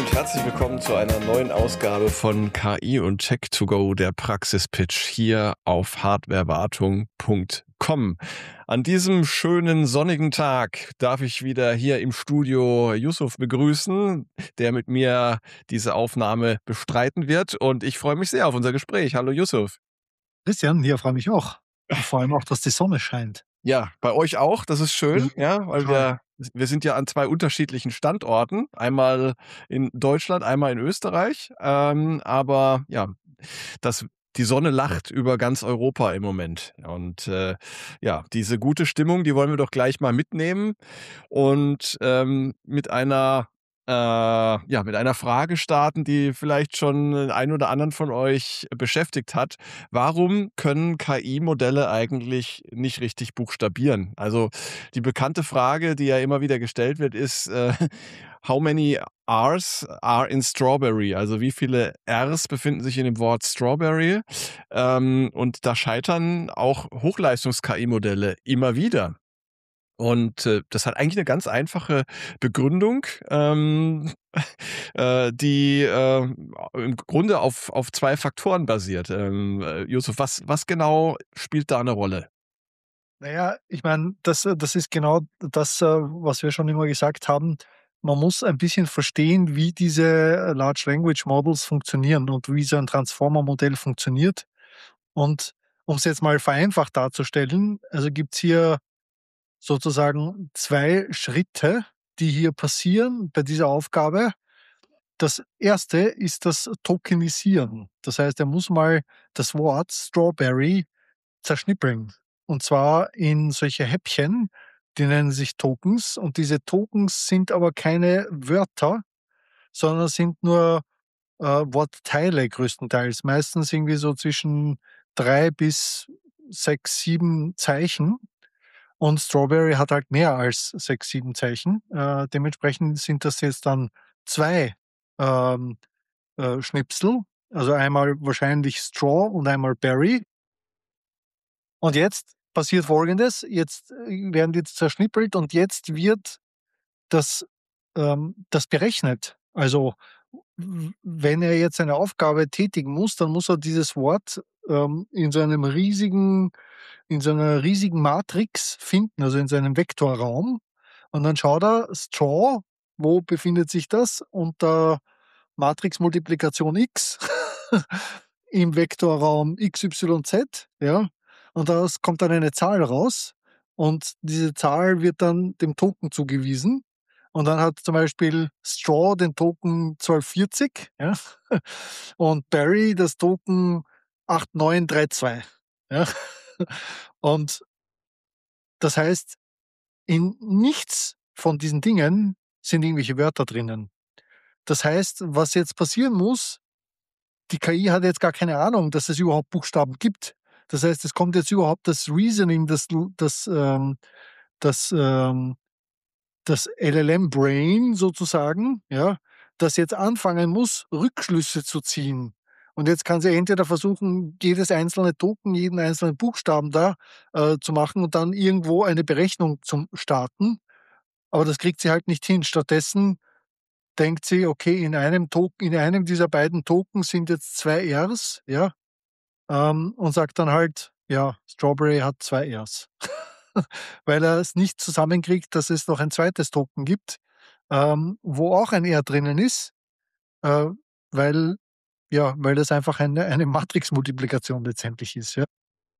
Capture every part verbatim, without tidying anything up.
und herzlich willkommen zu einer neuen Ausgabe von K I und Tech to go, der Praxispitch hier auf hardwarewartung punkt com. An diesem schönen sonnigen Tag darf ich wieder hier im Studio Yusuf begrüßen, der mit mir diese Aufnahme bestreiten wird, und ich freue mich sehr auf unser Gespräch. Hallo Yusuf. Christian, hier freue mich auch. Und vor allem auch, dass die Sonne scheint. Ja, bei euch auch, das ist schön, Ja, ja, weil total. wir, wir sind ja an zwei unterschiedlichen Standorten, einmal in Deutschland, einmal in Österreich, ähm, aber ja, das, die Sonne lacht über ganz Europa im Moment, und äh, ja, diese gute Stimmung, die wollen wir doch gleich mal mitnehmen und ähm, mit einer äh, ja, mit einer Frage starten, die vielleicht schon den einen oder anderen von euch beschäftigt hat. Warum können K I-Modelle eigentlich nicht richtig buchstabieren? Also die bekannte Frage, die ja immer wieder gestellt wird, ist, äh, how many R's are in strawberry? Also wie viele R's befinden sich in dem Wort Strawberry? Ähm, und da scheitern auch Hochleistungs-K I-Modelle immer wieder. Und äh, das hat eigentlich eine ganz einfache Begründung, ähm, äh, die äh, im Grunde auf, auf zwei Faktoren basiert. Ähm, äh, Yusuf, was, was genau spielt da eine Rolle? Naja, ich meine, das, äh, das ist genau das, äh, was wir schon immer gesagt haben. Man muss ein bisschen verstehen, wie diese äh, Large Language Models funktionieren und wie so ein Transformer-Modell funktioniert. Und um es jetzt mal vereinfacht darzustellen, also gibt es hier sozusagen zwei Schritte, die hier passieren bei dieser Aufgabe. Das erste ist das Tokenisieren. Das heißt, er muss mal das Wort Strawberry zerschnippeln. Und zwar in solche Häppchen, die nennen sich Tokens. Und diese Tokens sind aber keine Wörter, sondern sind nur äh, Wortteile größtenteils. Meistens irgendwie so zwischen drei bis sechs, sieben Zeichen. Und Strawberry hat halt mehr als sechs, sieben Zeichen. Äh, dementsprechend sind das jetzt dann zwei ähm, äh, Schnipsel. Also einmal wahrscheinlich Straw und einmal Berry. Und jetzt passiert Folgendes: Jetzt äh, werden die zerschnippelt und jetzt wird das, ähm, das berechnet. Also w- wenn er jetzt eine Aufgabe tätigen muss, dann muss er dieses Wort ähm, in so einem riesigen, in so einer riesigen Matrix finden, also in seinem Vektorraum. Und dann schaut er, Straw, wo befindet sich das? Unter Matrixmultiplikation x im Vektorraum x y z, ja. Und daraus kommt dann eine Zahl raus und diese Zahl wird dann dem Token zugewiesen. Und dann hat zum Beispiel Straw den Token zwölf vierzig, ja, und Barry das Token acht neun drei zwei. Ja. Und das heißt, in nichts von diesen Dingen sind irgendwelche Wörter drinnen. Das heißt, was jetzt passieren muss, die K I hat jetzt gar keine Ahnung, dass es überhaupt Buchstaben gibt. Das heißt, es kommt jetzt überhaupt das Reasoning, das, das, ähm, das, ähm, das L L M-Brain sozusagen, ja, das jetzt anfangen muss, Rückschlüsse zu ziehen. Und jetzt kann sie entweder versuchen, jedes einzelne Token, jeden einzelnen Buchstaben da äh, zu machen und dann irgendwo eine Berechnung zu starten. Aber das kriegt sie halt nicht hin. Stattdessen denkt sie, okay, in einem Token, in einem dieser beiden Token sind jetzt zwei Rs, ja, ähm, und sagt dann halt, ja, Strawberry hat zwei Rs. Weil er es nicht zusammenkriegt, dass es noch ein zweites Token gibt, ähm, wo auch ein R drinnen ist, äh, weil, ja, weil das einfach eine, eine Matrixmultiplikation letztendlich ist, ja.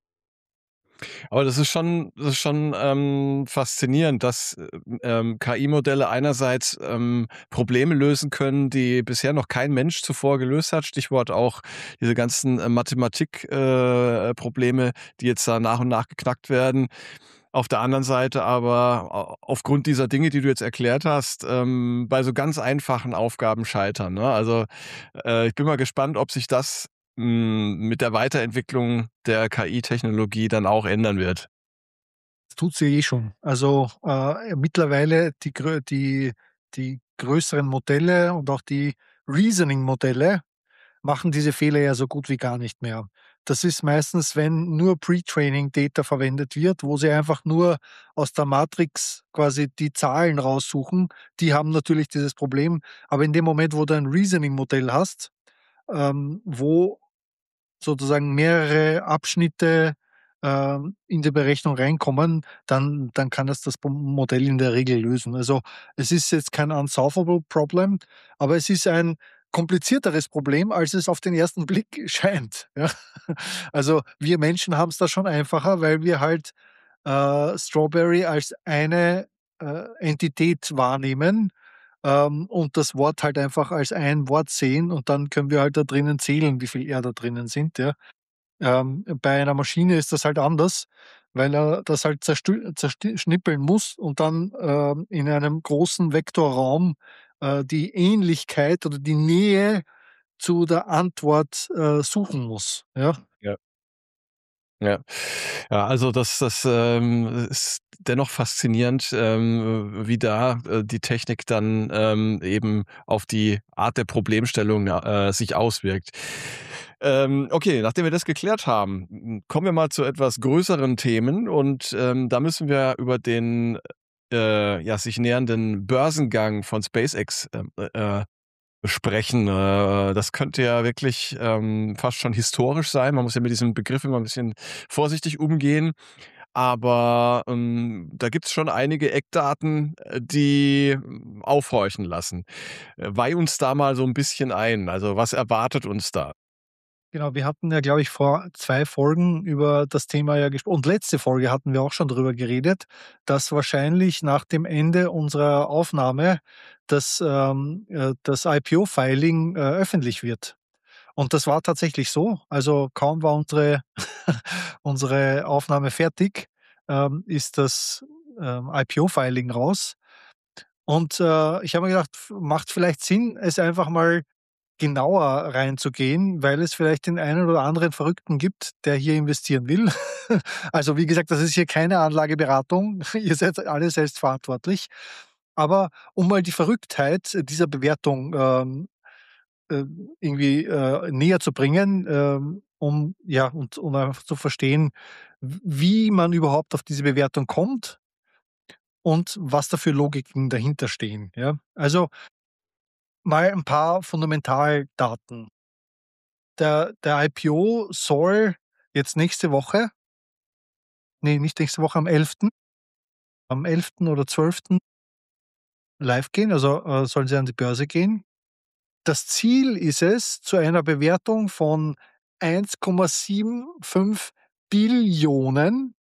Aber das ist schon, das ist schon ähm, faszinierend, dass ähm, K I-Modelle einerseits ähm, Probleme lösen können, die bisher noch kein Mensch zuvor gelöst hat. Stichwort auch diese ganzen äh, Mathematik-Probleme, äh, Probleme, die jetzt da nach und nach geknackt werden. Auf der anderen Seite aber äh, aufgrund dieser Dinge, die du jetzt erklärt hast, ähm, bei so ganz einfachen Aufgaben scheitern. Ne? Also äh, ich bin mal gespannt, ob sich das mh, mit der Weiterentwicklung der K I-Technologie dann auch ändern wird. Das tut sie eh schon. Also äh, mittlerweile die, grö- die, die größeren Modelle und auch die Reasoning-Modelle machen diese Fehler ja so gut wie gar nicht mehr. Das ist meistens, wenn nur Pre-Training-Data verwendet wird, wo sie einfach nur aus der Matrix quasi die Zahlen raussuchen. Die haben natürlich dieses Problem. Aber in dem Moment, wo du ein Reasoning-Modell hast, ähm, wo sozusagen mehrere Abschnitte, ähm, in die Berechnung reinkommen, dann dann kann das das Bo Modell in der Regel lösen. Also, es ist jetzt kein unsolvable problem, aber es ist ein komplizierteres Problem, als es auf den ersten Blick scheint, ja. Also, wir Menschen haben's da schon einfacher, weil wir halt, äh, Strawberry als eine, äh, Entität wahrnehmen, ähm, und das Wort halt einfach als ein Wort sehen und dann können wir halt da drinnen zählen, wie viel R da drinnen sind, ja. Ähm, bei einer Maschine ist das halt anders, weil er das halt zerstü zersti schnippeln muss und dann, ähm, in einem großen Vektorraum, äh, die Ähnlichkeit oder die Nähe zu der Antwort, äh, suchen muss, ja? Ja. Ja. Ja, also das das, ähm, ist dennoch faszinierend, ähm, wie da, äh, die Technik dann, ähm, eben auf die Art der Problemstellung, äh, sich auswirkt. Ähm, okay, nachdem wir das geklärt haben, hm, kommen wir mal zu etwas größeren Themen und, ähm, da müssen wir über den, äh, ja, sich nähernden Börsengang von SpaceX, ähm, äh, besprechen. Äh, das könnte ja wirklich, ähm, fast schon historisch sein. Man muss ja mit diesem Begriff immer 'n bisschen vorsichtig umgehen, aber, ähm, da gibt's schon einige Eckdaten, äh, die aufhorchen lassen. Äh, weih uns da mal so 'n bisschen ein. Also, was erwartet uns da? Genau, wir hatten ja, glaube ich, vor zwei Folgen über das Thema ja gespro und letzte Folge hatten wir auch schon drüber geredet, dass wahrscheinlich nach dem Ende unserer Aufnahme das, ähm, äh das IPO-Filing, äh, öffentlich wird. Und das war tatsächlich so. Also, kaum war unsere unsere Aufnahme fertig, ähm, ist das, ähm, IPO-Filing raus. Und, äh, ich habe mir gedacht, f macht vielleicht Sinn, es einfach mal genauer reinzugehen, weil es vielleicht den einen oder anderen Verrückten gibt, der hier investieren will. Also, wie gesagt, das ist hier keine Anlageberatung. Ihr seid alle selbst verantwortlich. Aber um mal die Verrücktheit dieser Bewertung, ähm, äh, irgendwie, äh, näher zu bringen, ähm, um ja, und um einfach zu verstehen, w wie man überhaupt auf diese Bewertung kommt und was da für Logiken dahinterstehen, ja? Also mal 'n paar Fundamentaldaten. Der der IPO soll jetzt nächste Woche ne, nicht nächste Woche, am elften am elften oder zwölften live gehen, also, äh, sollen sie an die Börse gehen. Das Ziel ist es, zu einer Bewertung von eins Komma fünfundsiebzig Billionen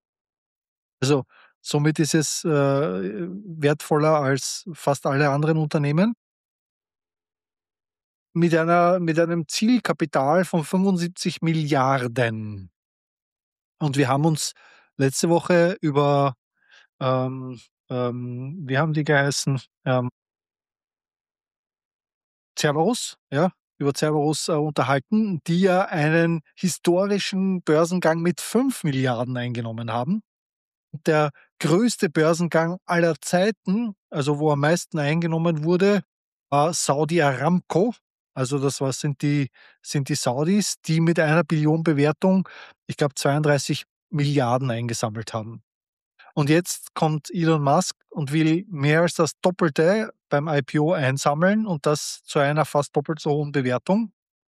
also, somit ist es, äh, wertvoller als fast alle anderen Unternehmen mit einer mit einem Zielkapital von fünfundsiebzig Milliarden. Und wir haben uns letzte Woche über, ähm ähm, wie haben die geheißen? Ähm Cerberus, ja, über Cerberus, äh, unterhalten, die ja einen historischen Börsengang mit fünf Milliarden eingenommen haben. Der größte Börsengang aller Zeiten, also wo am meisten eingenommen wurde, war Saudi Aramco. Also, das war sind die sind die Saudis, die mit einer Billion Bewertung, ich glaube, zweiunddreißig Milliarden eingesammelt haben. Und jetzt kommt Elon Musk und will mehr als das Doppelte beim IPO einsammeln und das zu einer fast doppelt so hohen Bewertung.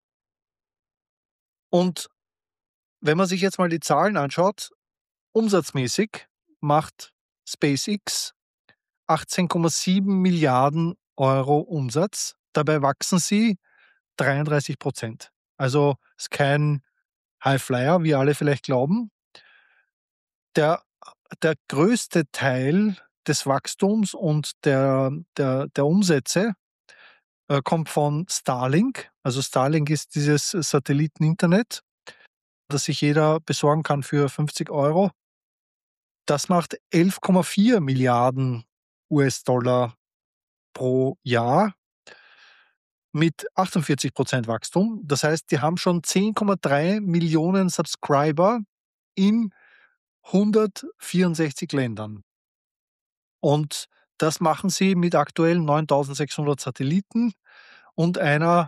Und wenn man sich jetzt mal die Zahlen anschaut, umsatzmäßig macht SpaceX achtzehn Komma sieben Milliarden Euro Umsatz. Dabei wachsen sie dreiunddreißig Prozent. Also, ist kein Highflyer, wie alle vielleicht glauben. Der der größte Teil des Wachstums und der der der Umsätze, äh, kommt von Starlink. Also, Starlink ist dieses Satelliteninternet, das sich jeder besorgen kann für fünfzig Euro. Das macht elf Komma vier Milliarden US-Dollar pro Jahr mit achtundvierzig Prozent Wachstum. Das heißt, die haben schon zehn Komma drei Millionen Subscriber in hundertvierundsechzig Ländern. Und das machen sie mit aktuell neuntausendsechshundert Satelliten und einer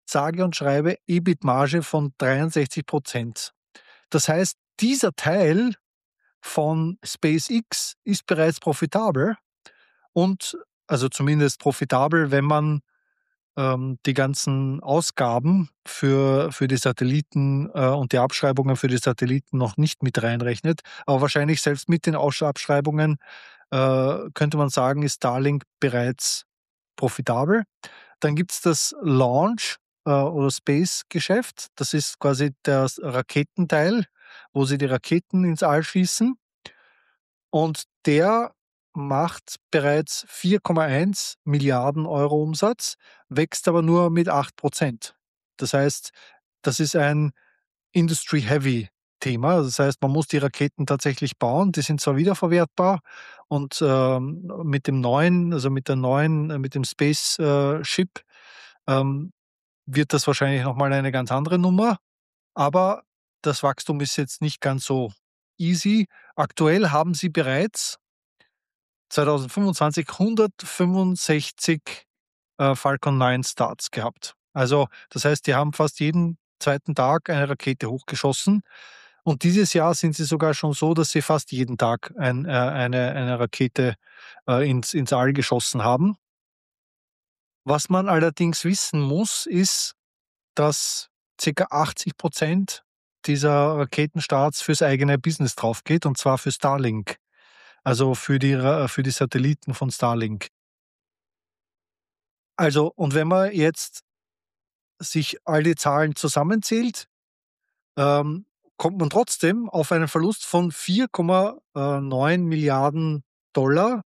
sage und schreibe E B I T-Marge von dreiundsechzig Prozent. Das heißt, dieser Teil von SpaceX ist bereits profitabel und also zumindest profitabel, wenn man ähm, die ganzen Ausgaben für, für die Satelliten äh, und die Abschreibungen für die Satelliten noch nicht mit reinrechnet. Aber wahrscheinlich selbst mit den Aussch- Abschreibungen äh, könnte man sagen, ist Starlink bereits profitabel. Dann gibt es das Launch äh, oder Space-Geschäft. Das ist quasi der S- Raketenteil, wo sie die Raketen ins All schießen. Und der macht bereits vier Komma eins Milliarden Euro Umsatz, wächst aber nur mit acht Prozent. Das heißt, das ist ein Industry-Heavy-Thema. Das heißt, man muss die Raketen tatsächlich bauen. Die sind zwar wiederverwertbar und ähm, mit dem neuen, also mit der neuen, äh, mit dem Space äh, Ship ähm, wird das wahrscheinlich nochmal eine ganz andere Nummer. Aber das Wachstum ist jetzt nicht ganz so easy. Aktuell haben sie bereits zwanzig fünfundzwanzig hundertfünfundsechzig äh, Falcon neun Starts gehabt. Also, das heißt, die haben fast jeden zweiten Tag eine Rakete hochgeschossen. Und dieses Jahr sind sie sogar schon so, dass sie fast jeden Tag ein, äh, eine, eine Rakete äh, ins, ins All geschossen haben. Was man allerdings wissen muss, ist, dass ca. achtzig Prozent dieser Raketenstarts fürs eigene Business draufgeht, und zwar für Starlink, also für die, Ra- für die Satelliten von Starlink. Also, und wenn man jetzt sich all die Zahlen zusammenzählt, ähm, kommt man trotzdem auf einen Verlust von vier Komma neun Milliarden Dollar,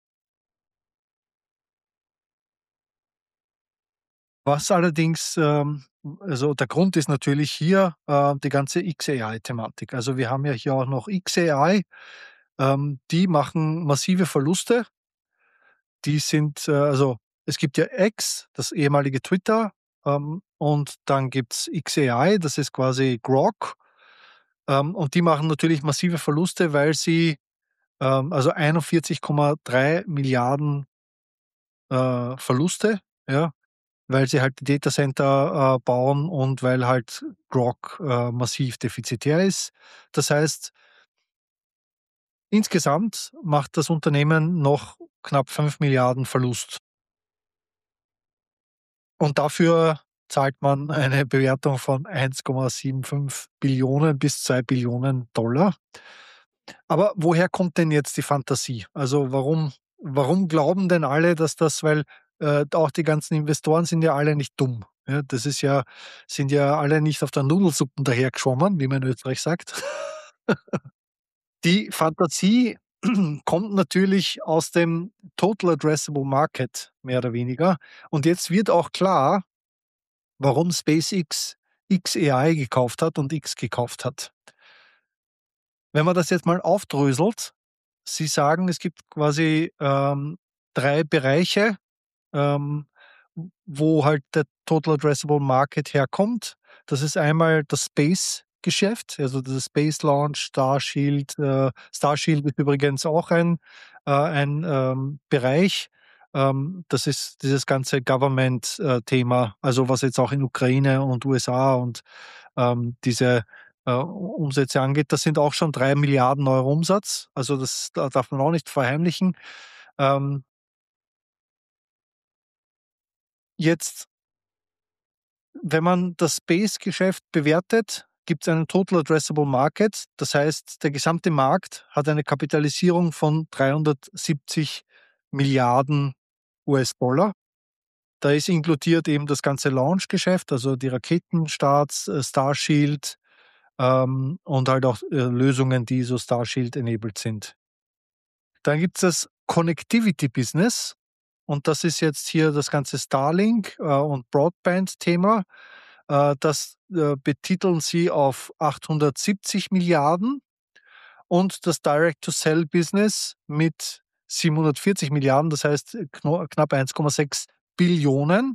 was allerdings, ähm, also der Grund ist natürlich hier äh, die ganze X A I-Thematik. Also wir haben ja hier auch noch X A I, ähm, die machen massive Verluste. Die sind, äh, also es gibt ja X, das ehemalige Twitter, ähm, und dann gibt's X A I, das ist quasi Grok. Ähm, und die machen natürlich massive Verluste, weil sie, ähm, also einundvierzig Komma drei Milliarden äh, Verluste, ja, weil sie halt die Datacenter äh, bauen und weil halt Grok äh, massiv defizitär ist. Das heißt, insgesamt macht das Unternehmen noch knapp fünf Milliarden Verlust. Und dafür zahlt man eine Bewertung von eins Komma fünfundsiebzig Billionen bis zwei Billionen Dollar. Aber woher kommt denn jetzt die Fantasie? Also warum, warum glauben denn alle, dass das, weil äh, auch die ganzen Investoren sind ja alle nicht dumm. Ja, das ist ja, sind ja alle nicht auf der Nudelsuppen dahergeschwommen, wie man in Österreich sagt. Die Fantasie kommt natürlich aus dem Total Addressable Market, mehr oder weniger. Und jetzt wird auch klar, warum SpaceX X A I gekauft hat und X gekauft hat. Wenn man das jetzt mal aufdröselt, Sie sagen, es gibt quasi ähm, drei Bereiche, ähm, wo halt der Total Addressable Market herkommt. Das ist einmal das Space-Geschäft, also das Space Launch, Starshield. Äh, Starshield ist übrigens auch ein, äh, ein ähm, Bereich. Ähm, das ist dieses ganze Government-Thema, also was jetzt auch in Ukraine und U S A und ähm, diese äh, Umsätze angeht. Das sind auch schon drei Milliarden Euro Umsatz. Also das da darf man auch nicht verheimlichen. Ähm, jetzt Wenn man das Space-Geschäft bewertet, gibt es einen Total Addressable Market. Das heißt, der gesamte Markt hat eine Kapitalisierung von dreihundertsiebzig Milliarden U S-Dollar. Da ist inkludiert eben das ganze Launch-Geschäft, also die Raketenstarts, äh, Starshield, ähm, und halt auch äh, Lösungen, die so Starshield-enabled sind. Dann gibt es das Connectivity-Business, und das ist jetzt hier das ganze Starlink äh, und Broadband-Thema. Äh, das äh, betiteln sie auf achthundertsiebzig Milliarden, und das Direct-to-Sell-Business mit siebenhundertvierzig Milliarden, das heißt äh, kno- knapp eins Komma sechs Billionen.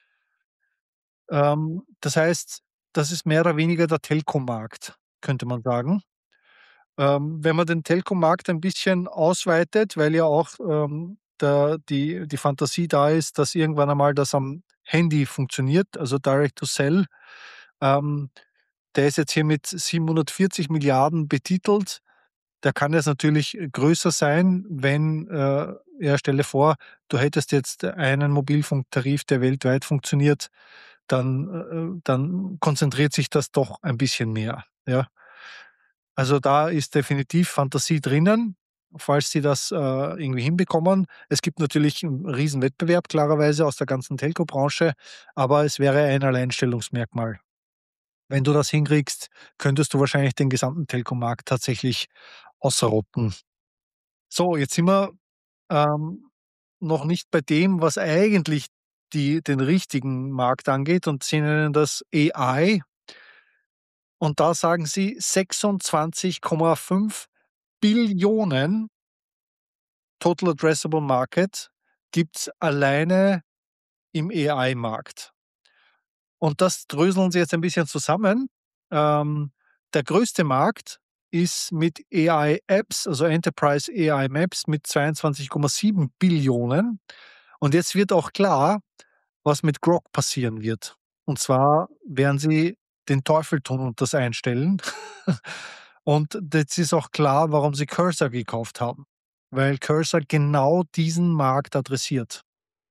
Ähm, das heißt, das ist mehr oder weniger der Telekom-Markt, könnte man sagen. Ähm, wenn man den Telekom-Markt ein bisschen ausweitet, weil ja auch ähm, der, die, die Fantasie da ist, dass irgendwann einmal das am Handy funktioniert, also Direct to Cell. Ähm, der ist jetzt hier mit siebenhundertvierzig Milliarden betitelt. Der kann jetzt natürlich größer sein, wenn äh, ja, stell dir vor, du hättest jetzt einen Mobilfunktarif, der weltweit funktioniert, dann äh, dann konzentriert sich das doch ein bisschen mehr, ja. Also, da ist definitiv Fantasie drinnen, falls sie das, äh, irgendwie hinbekommen. Es gibt natürlich 'n Riesenwettbewerb klarerweise aus der ganzen Telco-Branche, aber es wäre ein Alleinstellungsmerkmal. Wenn du das hinkriegst, könntest du wahrscheinlich den gesamten Telco-Markt tatsächlich ausrotten. So, jetzt sind wir, ähm, noch nicht bei dem, was eigentlich die den richtigen Markt angeht, und sie nennen das A I. Und da sagen sie sechsundzwanzig Komma fünf Billionen Total Addressable Market gibt's alleine im A I-Markt. Und das dröseln sie jetzt ein bisschen zusammen. Ähm, der größte Markt ist mit A I-Apps, also Enterprise A I-Maps mit zweiundzwanzig Komma sieben Billionen. Und jetzt wird auch klar, was mit Grok passieren wird. Und zwar werden sie den Teufel tun und das einstellen. Und jetzt ist auch klar, warum sie Cursor gekauft haben, weil Cursor genau diesen Markt adressiert.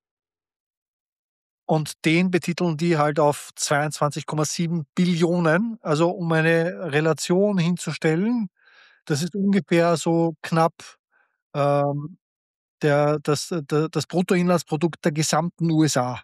Und den betiteln die halt auf zweiundzwanzig Komma sieben Billionen. Also, um eine Relation hinzustellen, das ist ungefähr so knapp, ähm, der das da das Bruttoinlandsprodukt der gesamten U S A.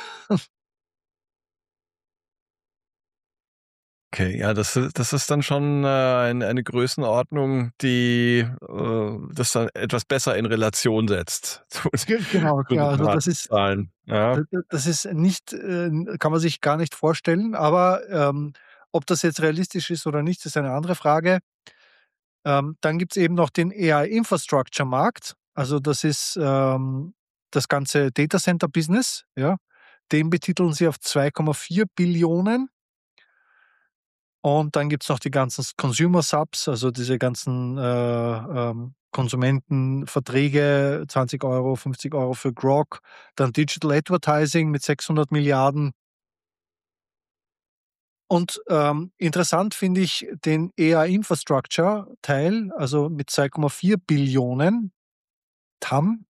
Okay, ja, das i das ist dann schon, äh, ein eine Größenordnung, die, äh, das dann etwas besser in Relation setzt zu Ge genau, zu ja, den also das harten ist Zahlen, ja. d d das ist nicht äh, kann man sich gar nicht vorstellen, aber, ähm, ob das jetzt realistisch ist oder nicht, ist eine andere Frage. Ähm, dann gibt's eben noch den A I-Infrastructure-Markt. Also, das ist, ähm, das ganze Datacenter-Business, ja. Den betiteln sie auf zwei Komma vier Billionen. Und dann gibt's noch die ganzen s Consumer Subs, also diese ganzen, äh, ähm, Konsumentenverträge, zwanzig Euro, fünfzig Euro für Grok, dann Digital Advertising mit sechshundert Milliarden. Und, ähm, interessant finde ich den A I-Infrastructure-Teil, also mit zwei Komma vier Billionen TAM.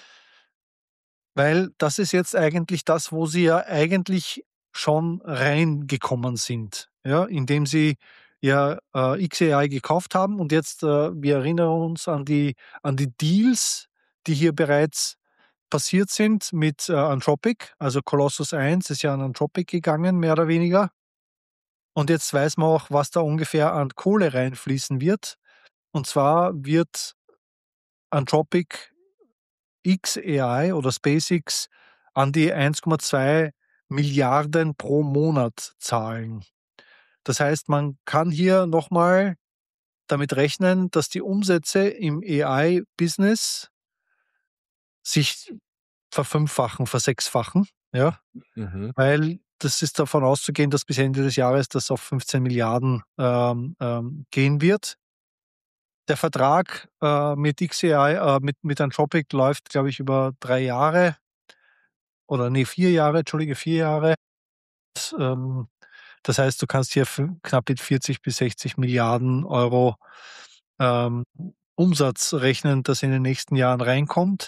Weil das ist jetzt eigentlich das, wo sie ja eigentlich schon reingekommen sind, ja, indem sie ja, äh, xAI gekauft haben und jetzt, äh wir erinnern uns an die an die Deals, die hier bereits passiert sind mit, äh, Anthropic. Also, Colossus eins ist ja an Anthropic gegangen, mehr oder weniger. Und jetzt weiß man auch, was da ungefähr an Kohle reinfließen wird. Und zwar wird Anthropic xAI oder SpaceX an die eins Komma zwei Milliarden pro Monat zahlen. Das heißt, man kann hier noch mal damit rechnen, dass die Umsätze im A I-Business sich verfünffachen, versechsfachen, ja, Mhm. weil das ist davon auszugehen, dass bis Ende des Jahres das auf fünfzehn Milliarden ähm, ähm, gehen wird. Der Vertrag, äh, mit xAI äh, mit mit Anthropic läuft, glaube ich, über drei Jahre. Oder ne, vier Jahre, entschuldige, vier Jahre. S ähm, das heißt, du kannst hier fün knapp mit vierzig bis sechzig Milliarden Euro ähm, Umsatz rechnen, das in den nächsten Jahren reinkommt.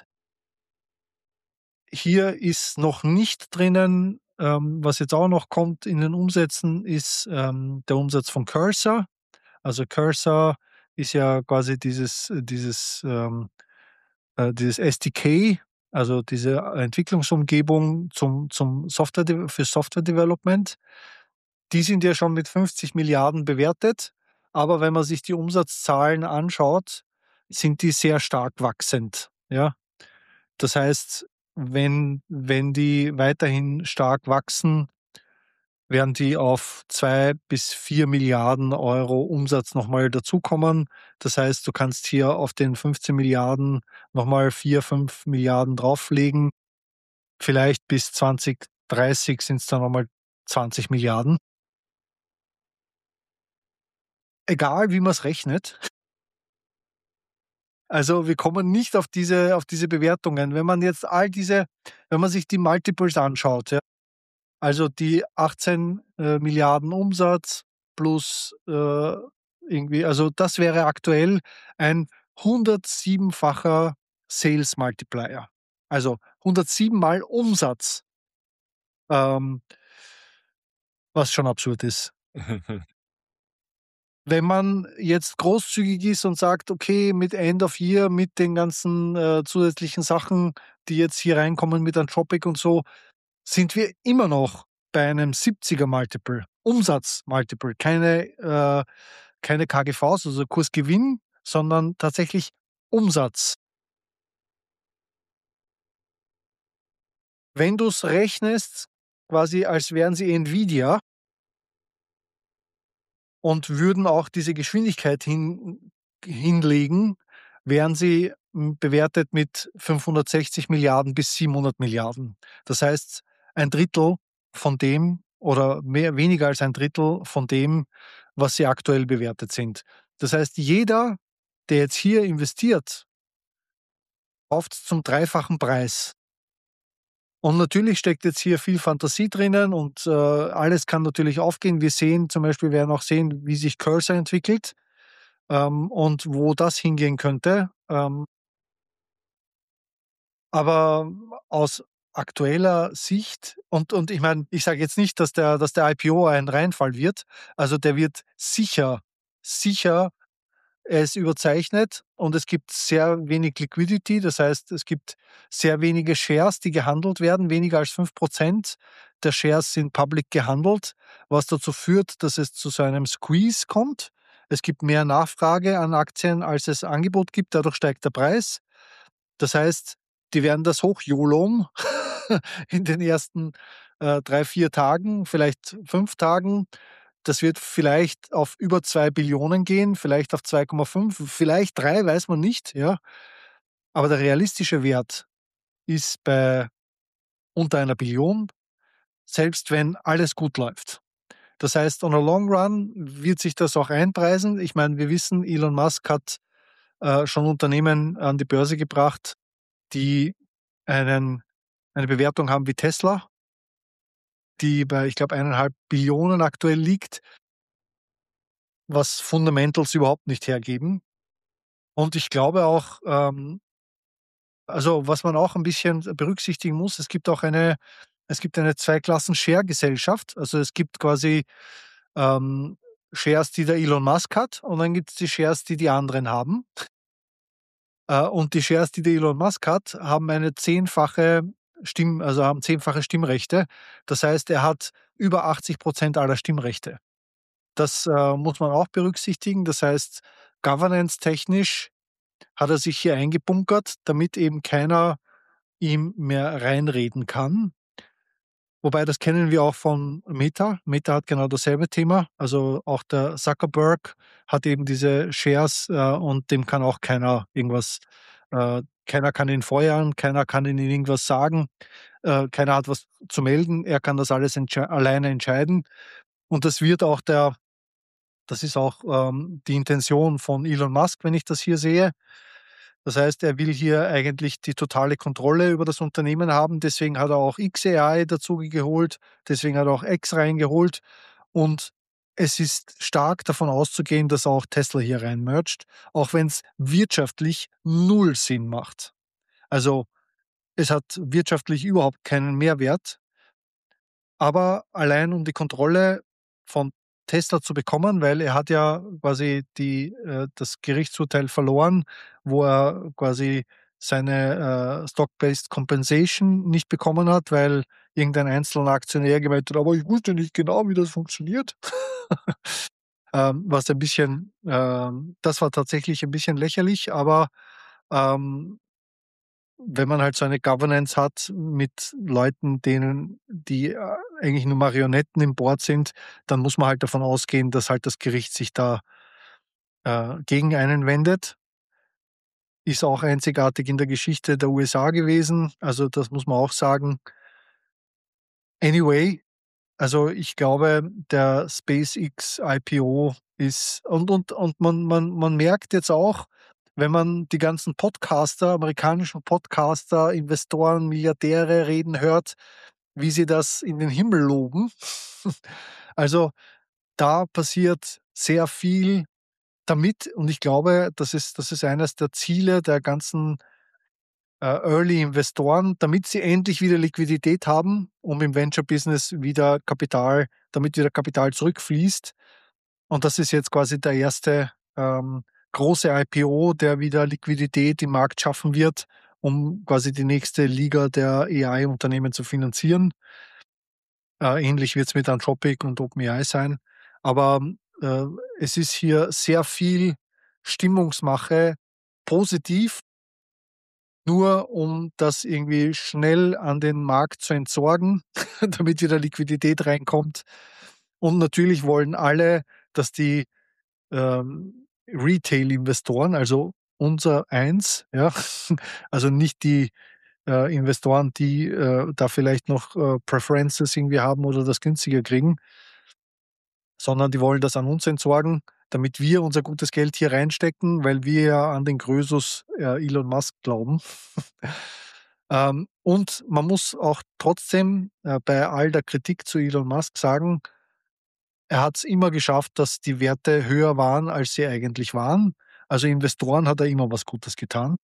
Hier ist noch nicht drinnen ähm, was jetzt auch noch kommt in den Umsätzen, ist, ähm, der Umsatz von Cursor. Also, Cursor ist ja quasi dieses dieses, ähm äh, dieses S D K, also diese Entwicklungsumgebung zum zum Software-De für Software-Development. Die sind ja schon mit fünfzig Milliarden bewertet, aber wenn man sich die Umsatzzahlen anschaut, sind die sehr stark wachsend, ja? Das heißt, wenn wenn die weiterhin stark wachsen, werden die auf zwei bis vier Milliarden Euro Umsatz noch mal dazukommen. Das heißt, du kannst hier auf den fünfzehn Milliarden noch mal vier, fünf Milliarden drauflegen. Vielleicht bis zwanzig dreißig sind's dann noch mal zwanzig Milliarden. Egal, wie man's rechnet. Also, wir kommen nicht auf diese auf diese Bewertungen. Wenn man jetzt all diese wenn man sich die Multiples anschaut, ja Also die achtzehn äh, Milliarden Umsatz plus äh, irgendwie, also das wäre aktuell ein hundertsiebenfacher Sales Multiplier. Also hundertsieben mal Umsatz, ähm, was schon absurd ist. Wenn man jetzt großzügig ist und sagt: „Okay, mit End of Year, mit den ganzen äh, zusätzlichen Sachen, die jetzt hier reinkommen mit Anthropic und so, sind wir immer noch bei einem siebziger Multiple, Umsatz-Multiple, keine äh, keine K G Vs, also Kursgewinn, sondern tatsächlich Umsatz. Wenn du's rechnest, quasi als wären sie Nvidia und würden auch diese Geschwindigkeit hin hinlegen, wären sie, hm, bewertet mit fünfhundertsechzig Milliarden bis siebenhundert Milliarden. Das heißt, ein Drittel von dem oder mehr weniger als ein Drittel von dem, was sie aktuell bewertet sind. Das heißt, jeder, der jetzt hier investiert, kauft's zum dreifachen Preis. Und natürlich steckt jetzt hier viel Fantasie drinnen und äh, alles kann natürlich aufgehen. Wir sehen zum Beispiel, wir werden auch sehen, wie sich Cursor entwickelt, ähm, und wo das hingehen könnte. Ähm, aber aus aktueller Sicht und und ich meine, ich sage jetzt nicht, dass der dass der I P O ein Reinfall wird. Also, der wird sicher sicher er ist überzeichnet und es gibt sehr wenig Liquidity. Das heißt, es gibt sehr wenige Shares, die gehandelt werden. Weniger als fünf Prozent der Shares sind public gehandelt, was dazu führt, dass es zu so einem Squeeze kommt. Es gibt mehr Nachfrage an Aktien, als es Angebot gibt. Dadurch steigt der Preis. Das heißt, die werden das hochjolon in den ersten äh, drei, vier Tagen, vielleicht fünf Tagen. Das wird vielleicht auf über zwei Billionen gehen, vielleicht auf zwei Komma fünf, vielleicht drei, weiß man nicht, ja. Aber der realistische Wert ist bei unter einer Billion, selbst wenn alles gut läuft. Das heißt, on a long run wird sich das auch einpreisen. Ich meine, wir wissen, Elon Musk hat äh, schon Unternehmen an die Börse gebracht, die einen eine Bewertung haben wie Tesla, die bei, ich glaube, eineinhalb Billionen aktuell liegt, was Fundamentals überhaupt nicht hergeben. Und ich glaube auch, ähm, also was man auch ein bisschen berücksichtigen muss, es gibt auch eine es gibt eine Zweiklassen-Share-Gesellschaft. Also, es gibt quasi, ähm, Shares, die der Elon Musk hat und dann gibt's die Shares, die die anderen haben. Äh, und die Shares, die der Elon Musk hat, haben eine zehnfache Stimm also haben zehnfache Stimmrechte. Das heißt, er hat über achtzig Prozent aller Stimmrechte. Das, äh, muss man auch berücksichtigen. Das heißt, governance-technisch hat er sich hier eingebunkert, damit eben keiner ihm mehr reinreden kann. Wobei, das kennen wir auch von Meta. Meta hat genau dasselbe Thema. Also auch der Zuckerberg hat eben diese Shares, äh, und dem kann auch keiner irgendwas äh, keiner kann ihn feuern, keiner kann ihnen irgendwas sagen, äh, keiner hat was zu melden. Er kann das alles entsche alleine entscheiden. Und das wird auch der das ist auch, ähm, die Intention von Elon Musk, wenn ich das hier sehe. Das heißt, er will hier eigentlich die totale Kontrolle über das Unternehmen haben. Deswegen hat er auch X A I dazu geholt, deswegen hat er auch X reingeholt. Und es ist stark davon auszugehen, dass auch Tesla hier rein mergt, auch wenn es wirtschaftlich null Sinn macht. Also, es hat wirtschaftlich überhaupt keinen Mehrwert. Aber allein um die Kontrolle von Tesla zu bekommen, weil er hat ja quasi die äh, das Gerichtsurteil verloren, wo er quasi seine, äh, Stock-Based Compensation nicht bekommen hat, weil irgendein einzelner Aktionär gemeint hat: „Aber ich wusste nicht genau, wie das funktioniert." Ähm, was ein bisschen ähm, das war tatsächlich ein bisschen lächerlich, aber, ähm wenn man halt so eine Governance hat mit Leuten, denen die, äh, eigentlich nur Marionetten im Board sind, dann muss man halt davon ausgehen, dass halt das Gericht sich da, äh, gegen einen wendet. Ist auch einzigartig in der Geschichte der U S A gewesen. Also, das muss man auch sagen. Anyway, also, ich glaube, der SpaceX I P O ist und und und man man man merkt jetzt auch, wenn man die ganzen Podcaster, amerikanischen Podcaster, Investoren, Milliardäre reden hört, wie sie das in den Himmel loben. Also, da passiert sehr viel damit und ich glaube, das ist das ist eines der Ziele der ganzen, äh, Early-Investoren, damit sie endlich wieder Liquidität haben, um im Venture-Business wieder Kapital damit wieder Kapital zurückfließt. Und das ist jetzt quasi der erste, ähm, große I P O, der wieder Liquidität im Markt schaffen wird, um quasi die nächste Liga der A I-Unternehmen zu finanzieren. Äh, ähnlich wird's mit Anthropic und OpenAI sein. Aber, äh, es ist hier sehr viel Stimmungsmache positiv, nur um das irgendwie schnell an den Markt zu entsorgen, damit wieder Liquidität reinkommt. Und natürlich wollen alle, dass die, ähm, Retail-Investoren, also unser eins, ja, also nicht die, äh, Investoren, die, äh, da vielleicht noch, äh, Preferences irgendwie haben oder das günstiger kriegen, sondern die wollen das an uns entsorgen, damit wir unser gutes Geld hier reinstecken, weil wir ja an den Krösus, äh, Elon Musk glauben. Ähm, und man muss auch trotzdem, äh, bei all der Kritik zu Elon Musk sagen, er hat es immer geschafft, dass die Werte höher waren, als sie eigentlich waren. Also Investoren hat er immer was Gutes getan.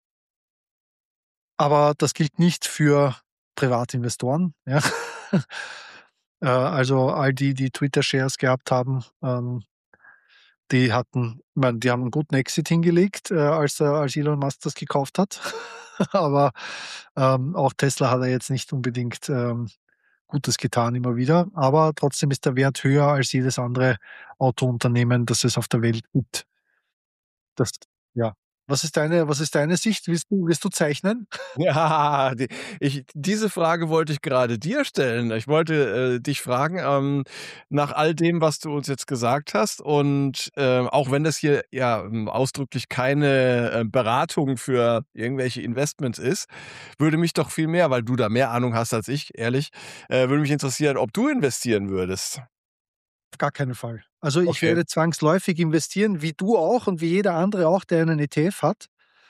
Aber das gilt nicht für Privatinvestoren, ja. Äh, also all die, die Twitter-Shares gehabt haben, ähm, die hatten ich meine, die haben 'n guten Exit hingelegt, äh, als er als Elon Musk das gekauft hat. Aber, ähm, auch Tesla hat er jetzt nicht unbedingt, ähm, Gutes getan immer wieder. Aber trotzdem ist der Wert höher als jedes andere Autounternehmen, das es auf der Welt gibt. Das ja. Was ist deine was ist deine Sicht? Willst du willst du zeichnen? Ja, die ich diese Frage wollte ich gerade dir stellen. Ich wollte, äh, dich fragen, ähm, nach all dem, was du uns jetzt gesagt hast und, äh, auch wenn das hier ja, hm, ausdrücklich keine, äh, Beratung für irgendwelche Investments ist, würde mich doch viel mehr, weil du da mehr Ahnung hast als ich, ehrlich, äh, würde mich interessieren, ob du investieren würdest. Auf gar keinen Fall. Also, ich Okay. werde zwangsläufig investieren, wie du auch und wie jeder andere auch, der einen E T F hat.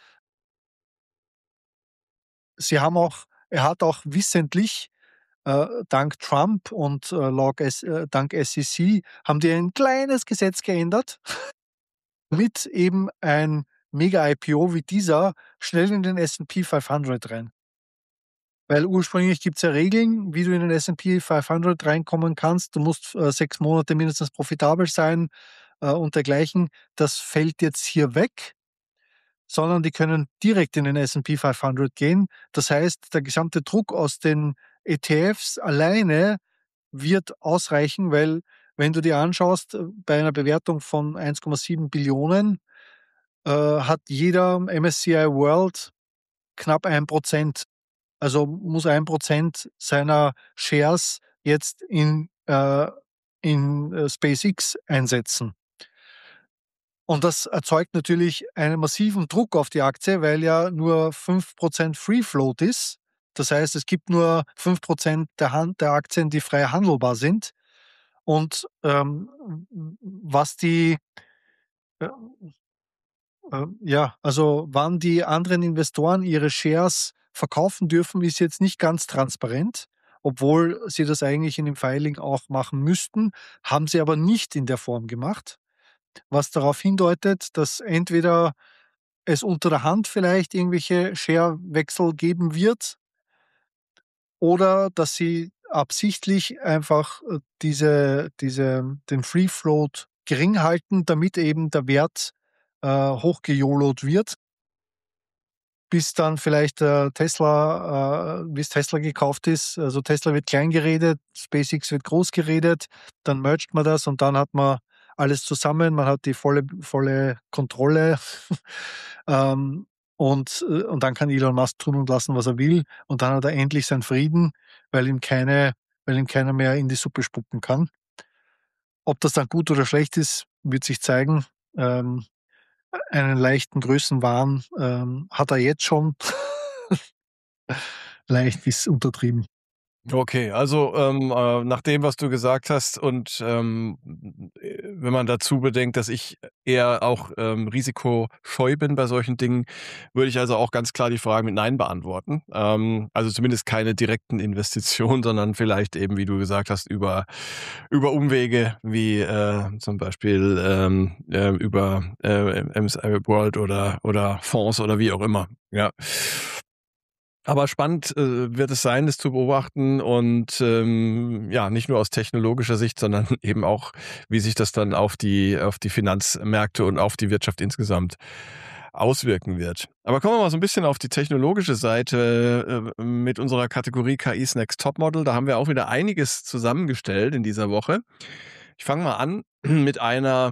Sie haben auch er hat auch wissentlich, äh, dank Trump und, äh, log S äh, dank S E C haben die ein kleines Gesetz geändert, damit eben ein Mega-I P O wie dieser schnell in den S und P fünfhundert rein. Weil ursprünglich gibt's ja Regeln, wie du in den S und P fünfhundert reinkommen kannst. Du musst, äh, sechs Monate mindestens profitabel sein, äh, und dergleichen. Das fällt jetzt hier weg, sondern die können direkt in den S und P fünfhundert gehen. Das heißt, der gesamte Druck aus den E T Fs alleine wird ausreichen, weil wenn du dir anschaust, äh, bei einer Bewertung von eins Komma sieben Billionen äh, hat jeder M S C I World knapp ein Prozent. Also muss ein Prozent seiner Shares jetzt in, äh in, äh, SpaceX einsetzen. Und das erzeugt natürlich einen massiven Druck auf die Aktie, weil ja nur fünf Prozent Free Float ist. Das heißt, es gibt nur fünf Prozent der Han der Aktien, die frei handelbar sind. Und, ähm, w was die, äh, äh, ja, also wann die anderen Investoren ihre Shares verkaufen dürfen, ist jetzt nicht ganz transparent, obwohl sie das eigentlich in dem Filing auch machen müssten, haben sie aber nicht in der Form gemacht, was darauf hindeutet, dass entweder es unter der Hand vielleicht irgendwelche Sharewechsel geben wird oder dass sie absichtlich einfach, äh, diese diese den Free Float gering halten, damit eben der Wert, äh, hochgejolot wird bis dann vielleicht, äh, Tesla äh, bis Tesla gekauft ist. Also, Tesla wird klein geredet, SpaceX wird groß geredet, dann mergt man das und dann hat man alles zusammen. Man hat die volle volle Kontrolle. Ähm, und äh, und dann kann Elon Musk tun und lassen, was er will. Und dann hat er endlich seinen Frieden, weil ihm keine weil ihm keiner mehr in die Suppe spucken kann. Ob das dann gut oder schlecht ist, wird sich zeigen. Ähm, einen leichten Größenwahn, ähm, hat er jetzt schon. Leicht ist untertrieben. Okay, also, ähm, äh, nach dem, was du gesagt hast und, ähm, äh, wenn man dazu bedenkt, dass ich eher auch ähm, risikoscheu bin bei solchen Dingen, würde ich also auch ganz klar die Frage mit Nein beantworten. Ähm, also zumindest keine direkten Investitionen, sondern vielleicht eben, wie du gesagt hast, über, über Umwege wie äh, zum Beispiel ähm, äh, über äh, M S I World oder, oder Fonds oder wie auch immer. Ja. Aber spannend äh, wird es sein, das zu beobachten und ähm, ja, nicht nur aus technologischer Sicht, sondern eben auch, wie sich das dann auf die, auf die Finanzmärkte und auf die Wirtschaft insgesamt auswirken wird. Aber kommen wir mal so ein bisschen auf die technologische Seite äh, mit unserer Kategorie K I's Next Topmodel. Da haben wir auch wieder einiges zusammengestellt in dieser Woche. Ich fange mal an mit einer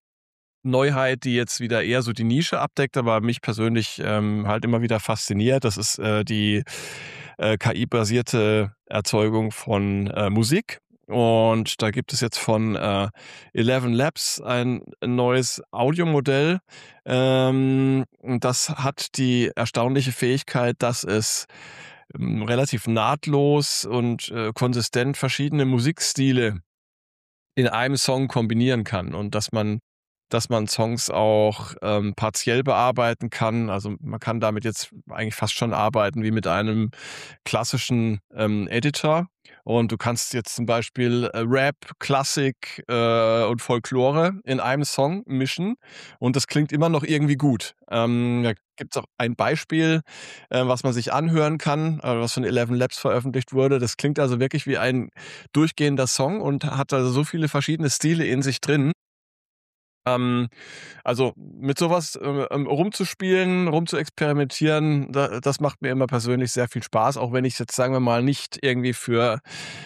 Neuheit, die jetzt wieder eher so die Nische abdeckt, aber mich persönlich ähm, halt immer wieder fasziniert. Das ist äh, die äh, K I-basierte Erzeugung von äh, Musik. Und da gibt es jetzt von äh, Eleven Labs ein neues Audiomodell. Ähm, das hat die erstaunliche Fähigkeit, dass es ähm, relativ nahtlos und äh, konsistent verschiedene Musikstile in einem Song kombinieren kann und dass man dass man Songs auch ähm, partiell bearbeiten kann. Also man kann damit jetzt eigentlich fast schon arbeiten wie mit einem klassischen ähm, Editor. Und du kannst jetzt zum Beispiel äh, Rap, Klassik äh, und Folklore in einem Song mischen und das klingt immer noch irgendwie gut. Ähm, da gibt es auch ein Beispiel, äh, was man sich anhören kann, äh, was von Eleven Labs veröffentlicht wurde. Das klingt also wirklich wie ein durchgehender Song und hat also so viele verschiedene Stile in sich drin. Ähm, also mit sowas äh, ähm, rumzuspielen, rumzuexperimentieren, da, das macht mir immer persönlich sehr viel Spaß, auch wenn ich jetzt, sagen wir mal, nicht irgendwie für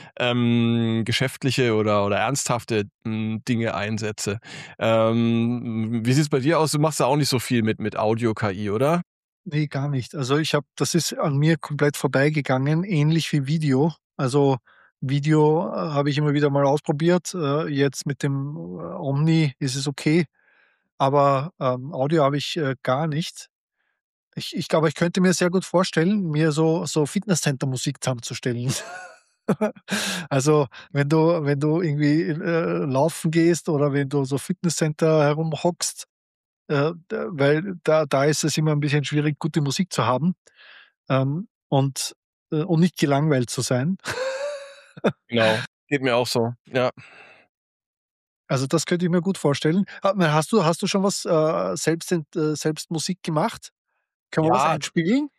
ähm, geschäftliche oder, oder ernsthafte m, Dinge einsetze. Ähm, wie sieht's bei dir aus? Du machst da auch nicht so viel mit, mit Audio-K I, oder? Ne, gar nicht. Also, ich habe das ist an mir komplett vorbeigegangen, ähnlich wie Video. Also, Video, äh, habe ich immer wieder mal ausprobiert. Äh, jetzt mit dem, äh, Omni ist es okay, aber, ähm, Audio habe ich, äh, gar nicht. Ich ich glaube, ich könnte mir sehr gut vorstellen, mir so so Fitnesscenter-Musik zusammenzustellen. Also, wenn du wenn du irgendwie, äh, laufen gehst oder wenn du so Fitnesscenter herumhockst, äh, d weil da da ist es immer ein bisschen schwierig, gute Musik zu haben, ähm, und äh, und nicht gelangweilt zu sein. Genau. Geht mir auch so. Ja. Also, das könnte ich mir gut vorstellen. Ha hast du hast du schon was, äh, selbst ent äh, selbst Musik gemacht? Können wir was Ja, einspielen?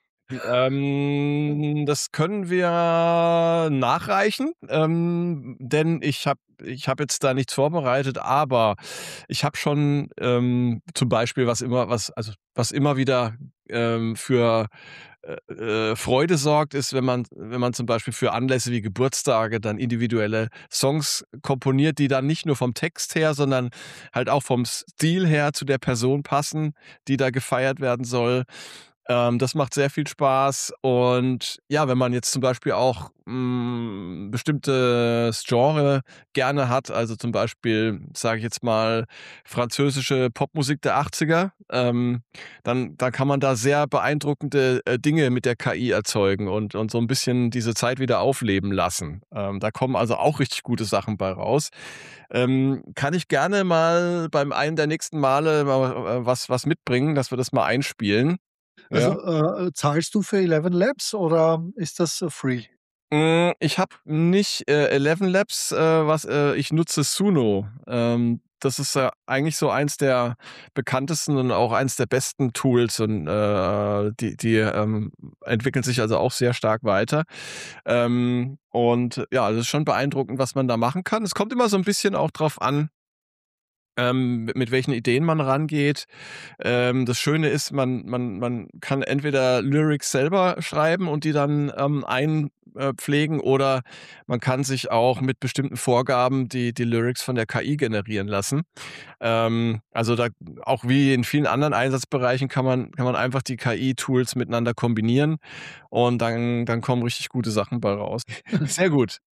Ähm, das können wir nachreichen, ähm, denn ich habe ich habe jetzt da nichts vorbereitet, aber ich habe schon ähm, zum Beispiel was immer was also was immer wieder ähm, für äh, äh, Freude sorgt, ist, wenn man wenn man zum Beispiel für Anlässe wie Geburtstage dann individuelle Songs komponiert, die dann nicht nur vom Text her, sondern halt auch vom Stil her zu der Person passen, die da gefeiert werden soll. Ähm, das macht sehr viel Spaß und ja, wenn man jetzt zum Beispiel auch, hm, bestimmtes Genre gerne hat, also zum Beispiel, sage ich jetzt mal, französische Popmusik der achtziger, ähm, dann dann kann man da sehr beeindruckende, äh, Dinge mit der K I erzeugen und und so ein bisschen diese Zeit wieder aufleben lassen. Ähm, da kommen also auch richtig gute Sachen bei raus. Ähm, kann ich gerne mal beim einen der nächsten Male mal, äh, was was mitbringen, dass wir das mal einspielen. Ja. Also, äh, zahlst du für Eleven Labs oder ist das, äh, free? Hm, ich habe nicht, äh, Eleven Labs, äh, was äh, ich nutze Suno. Ähm, das ist ja eigentlich so eins der bekanntesten und auch eins der besten Tools und, äh, die die, ähm, entwickeln sich also auch sehr stark weiter. Ähm, und ja, das ist schon beeindruckend, was man da machen kann. Es kommt immer so ein bisschen auch drauf an, ähm, mit mit welchen Ideen man rangeht. Ähm, das Schöne ist, man man man kann entweder Lyrics selber schreiben und die dann, ähm, einpflegen oder man kann sich auch mit bestimmten Vorgaben die die Lyrics von der K I generieren lassen. Ähm, also da auch wie in vielen anderen Einsatzbereichen kann man kann man einfach die K I-Tools miteinander kombinieren und dann dann kommen richtig gute Sachen bei raus. Sehr gut.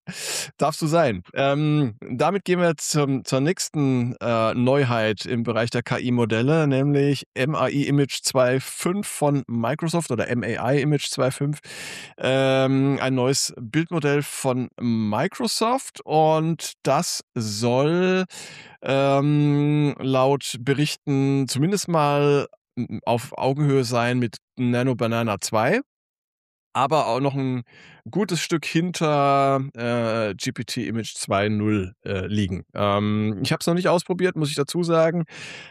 Darfst du sein. Ähm, damit gehen wir zum zur nächsten, äh, Neuheit im Bereich der K I-Modelle, nämlich MAI Image zwei Punkt fünf von Microsoft oder MAI Image zwei Punkt fünf. Ähm, ein neues Bildmodell von Microsoft und das soll, ähm, laut Berichten zumindest mal, hm, auf Augenhöhe sein mit Nano Banana zwei. Aber auch noch 'n gutes Stück hinter, äh, G P T Image zwei Punkt null, äh, liegen. Ähm, ich habe es noch nicht ausprobiert, muss ich dazu sagen,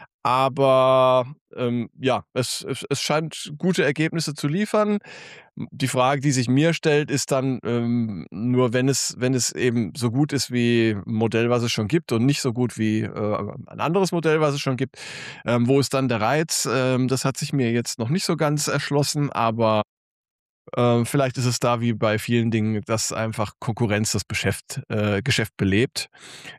aber, ähm, ja, es es es scheint gute Ergebnisse zu liefern. Hm, die Frage, die sich mir stellt, ist dann, ähm, nur wenn es wenn es eben so gut ist wie 'n Modell, was es schon gibt und nicht so gut wie, äh, ein anderes Modell, was es schon gibt, ähm, wo ist dann der Reiz? Ähm, das hat sich mir jetzt noch nicht so ganz erschlossen, aber ähm, vielleicht ist es da wie bei vielen Dingen, dass einfach Konkurrenz das Beschäft äh, Geschäft belebt.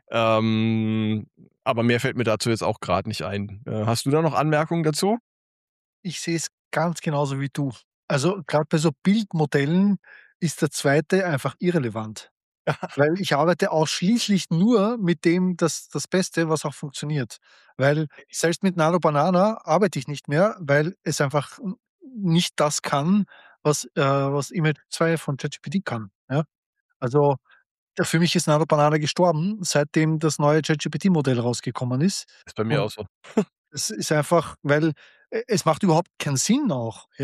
Ähm, aber mehr fällt mir dazu jetzt auch grad nicht ein. Äh, hast du da noch Anmerkungen dazu? Ich sehe es ganz genauso wie du. Also, grad bei so Bildmodellen ist der zweite einfach irrelevant, weil ich arbeite ausschließlich nur mit dem das das Beste, was auch funktioniert. Weil selbst mit Nano Banana arbeite ich nicht mehr, weil es einfach n nicht das kann, was, äh was Image zwei von ChatGPT kann, ja? Also, ja, für mich ist Nano Banana gestorben, seitdem das neue ChatGPT-Modell rausgekommen ist. Ist bei mir Und auch so. es ist einfach weil e es macht überhaupt keinen Sinn auch, ja?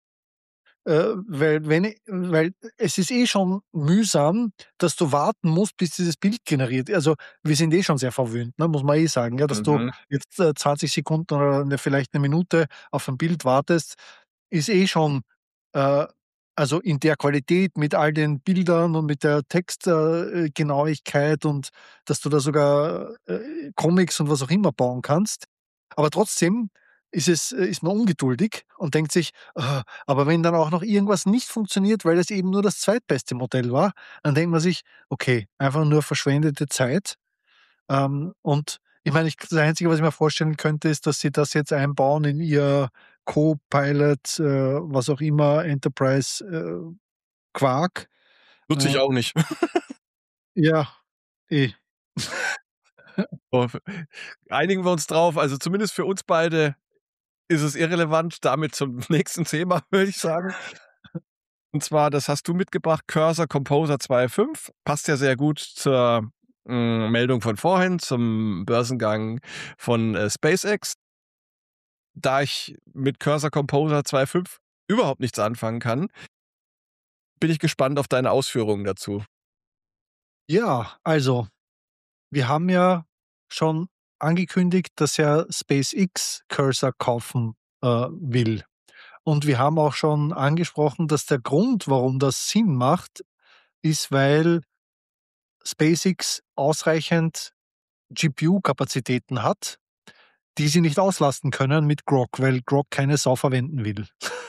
Äh, weil wenn i weil es ist eh schon mühsam, dass du warten musst, bis dieses Bild generiert also, wir sind eh schon sehr verwöhnt, ne, muss man eh sagen, ja, dass du Mhm. jetzt, äh, zwanzig Sekunden oder 'ne vielleicht 'ne Minute auf ein Bild wartest, ist eh schon, äh also, in der Qualität mit all den Bildern und mit der Text äh, äh, Genauigkeit und dass du da sogar, äh, Comics und was auch immer bauen kannst. Aber trotzdem ist es äh, ist man ungeduldig und denkt sich: „Ah“ aber wenn dann auch noch irgendwas nicht funktioniert, weil es eben nur das zweitbeste Modell war, dann denkt man sich: „Okay, einfach nur verschwendete Zeit.“ Ähm, und ich meine, ich das Einzige, was ich mir vorstellen könnte, ist, dass sie das jetzt einbauen in ihr Copilot, äh, was auch immer, Enterprise, äh, Quark. Nutze ich Äh auch nicht. Ja, eh. Einigen wir uns drauf, also, zumindest für uns beide ist es irrelevant. Damit zum nächsten Thema, würde ich sagen. Und zwar, das hast du mitgebracht, Cursor Composer zwei Punkt fünf. Passt ja sehr gut zur, hm, Meldung von vorhin, zum Börsengang von, äh, SpaceX. Da ich mit Cursor Composer zwei Punkt fünf überhaupt nichts anfangen kann bin ich gespannt auf deine Ausführungen dazu. Ja, also, wir haben ja schon angekündigt, dass ja SpaceX Cursor kaufen, äh, will. Und wir haben auch schon angesprochen, dass der Grund, warum das Sinn macht, ist, weil SpaceX ausreichend G P U-Kapazitäten hat, die sie nicht auslasten können mit Grok, weil Grok keine Sau verwenden will.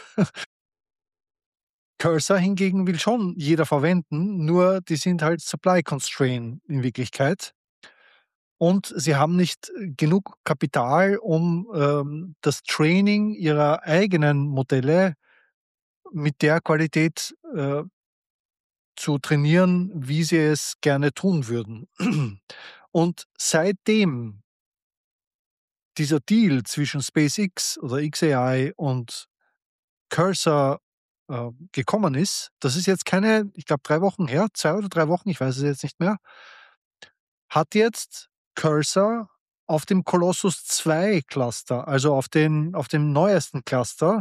Cursor hingegen will schon jeder verwenden, nur die sind halt supply constrained in Wirklichkeit. Und sie haben nicht, äh, genug Kapital, um, ähm, das Training ihrer eigenen Modelle mit der Qualität, äh zu trainieren, wie sie es gerne tun würden. Und seitdem dieser Deal zwischen SpaceX oder xAI und Cursor, äh, gekommen ist, das ist jetzt keine, ich glaube, drei Wochen her, zwei oder drei Wochen, ich weiß es jetzt nicht mehr hat jetzt Cursor auf dem Colossus zwei Cluster, also auf den auf dem neuesten Cluster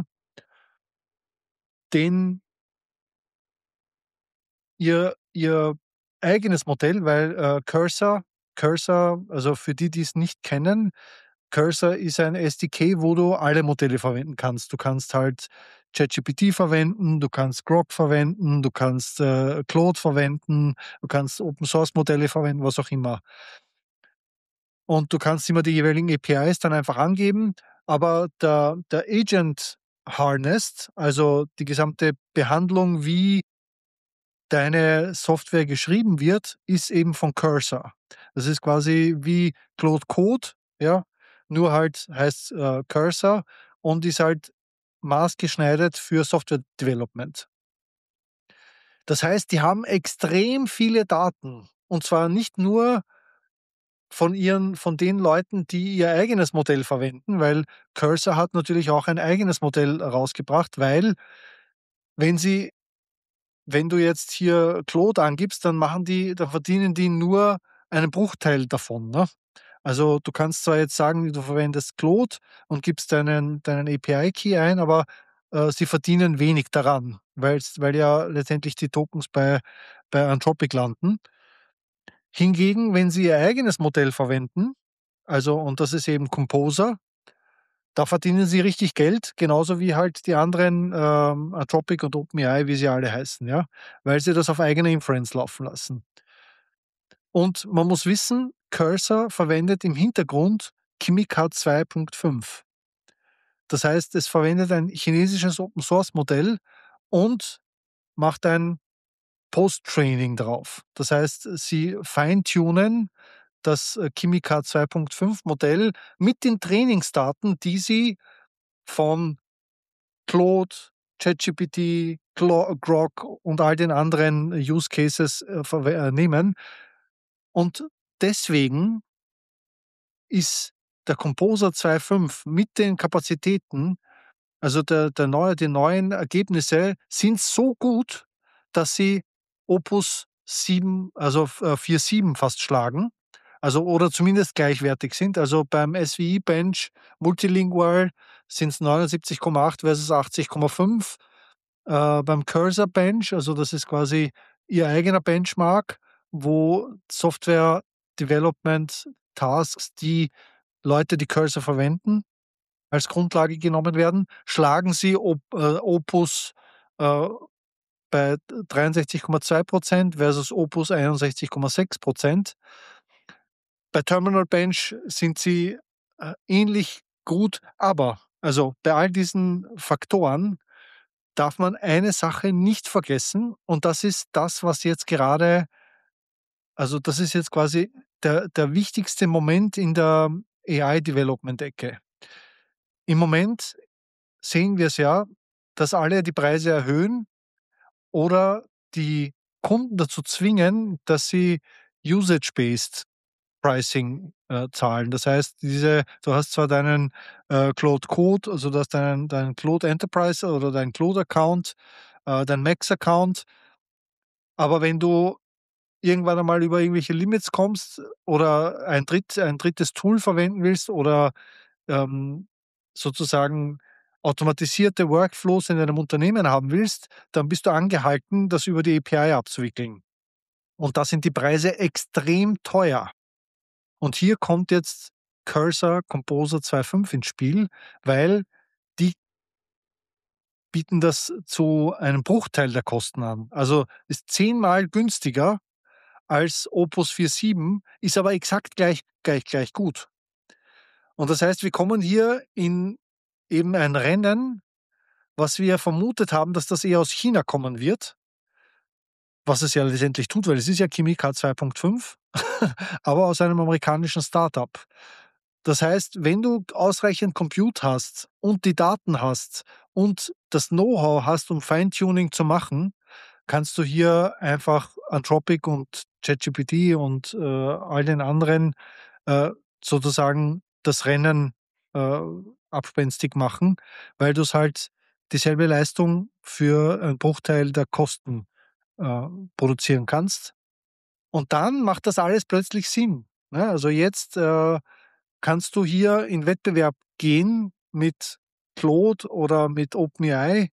den ihr ihr eigenes Modell, weil, äh, Cursor Cursor also, für die, die's nicht kennen, Cursor ist ein S D K, wo du alle Modelle verwenden kannst. Du kannst halt ChatGPT verwenden, du kannst Grok verwenden, du kannst, äh, Claude verwenden, du kannst Open-Source-Modelle verwenden, was auch immer. Und du kannst immer die jeweiligen A P Is dann einfach angeben, aber der der Agent Harness, also die gesamte Behandlung, wie deine Software geschrieben wird, ist eben von Cursor. Das ist quasi wie Claude Code, ja, nur halt heißt's, äh, Cursor und ist halt maßgeschneidert für Software Development. Das heißt, die haben extrem viele Daten. Und zwar nicht nur von ihren von den Leuten, die ihr eigenes Modell verwenden, weil Cursor hat natürlich auch ein eigenes Modell rausgebracht, weil wenn sie wenn du jetzt hier Claude angibst, dann machen die dann verdienen die nur einen Bruchteil davon, ne? Also, du kannst zwar jetzt sagen, du verwendest Claude und gibst deinen deinen A P I-Key ein, aber, äh, sie verdienen wenig daran, weil's weil ja letztendlich die Tokens bei bei Anthropic landen. Hingegen, wenn sie ihr eigenes Modell verwenden, also und das ist eben Composer, da verdienen sie richtig Geld, genauso wie halt die anderen, ähm, Anthropic und OpenAI, wie sie alle heißen, ja, weil sie das auf eigene Inference laufen lassen. Und man muss wissen, Cursor verwendet im Hintergrund Kimi-K zwei Punkt fünf. Das heißt, es verwendet ein chinesisches Open-Source-Modell und macht ein Post-Training drauf. Das heißt, sie feintunen das, äh, Kimi-K zwei Punkt fünf Modell mit den Trainingsdaten, die sie von Claude, ChatGPT, Glo Grok und all den anderen Use Cases, äh, verwe äh, nehmen. Und deswegen ist der Composer zwei Punkt fünf mit den Kapazitäten, also der der neue die neuen Ergebnisse sind so gut, dass sie Opus sieben, also f äh, vier Punkt sieben fast schlagen, also oder zumindest gleichwertig sind. Also beim S W I Bench Multilingual sind's neunundsiebzig Komma acht versus achtzig Komma fünf. Äh, beim Cursor Bench, also das ist quasi ihr eigener Benchmark, wo Software Development Tasks, die Leute, die Cursor verwenden, als Grundlage genommen werden, schlagen sie Op äh, Opus, äh, bei dreiundsechzig Komma zwei Prozent versus Opus einundsechzig Komma sechs Prozent. Bei Terminal Bench sind sie, äh, ähnlich gut, aber also bei all diesen Faktoren darf man eine Sache nicht vergessen und das ist das, was jetzt gerade also das ist jetzt quasi der der wichtigste Moment in der A I-Development-Ecke. Im Moment sehen wir es ja, dass alle die Preise erhöhen oder die Kunden dazu zwingen, dass sie Usage-Based Pricing, äh, zahlen. Das heißt, diese du hast zwar deinen, äh, Claude Code, also du hast deinen deinen Claude Enterprise oder deinen Claude-Account, äh, deinen Max-Account aber wenn du irgendwann einmal über irgendwelche Limits kommst oder ein dritt ein drittes Tool verwenden willst oder, ähm, sozusagen automatisierte Workflows in deinem Unternehmen haben willst, dann bist du angehalten, das über die A P I abzuwickeln. Und da sind die Preise extrem teuer. Und hier kommt jetzt Cursor Composer zwei Punkt fünf ins Spiel, weil die bieten das zu einem Bruchteil der Kosten an. Also, ist zehnmal günstiger als Opus vier Punkt sieben, ist aber exakt gleich gleich gleich gut. Und das heißt, wir kommen hier in eben ein Rennen, was wir vermutet haben, dass das eher aus China kommen wird was es ja letztendlich tut, weil es ist ja Kimi-K zwei Punkt fünf, aber aus einem amerikanischen Start-up. Das heißt, wenn du ausreichend Compute hast und die Daten hast und das Know-how hast, um Feintuning zu machen, kannst du hier einfach Anthropic und ChatGPT und, äh, all den anderen, äh, sozusagen das Rennen, äh, abspenstig machen, weil du's halt dieselbe Leistung für einen Bruchteil der Kosten, äh, produzieren kannst. Und dann macht das alles plötzlich Sinn, ne? Also jetzt, äh, kannst du hier in Wettbewerb gehen mit Claude oder mit OpenAI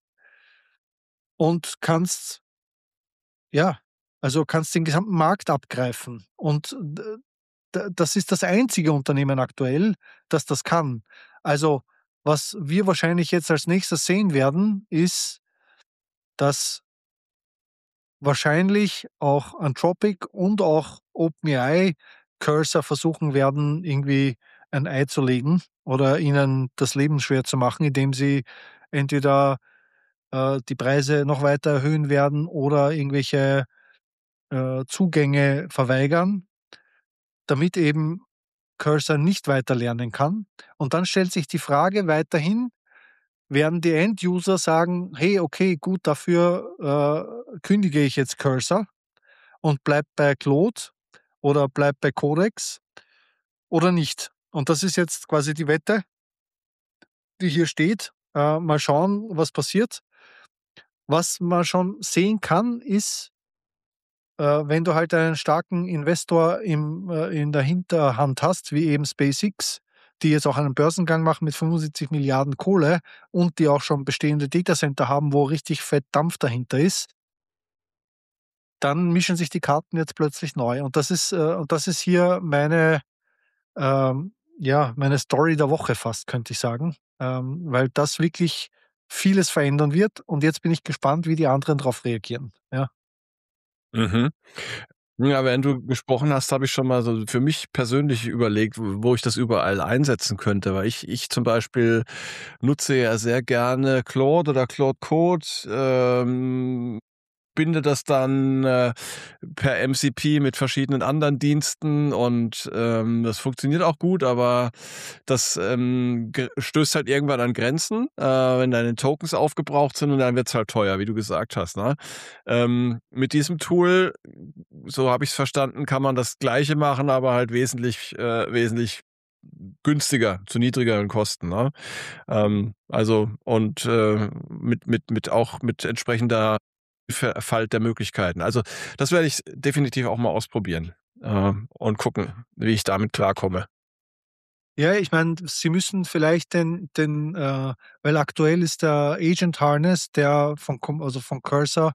und kannst ja, also kannst den gesamten Markt abgreifen. Und d d das ist das einzige Unternehmen aktuell, das das kann. Also, was wir wahrscheinlich jetzt als Nächstes sehen werden, ist dass wahrscheinlich auch Anthropic und auch OpenAI Cursor versuchen werden, irgendwie ein Ei zu legen oder ihnen das Leben schwer zu machen, indem sie entweder, äh, die Preise noch weiter erhöhen werden oder irgendwelche, äh, Zugänge verweigern, damit eben Cursor nicht weiter lernen kann. Und dann stellt sich die Frage weiterhin werden die End-User sagen: „Hey, okay, gut, dafür, äh, kündige ich jetzt Cursor und bleibe bei Claude oder bleibe bei Codex oder nicht?“ Und das ist jetzt quasi die Wette, die hier steht. Äh, mal schauen, was passiert. Was man schon sehen kann, ist, äh, wenn du halt einen starken Investor im äh, in der Hinterhand hast, wie eben SpaceX, die jetzt auch einen Börsengang machen mit fünfundsiebzig Milliarden Kohle und die auch schon bestehende Datacenter haben, wo richtig fett Dampf dahinter ist, dann mischen sich die Karten jetzt plötzlich neu. Und das ist, äh und das ist hier meine, ähm ja, meine Story der Woche fast, könnte ich sagen, ähm, weil das wirklich vieles verändern wird. Und jetzt bin ich gespannt, wie die anderen darauf reagieren, ja. Mhm. Ja, während du gesprochen hast, habe ich schon mal so für mich persönlich überlegt, wo wo ich das überall einsetzen könnte, weil ich ich zum Beispiel nutze ja sehr gerne Claude oder Claude Code, ähm, binde das dann, äh, per M C P mit verschiedenen anderen Diensten und, ähm, das funktioniert auch gut, aber das, ähm, ge stößt halt irgendwann an Grenzen, äh, wenn deine Tokens aufgebraucht sind und dann wird's halt teuer, wie du gesagt hast, ne? Ähm, mit diesem Tool, so habe ich's verstanden, kann man das Gleiche machen, aber halt wesentlich äh, wesentlich günstiger, zu niedrigeren Kosten, ne? Ähm, also und, äh, mit mit mit auch mit entsprechender Vielfalt der Möglichkeiten. Also, das werde ich definitiv auch mal ausprobieren, ähm, und gucken, wie ich damit klarkomme. Ja, ich meine, Sie müssen vielleicht den den, äh weil aktuell ist der Agent Harness, der von Com also von Cursor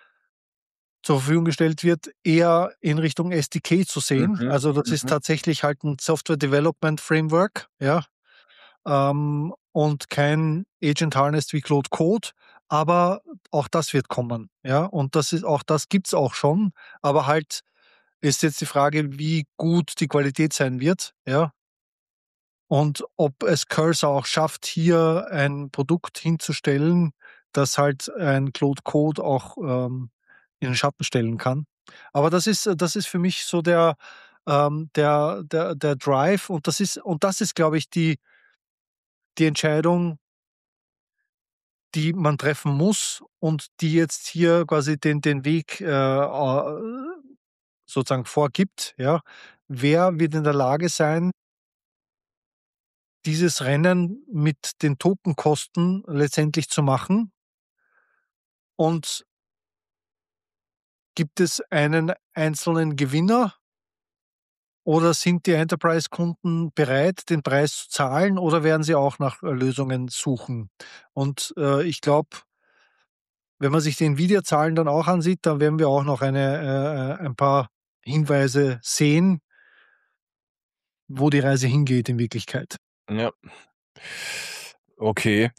zur Verfügung gestellt wird, eher in Richtung S D K zu sehen. Mhm, Also, das ist mhm. tatsächlich halt 'n Software Development Framework, ja, ähm, und kein Agent Harness wie Claude Code, aber auch das wird kommen, ja? Und das ist auch das gibt's auch schon, aber halt ist jetzt die Frage, wie gut die Qualität sein wird, ja? Und ob es Cursor auch schafft, hier ein Produkt hinzustellen, das halt ein Claude Code auch, ähm, in den Schatten stellen kann. Aber das ist äh, das ist für mich so der, ähm der der der Drive und das ist und das ist, glaube ich, die die Entscheidung, die man treffen muss und die jetzt hier quasi den den Weg, äh, a sozusagen vorgibt, ja. Wer wird in der Lage sein, dieses Rennen mit den Tokenkosten letztendlich zu machen? Und gibt es einen einzelnen Gewinner oder sind die Enterprise-Kunden bereit, den Preis zu zahlen oder werden sie auch nach, äh, Lösungen suchen? Und, äh, ich glaube, wenn man sich die Nvidia-Zahlen dann auch ansieht, dann werden wir auch noch eine äh, äh, ein paar Hinweise sehen, wo die Reise hingeht in Wirklichkeit. Ja. Okay.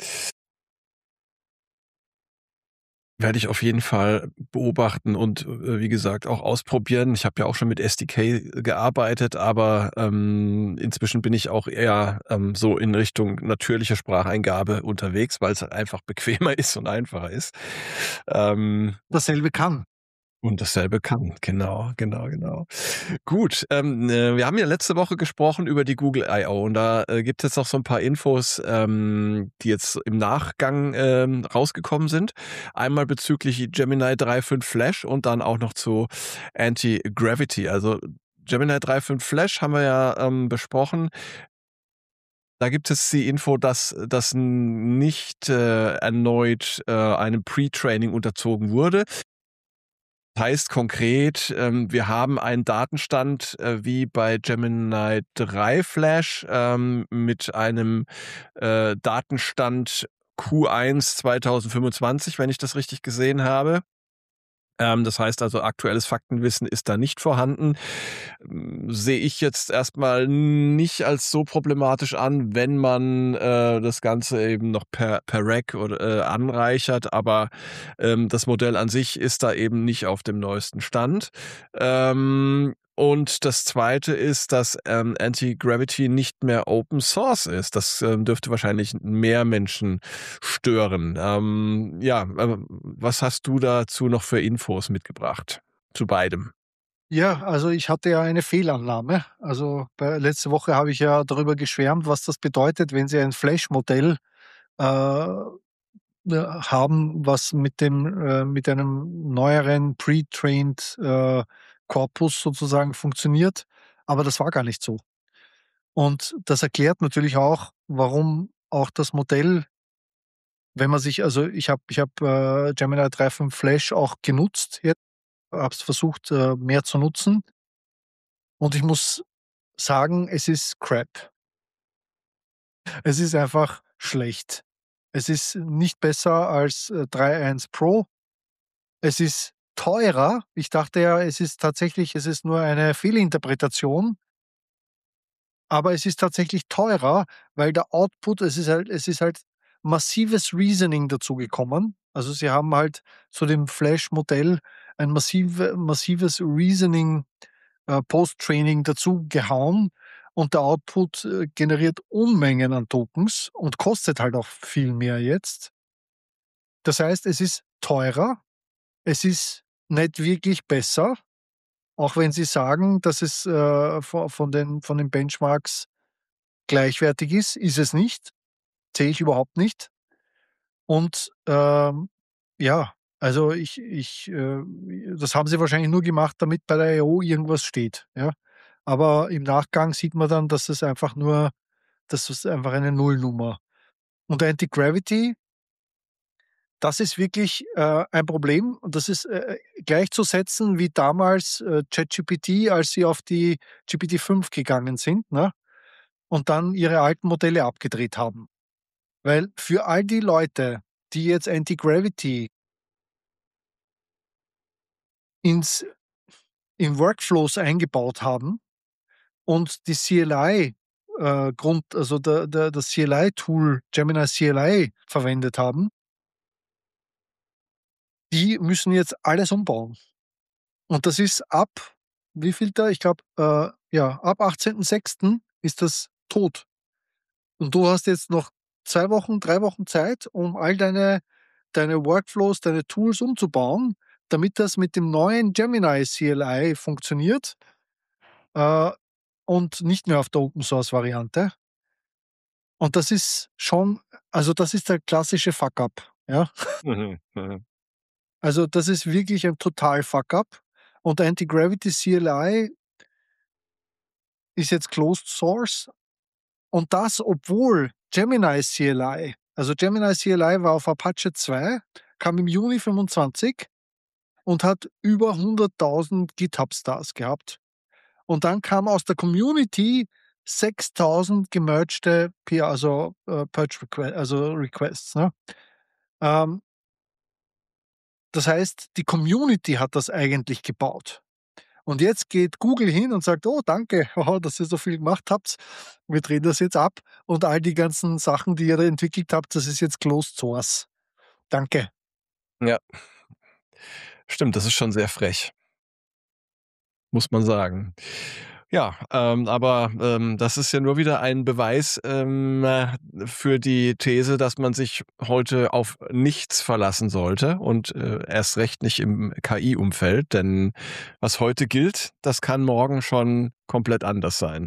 Werde ich auf jeden Fall beobachten und, äh, wie gesagt, auch ausprobieren. Ich habe ja auch schon mit S D K gearbeitet, aber, ähm, inzwischen bin ich auch eher, ähm, so in Richtung natürliche Spracheingabe unterwegs, weil's halt einfach bequemer ist und einfacher ist. Ähm Dasselbe kann. Und dasselbe kann. Genau, genau, genau. Gut, ähm, äh, wir haben ja letzte Woche gesprochen über die Google I O und da, äh, gibt es noch so ein paar Infos, ähm, die jetzt im Nachgang, ähm, rausgekommen sind. Einmal bezüglich Gemini drei Punkt fünf Flash und dann auch noch zu Anti-Gravity. Also, Gemini drei Punkt fünf Flash haben wir ja, ähm, besprochen. Da gibt es die Info, dass das nicht, äh, erneut, äh, einem Pre-Training unterzogen wurde. Heißt konkret, ähm, wir haben einen Datenstand, äh, wie bei Gemini drei Flash, ähm, mit einem, äh, Datenstand Q eins zweitausendfünfundzwanzig, wenn ich das richtig gesehen habe. Ähm, das heißt also, aktuelles Faktenwissen ist da nicht vorhanden. Hm, sehe ich jetzt erstmal nicht als so problematisch an, wenn man, äh, das Ganze eben noch per per Rack oder, äh, anreichert, aber, ähm, das Modell an sich ist da eben nicht auf dem neuesten Stand. Ähm, und das Zweite ist, dass, ähm, Anti-Gravity nicht mehr Open Source ist. Das, ähm, dürfte wahrscheinlich mehr Menschen stören. Ähm, ja, äh, was hast du dazu noch für Infos mitgebracht? Zu beidem? Ja, also ich hatte ja eine Fehlannahme. Also, bei letzte Woche habe ich ja darüber geschwärmt, was das bedeutet, wenn Sie ein Flash-Modell äh, ja, haben, was mit dem äh, mit einem neueren pre-trained, äh, Korpus sozusagen funktioniert, aber das war gar nicht so. Und das erklärt natürlich auch, warum auch das Modell wenn man sich also ich habe ich habe, äh, Gemini drei Punkt fünf Flash auch genutzt jetzt, habe es versucht, äh, mehr zu nutzen und ich muss sagen, es ist Crap. Es ist einfach schlecht. Es ist nicht besser als, äh, drei Punkt eins Pro. Es ist teurer. Ich dachte ja, es ist tatsächlich es ist nur eine Fehlinterpretation. Aber es ist tatsächlich teurer, weil der Output es ist halt es ist halt massives Reasoning dazugekommen. Also, sie haben halt zu dem Flash-Modell ein massive massives Reasoning, äh, Post-Training dazu gehauen und der Output, äh, generiert Unmengen an Tokens und kostet halt auch viel mehr jetzt. Das heißt, es ist teurer, es ist nicht wirklich besser, auch wenn sie sagen, dass es, äh, vo von den von den Benchmarks gleichwertig ist, ist es nicht, sehe ich überhaupt nicht. Und, ähm, ja, also ich ich, äh das haben sie wahrscheinlich nur gemacht, damit bei der I O irgendwas steht, ja? Aber im Nachgang sieht man dann, dass es einfach nur das ist einfach eine Nullnummer. Und der Anti-Gravity das ist wirklich, äh, ein Problem und das ist, äh, äh, gleichzusetzen wie damals, äh, ChatGPT, als sie auf die G P T fünf gegangen sind, ne, und dann ihre alten Modelle abgedreht haben. Weil für all die Leute, die jetzt Anti-Gravity ins in Workflows eingebaut haben und die C L I, äh, Grund also der der das C L I-Tool Gemini C L I verwendet haben die müssen jetzt alles umbauen. Und das ist ab wievielter? Ich glaube, äh, ja, ab achtzehnten sechsten ist das tot. Und du hast jetzt noch zwei Wochen, drei Wochen Zeit, um all deine deine Workflows, deine Tools umzubauen, damit das mit dem neuen Gemini C L I funktioniert, äh, und nicht mehr auf der Open-Source-Variante. Und das ist schon also, das ist der klassische Fuck-up, ja? Mhm, mhm. Also, das ist wirklich ein total Fuck-up und Anti-Gravity C L I ist jetzt Closed Source und das, obwohl Gemini C L I also, Gemini C L I war auf Apache zwei, kam im Juni fünfundzwanzig und hat über hunderttausend GitHub-Stars gehabt. Und dann kam aus der Community sechstausend gemergte P also, äh, Purge Reque also, Requests, ne? Ähm das heißt, die Community hat das eigentlich gebaut. Und jetzt geht Google hin und sagt: „Oh, danke, haha, dass ihr so viel gemacht habt. Wir drehen das jetzt ab und all die ganzen Sachen, die ihr da entwickelt habt, das ist jetzt Closed Source. Danke.“ Ja. Stimmt, das ist schon sehr frech. Muss man sagen. Ja, ähm, aber, ähm, das ist ja nur wieder ein Beweis, ähm, äh, für die These, dass man sich heute auf nichts verlassen sollte und, äh, erst recht nicht im K I-Umfeld, denn was heute gilt, das kann morgen schon komplett anders sein.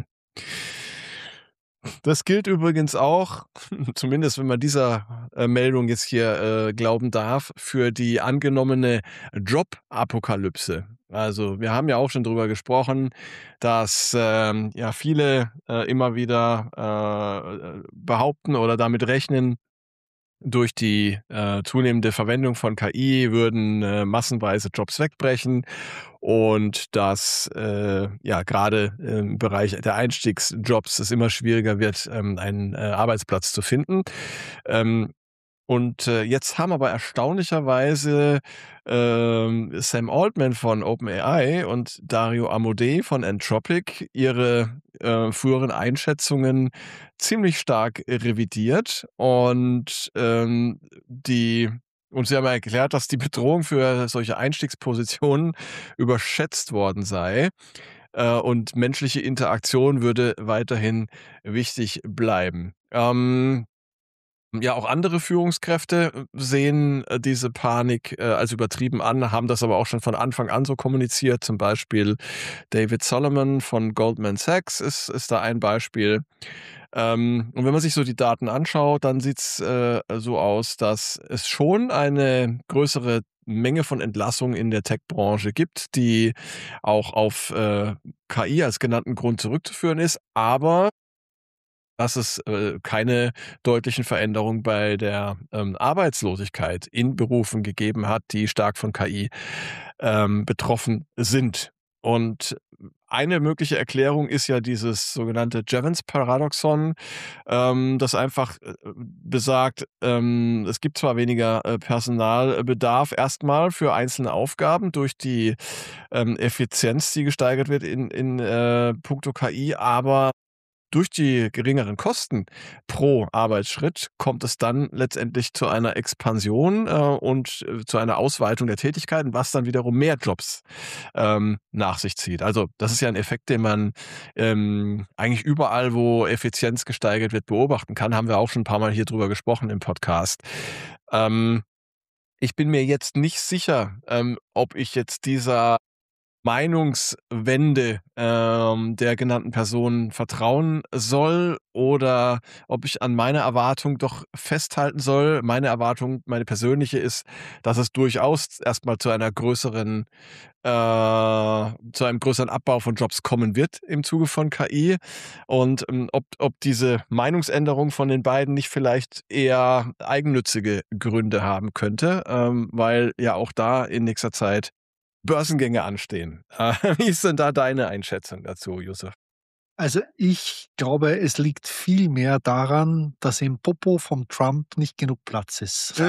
Das gilt übrigens auch, zumindest wenn man dieser, äh, Meldung jetzt hier, äh, glauben darf, für die angenommene Jobapokalypse. Also, wir haben ja auch schon drüber gesprochen, dass, ähm, ja viele, äh, immer wieder, äh, äh, behaupten oder damit rechnen, durch die, äh, zunehmende Verwendung von K I würden, äh, massenweise Jobs wegbrechen und dass, äh, ja grade im Bereich der Einstiegsjobs es immer schwieriger wird, ähm, einen, äh, Arbeitsplatz zu finden. Ähm, und, äh, jetzt haben aber erstaunlicherweise, ähm, Sam Altman von OpenAI und Dario Amodei von Anthropic ihre, äh, früheren Einschätzungen ziemlich stark revidiert und, ähm, die und sie haben erklärt, dass die Bedrohung für solche Einstiegspositionen überschätzt worden sei, äh, und menschliche Interaktion würde weiterhin wichtig bleiben. Ähm Ja, auch andere Führungskräfte sehen äh, diese Panik äh, als übertrieben an, haben das aber auch schon von Anfang an so kommuniziert. Zum Beispiel David Solomon von Goldman Sachs ist, ist da ein Beispiel. Ähm, und wenn man sich so die Daten anschaut, dann sieht's äh, so aus, dass es schon eine größere Menge von Entlassungen in der Tech-Branche gibt, die auch auf äh, K I als genannten Grund zurückzuführen ist, aber dass es äh, keine deutlichen Veränderungen bei der ähm, Arbeitslosigkeit in Berufen gegeben hat, die stark von K I ähm, betroffen sind. Und eine mögliche Erklärung ist ja dieses sogenannte Jevons-Paradoxon, ähm, das einfach äh, besagt, ähm, es gibt zwar weniger äh, Personalbedarf erstmal für einzelne Aufgaben durch die ähm, Effizienz, die gesteigert wird in, in äh, puncto K I, aber durch die geringeren Kosten pro Arbeitsschritt kommt es dann letztendlich zu einer Expansion äh, und äh, zu einer Ausweitung der Tätigkeiten, was dann wiederum mehr Jobs ähm, nach sich zieht. Also das ist ja ein Effekt, den man ähm, eigentlich überall, wo Effizienz gesteigert wird, beobachten kann. Haben wir auch schon ein paar Mal hier drüber gesprochen im Podcast. Ähm, ich bin mir jetzt nicht sicher, ähm, ob ich jetzt dieser Meinungswende ähm, der genannten Personen vertrauen soll oder ob ich an meiner Erwartung doch festhalten soll. Meine Erwartung, meine persönliche ist, dass es durchaus erstmal zu einer größeren, äh, zu einem größeren Abbau von Jobs kommen wird im Zuge von K I und ähm, ob, ob diese Meinungsänderung von den beiden nicht vielleicht eher eigennützige Gründe haben könnte, ähm, weil ja auch da in nächster Zeit Börsengänge anstehen. Äh, Wie ist denn da deine Einschätzung dazu, Yusuf? Also, ich glaube, es liegt viel mehr daran, dass im Popo vom Trump nicht genug Platz ist.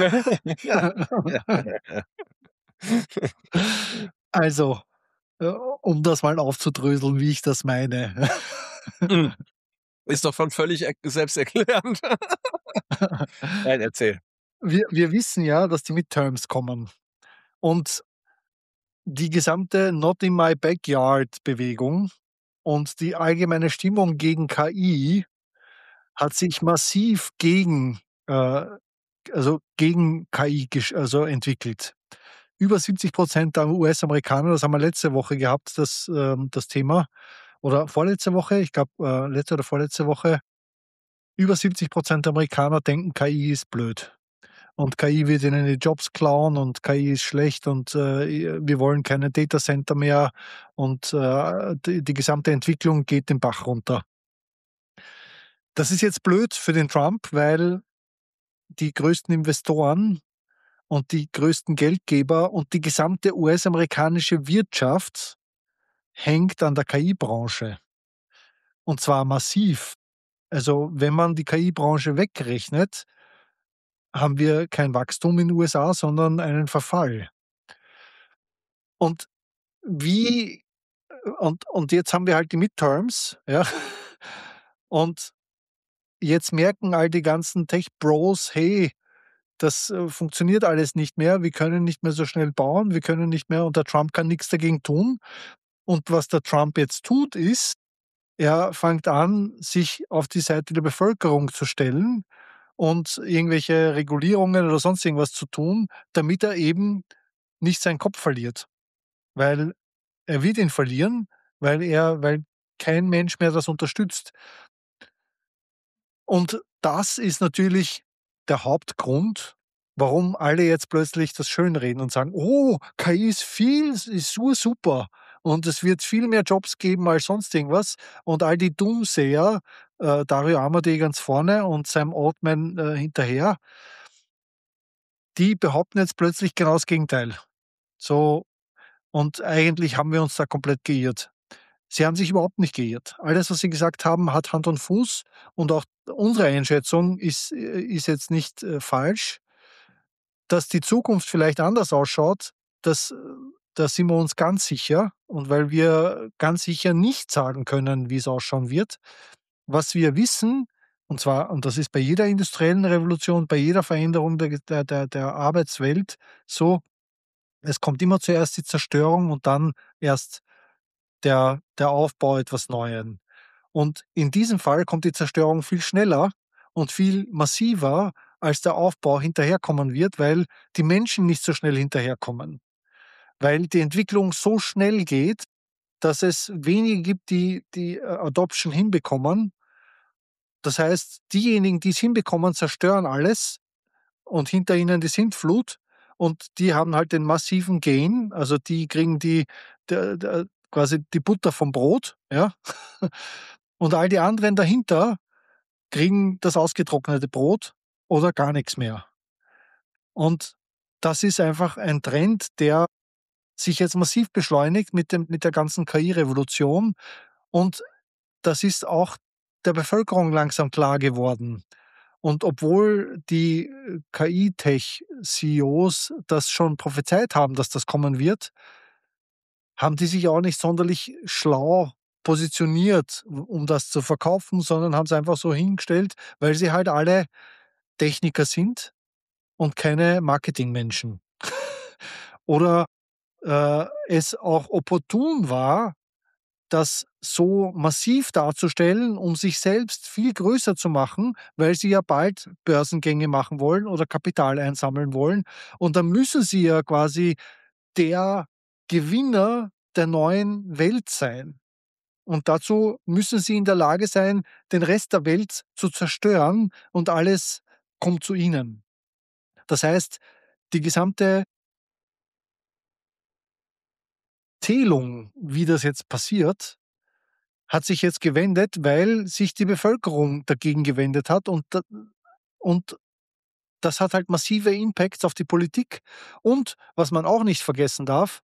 Also, äh, um das mal aufzudröseln, wie ich das meine. Hm, ist doch schon völlig er selbsterklärend. Nein, erzähl. Wir wir wissen ja, dass die Midterms kommen und die gesamte Not in my backyard Bewegung und die allgemeine Stimmung gegen K I hat sich massiv gegen, äh also gegen K I gesch also entwickelt. Über siebzig der U S-Amerikaner, das haben wir letzte Woche gehabt, das, ähm das Thema oder vorletzte Woche, ich glaube, äh, letzte oder vorletzte Woche. Über siebzig der Amerikaner denken, K I ist blöd und K I wird ihnen die Jobs klauen und K I ist schlecht und, äh, wir wollen keine Datacenter mehr und, äh, die die gesamte Entwicklung geht den Bach runter. Das ist jetzt blöd für den Trump, weil die größten Investoren und die größten Geldgeber und die gesamte U S-amerikanische Wirtschaft hängt an der K I-Branche und zwar massiv. Also, wenn man die K I-Branche wegrechnet, haben wir kein Wachstum in den U S A, sondern einen Verfall. Und wie äh, und und jetzt haben wir halt die Midterms, ja? Und jetzt merken all die ganzen Tech-Bros: „Hey, das, äh, funktioniert alles nicht mehr. Wir können nicht mehr so schnell bauen. Wir können nicht mehr und der Trump kann nix dagegen tun.“ Und was der Trump jetzt tut, ist, er fängt an, sich auf die Seite der Bevölkerung zu stellen und irgendwelche Regulierungen oder sonst irgendwas zu tun, damit er eben nicht seinen Kopf verliert. Weil er wird ihn verlieren, weil er weil kein Mensch mehr das unterstützt. Und das ist natürlich der Hauptgrund, warum alle jetzt plötzlich das schönreden und sagen: „Oh, K I ist viel ist ursuper und es wird viel mehr Jobs geben als sonst irgendwas.“ Und all die Doomsayer, äh, Dario Amodei ganz vorne und Sam Altman, äh, hinterher, die behaupten jetzt plötzlich genau das Gegenteil. So, und eigentlich haben wir uns da komplett geirrt. Sie haben sich überhaupt nicht geirrt. Alles, was Sie gesagt haben, hat Hand und Fuß und auch unsere Einschätzung ist äh, ist jetzt nicht, äh, falsch. Dass die Zukunft vielleicht anders ausschaut, das äh, da sind wir uns ganz sicher und weil wir ganz sicher nicht sagen können, wie es ausschauen wird. Was wir wissen, und zwar und das ist bei jeder industriellen Revolution, bei jeder Veränderung der der der der Arbeitswelt so, es kommt immer zuerst die Zerstörung und dann erst der der Aufbau etwas Neuen. Und in diesem Fall kommt die Zerstörung viel schneller und viel massiver, als der Aufbau hinterherkommen wird, weil die Menschen nicht so schnell hinterherkommen. Weil die Entwicklung so schnell geht, dass es wenige gibt, die die äh, Adoption hinbekommen. Das heißt, diejenigen, die es hinbekommen, zerstören alles und hinter ihnen die Sintflut und die haben halt den massiven Gain, also die kriegen die der der quasi die Butter vom Brot, ja? Und all die anderen dahinter kriegen das ausgetrocknete Brot oder gar nichts mehr. Und das ist einfach ein Trend, der sich jetzt massiv beschleunigt mit dem mit der ganzen K I-Revolution und das ist auch der Bevölkerung langsam klar geworden. Und obwohl die äh, K I-Tech-C E Os das schon prophezeit haben, dass das kommen wird, haben die sich auch nicht sonderlich schlau positioniert, u um das zu verkaufen, sondern haben's einfach so hingestellt, weil sie halt alle Techniker sind und keine Marketingmenschen. Oder, äh, es auch opportun war, das so massiv darzustellen, um sich selbst viel größer zu machen, weil sie ja bald Börsengänge machen wollen oder Kapital einsammeln wollen. Und dann müssen sie ja quasi der Gewinner der neuen Welt sein. Und dazu müssen sie in der Lage sein, den Rest der Welt zu zerstören und alles kommt zu ihnen. Das heißt, die gesamte Zählung, wie das jetzt passiert, hat sich jetzt gewendet, weil sich die Bevölkerung dagegen gewendet hat und da und das hat halt massive Impacts auf die Politik. Und was man auch nicht vergessen darf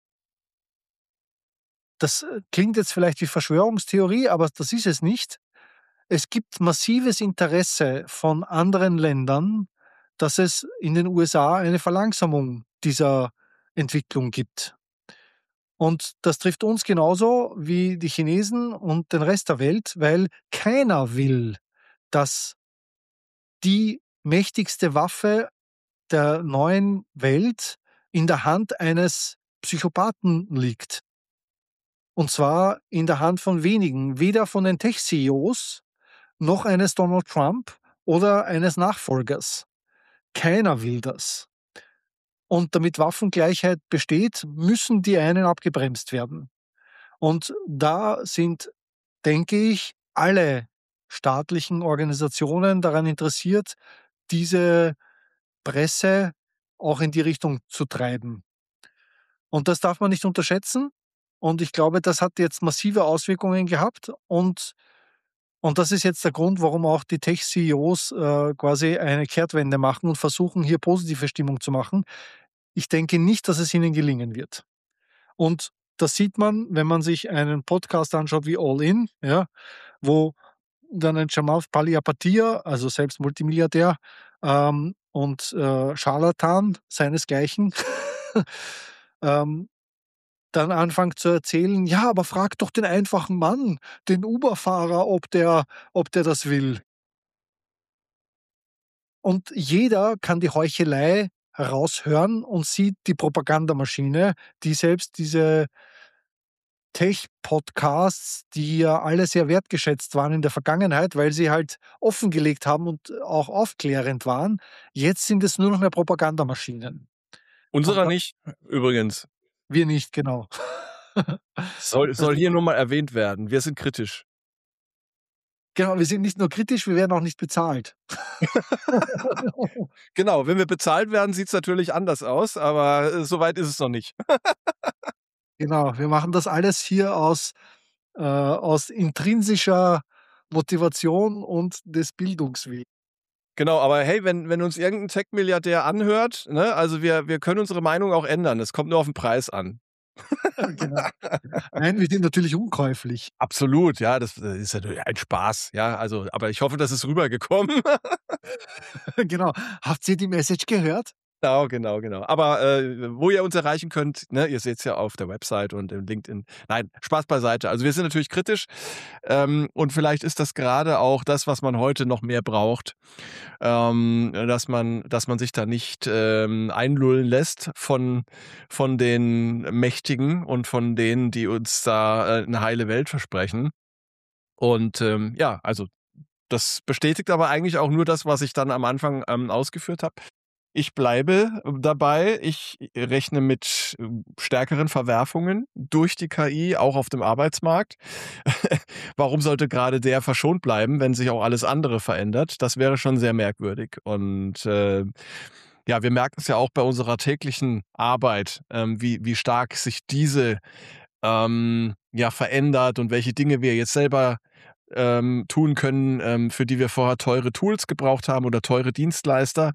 das, äh, klingt jetzt vielleicht wie Verschwörungstheorie, aber das ist es nicht. Es gibt massives Interesse von anderen Ländern, dass es in den U S A eine Verlangsamung dieser Entwicklung gibt. Und das trifft uns genauso wie die Chinesen und den Rest der Welt, weil keiner will, dass die mächtigste Waffe der neuen Welt in der Hand eines Psychopathen liegt. Und zwar in der Hand von wenigen, weder von den Tech-C E Os noch eines Donald Trump oder eines Nachfolgers. Keiner will das. Und damit Waffengleichheit besteht, müssen die einen abgebremst werden. Und da sind, denke ich, alle staatlichen Organisationen daran interessiert, diese Presse auch in die Richtung zu treiben. Und das darf man nicht unterschätzen. Und ich glaube, das hat jetzt massive Auswirkungen gehabt. Und und das ist jetzt der Grund, warum auch die Tech-C E Os, äh, quasi eine Kehrtwende machen und versuchen, hier positive Stimmung zu machen. Ich denke nicht, dass es ihnen gelingen wird. Und das sieht man, wenn man sich einen Podcast anschaut wie All In, ja, wo dann ein Jamal Palihapitiya, also selbst Multimilliardär, ähm, und, äh, Scharlatan seinesgleichen, ähm, dann anfängt zu erzählen: „Ja, aber frag doch den einfachen Mann, den Uber-Fahrer, ob der ob der das will.“ Und jeder kann die Heuchelei heraushören und sieht die Propagandamaschine, die selbst diese Tech-Podcasts, die ja alle sehr wertgeschätzt waren in der Vergangenheit, weil sie halt offengelegt haben und auch aufklärend waren. Jetzt sind es nur noch mehr Propagandamaschinen. Und Unserer da nicht, übrigens. Wir nicht, genau. Soll soll Also hier nur mal erwähnt werden. Wir sind kritisch. Genau, wir sind nicht nur kritisch, wir werden auch nicht bezahlt. Genau, wenn wir bezahlt werden, sieht's natürlich anders aus, aber, äh, so weit ist es noch nicht. Genau, wir machen das alles hier aus äh, aus intrinsischer Motivation und des Bildungswillens. Genau, aber hey, wenn wenn uns irgend 'n Tech-Milliardär anhört, ne, also wir wir können unsere Meinung auch ändern. Es kommt nur auf 'n Preis an. Genau. Nein, wir sind natürlich unkäuflich. Absolut, ja, das, äh, ist ja nur ein Spaß, ja, also aber ich hoffe, das ist rübergekommen. Genau. Habt ihr die Message gehört? Genau, genau, genau. Aber, äh, wo ihr uns erreichen könnt, ne, ihr seht's ja auf der Website und im LinkedIn. Nein, Spaß beiseite. Also, wir sind natürlich kritisch, ähm, und vielleicht ist das gerade auch das, was man heute noch mehr braucht, ähm, dass man dass man sich da nicht, ähm, einlullen lässt von von den Mächtigen und von denen, die uns da, äh, 'ne heile Welt versprechen. Und, ähm, ja, also das bestätigt aber eigentlich auch nur das, was ich dann am Anfang, ähm, ausgeführt habe. Ich bleibe dabei. Ich rechne mit äh, stärkeren Verwerfungen durch die K I, auch auf dem Arbeitsmarkt. Warum sollte gerade der verschont bleiben, wenn sich auch alles andere verändert? Das wäre schon sehr merkwürdig. Und äh, ja, wir merken es ja auch bei unserer täglichen Arbeit, ähm, wie, wie stark sich diese ähm, ja, verändert und welche Dinge wir jetzt selber ähm, tun können, ähm, für die wir vorher teure Tools gebraucht haben oder teure Dienstleister.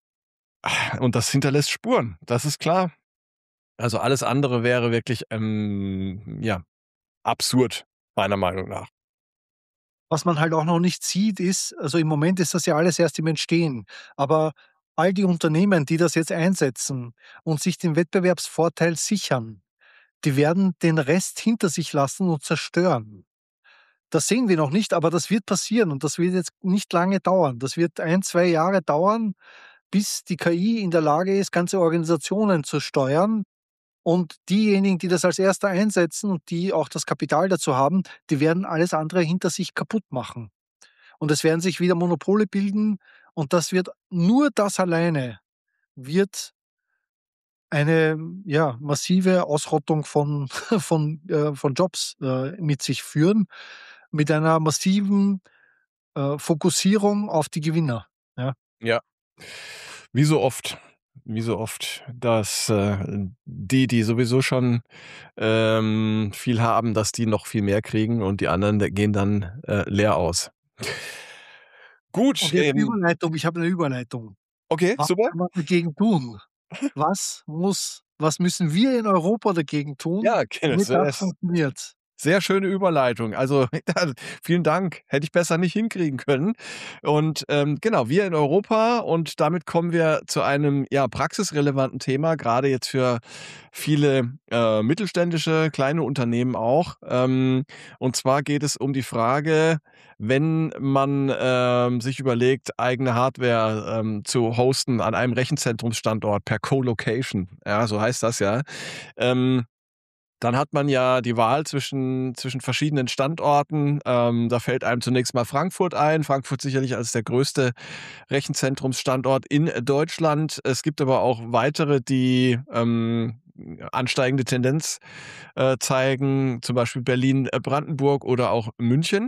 Und das hinterlässt Spuren, das ist klar. Also alles andere wäre wirklich, ähm, ja, absurd, meiner Meinung nach. Was man halt auch noch nicht sieht, ist, also im Moment ist das ja alles erst im Entstehen, aber all die Unternehmen, die das jetzt einsetzen und sich den Wettbewerbsvorteil sichern, die werden den Rest hinter sich lassen und zerstören. Das sehen wir noch nicht, aber das wird passieren und das wird jetzt nicht lange dauern. Das wird ein, zwei Jahre dauern, bis die K I in der Lage ist, ganze Organisationen zu steuern. Und diejenigen, die das als Erster einsetzen und die auch das Kapital dazu haben, die werden alles andere hinter sich kaputt machen. Und es werden sich wieder Monopole bilden und das wird nur das alleine wird eine, ja, massive Ausrottung von von, äh von Jobs, äh, mit sich führen, mit einer massiven, äh, Fokussierung auf die Gewinner, ja. Ja, wie so oft, wie so oft, dass äh, die, die sowieso schon ähm, viel haben, dass die noch viel mehr kriegen und die anderen da gehen dann äh, leer aus. Gut, Und jetzt ähm, Überleitung, ich habe eine Überleitung. okay, Was super. kann man dagegen tun? Was muss was müssen wir in Europa dagegen tun, Ja, okay, damit das das ist funktioniert? sehr schöne Überleitung. Also, ja, vielen Dank. Hätte ich besser nicht hinkriegen können. Und, ähm, genau, wir in Europa und damit kommen wir zu einem, ja, praxisrelevanten Thema, gerade jetzt für viele, äh, mittelständische, kleine Unternehmen auch. Ähm, und zwar geht es um die Frage, wenn man, ähm, sich überlegt, eigene Hardware, ähm, zu hosten an einem Rechenzentrumsstandort per Co-Location. Ja, so heißt das ja. Ähm Dann hat man ja die Wahl zwischen zwischen verschiedenen Standorten. Ähm, da fällt einem zunächst mal Frankfurt ein. Frankfurt sicherlich als der größte Rechenzentrumsstandort in Deutschland. Es gibt aber auch weitere, die, ähm, ansteigende Tendenz, äh, zeigen, zum Beispiel Berlin, äh, Brandenburg oder auch München.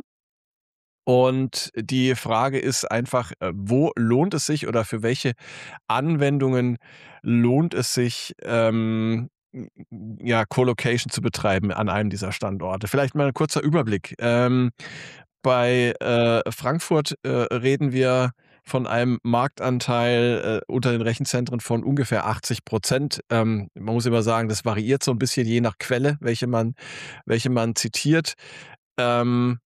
Und die Frage ist einfach, äh, wo lohnt es sich oder für welche Anwendungen lohnt es sich, ähm, ja, Co-Location zu betreiben an einem dieser Standorte? Vielleicht mal ein kurzer Überblick. Ähm, bei, äh, Frankfurt, äh, reden wir von einem Marktanteil, äh, unter den Rechenzentren von ungefähr achtzig Prozent. Ähm, man muss immer sagen, das variiert so ein bisschen je nach Quelle, welche man welche man zitiert. Ähm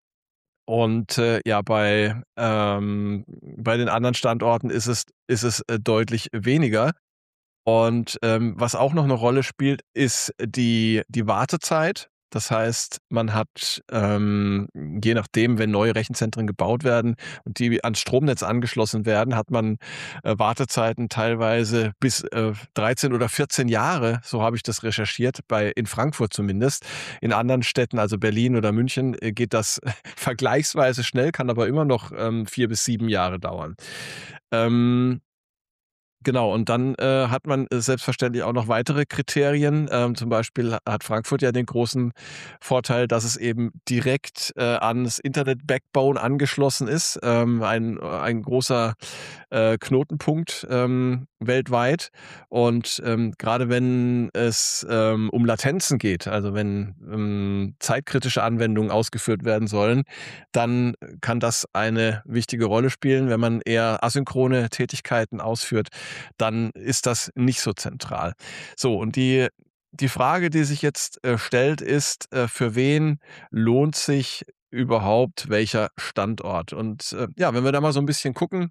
und, äh, ja, bei, ähm bei den anderen Standorten ist es ist es, äh, deutlich weniger. Und, ähm, was auch noch eine Rolle spielt, ist die die Wartezeit. Das heißt, man hat, ähm, je nachdem, wenn neue Rechenzentren gebaut werden und die ans Stromnetz angeschlossen werden, hat man, äh, Wartezeiten teilweise bis, äh, dreizehn oder vierzehn Jahre, so habe ich das recherchiert, bei in Frankfurt zumindest. In anderen Städten, also Berlin oder München, äh, geht das vergleichsweise schnell, kann aber immer noch, ähm, vier bis sieben Jahre dauern. Ähm Genau, und dann, äh, hat man, äh, selbstverständlich auch noch weitere Kriterien. Ähm, zum Beispiel hat Frankfurt ja den großen Vorteil, dass es eben direkt, äh, ans Internet-Backbone angeschlossen ist, ähm, ein ein großer, äh, Knotenpunkt, ähm, weltweit. Und, ähm, grade wenn es, ähm, um Latenzen geht, also wenn, ähm, zeitkritische Anwendungen ausgeführt werden sollen, dann kann das eine wichtige Rolle spielen. Wenn man eher asynchrone Tätigkeiten ausführt, dann ist das nicht so zentral. So, und die die Frage, die sich jetzt, äh, stellt, ist, äh, für wen lohnt sich überhaupt welcher Standort? Und, äh, ja, wenn wir da mal so ein bisschen gucken,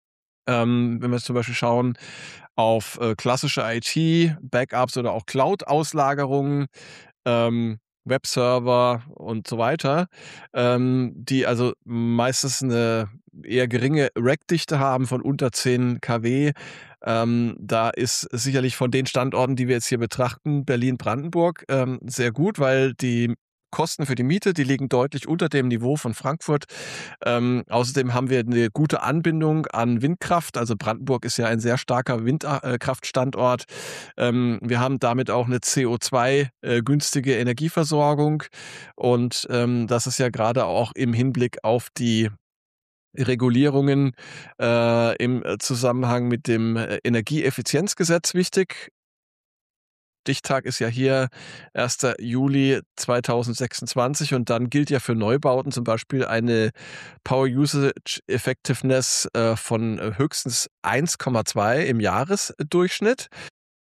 ähm, wenn wir jetzt zum Beispiel schauen auf, äh, klassische I T, Backups oder auch Cloud-Auslagerungen, ähm, Webserver und so weiter, ähm, die also meistens eine eher geringe Rackdichte haben von unter zehn Kilowatt. Ähm, da ist sicherlich von den Standorten, die wir jetzt hier betrachten, Berlin-Brandenburg, ähm, sehr gut, weil die Kosten für die Miete, die liegen deutlich unter dem Niveau von Frankfurt. Ähm, außerdem haben wir eine gute Anbindung an Windkraft. Also Brandenburg ist ja ein sehr starker Windkraftstandort. Ähm, wir haben damit auch eine C O zwei äh, günstige Energieversorgung. Und ähm, das ist ja gerade auch im Hinblick auf die Regulierungen äh, im Zusammenhang mit dem äh, Energieeffizienzgesetz wichtig. Stichtag ist ja hier erster Juli zweitausendsechsundzwanzig und dann gilt ja für Neubauten zum Beispiel eine Power Usage Effectiveness äh, von äh, höchstens eins Komma zwei im Jahresdurchschnitt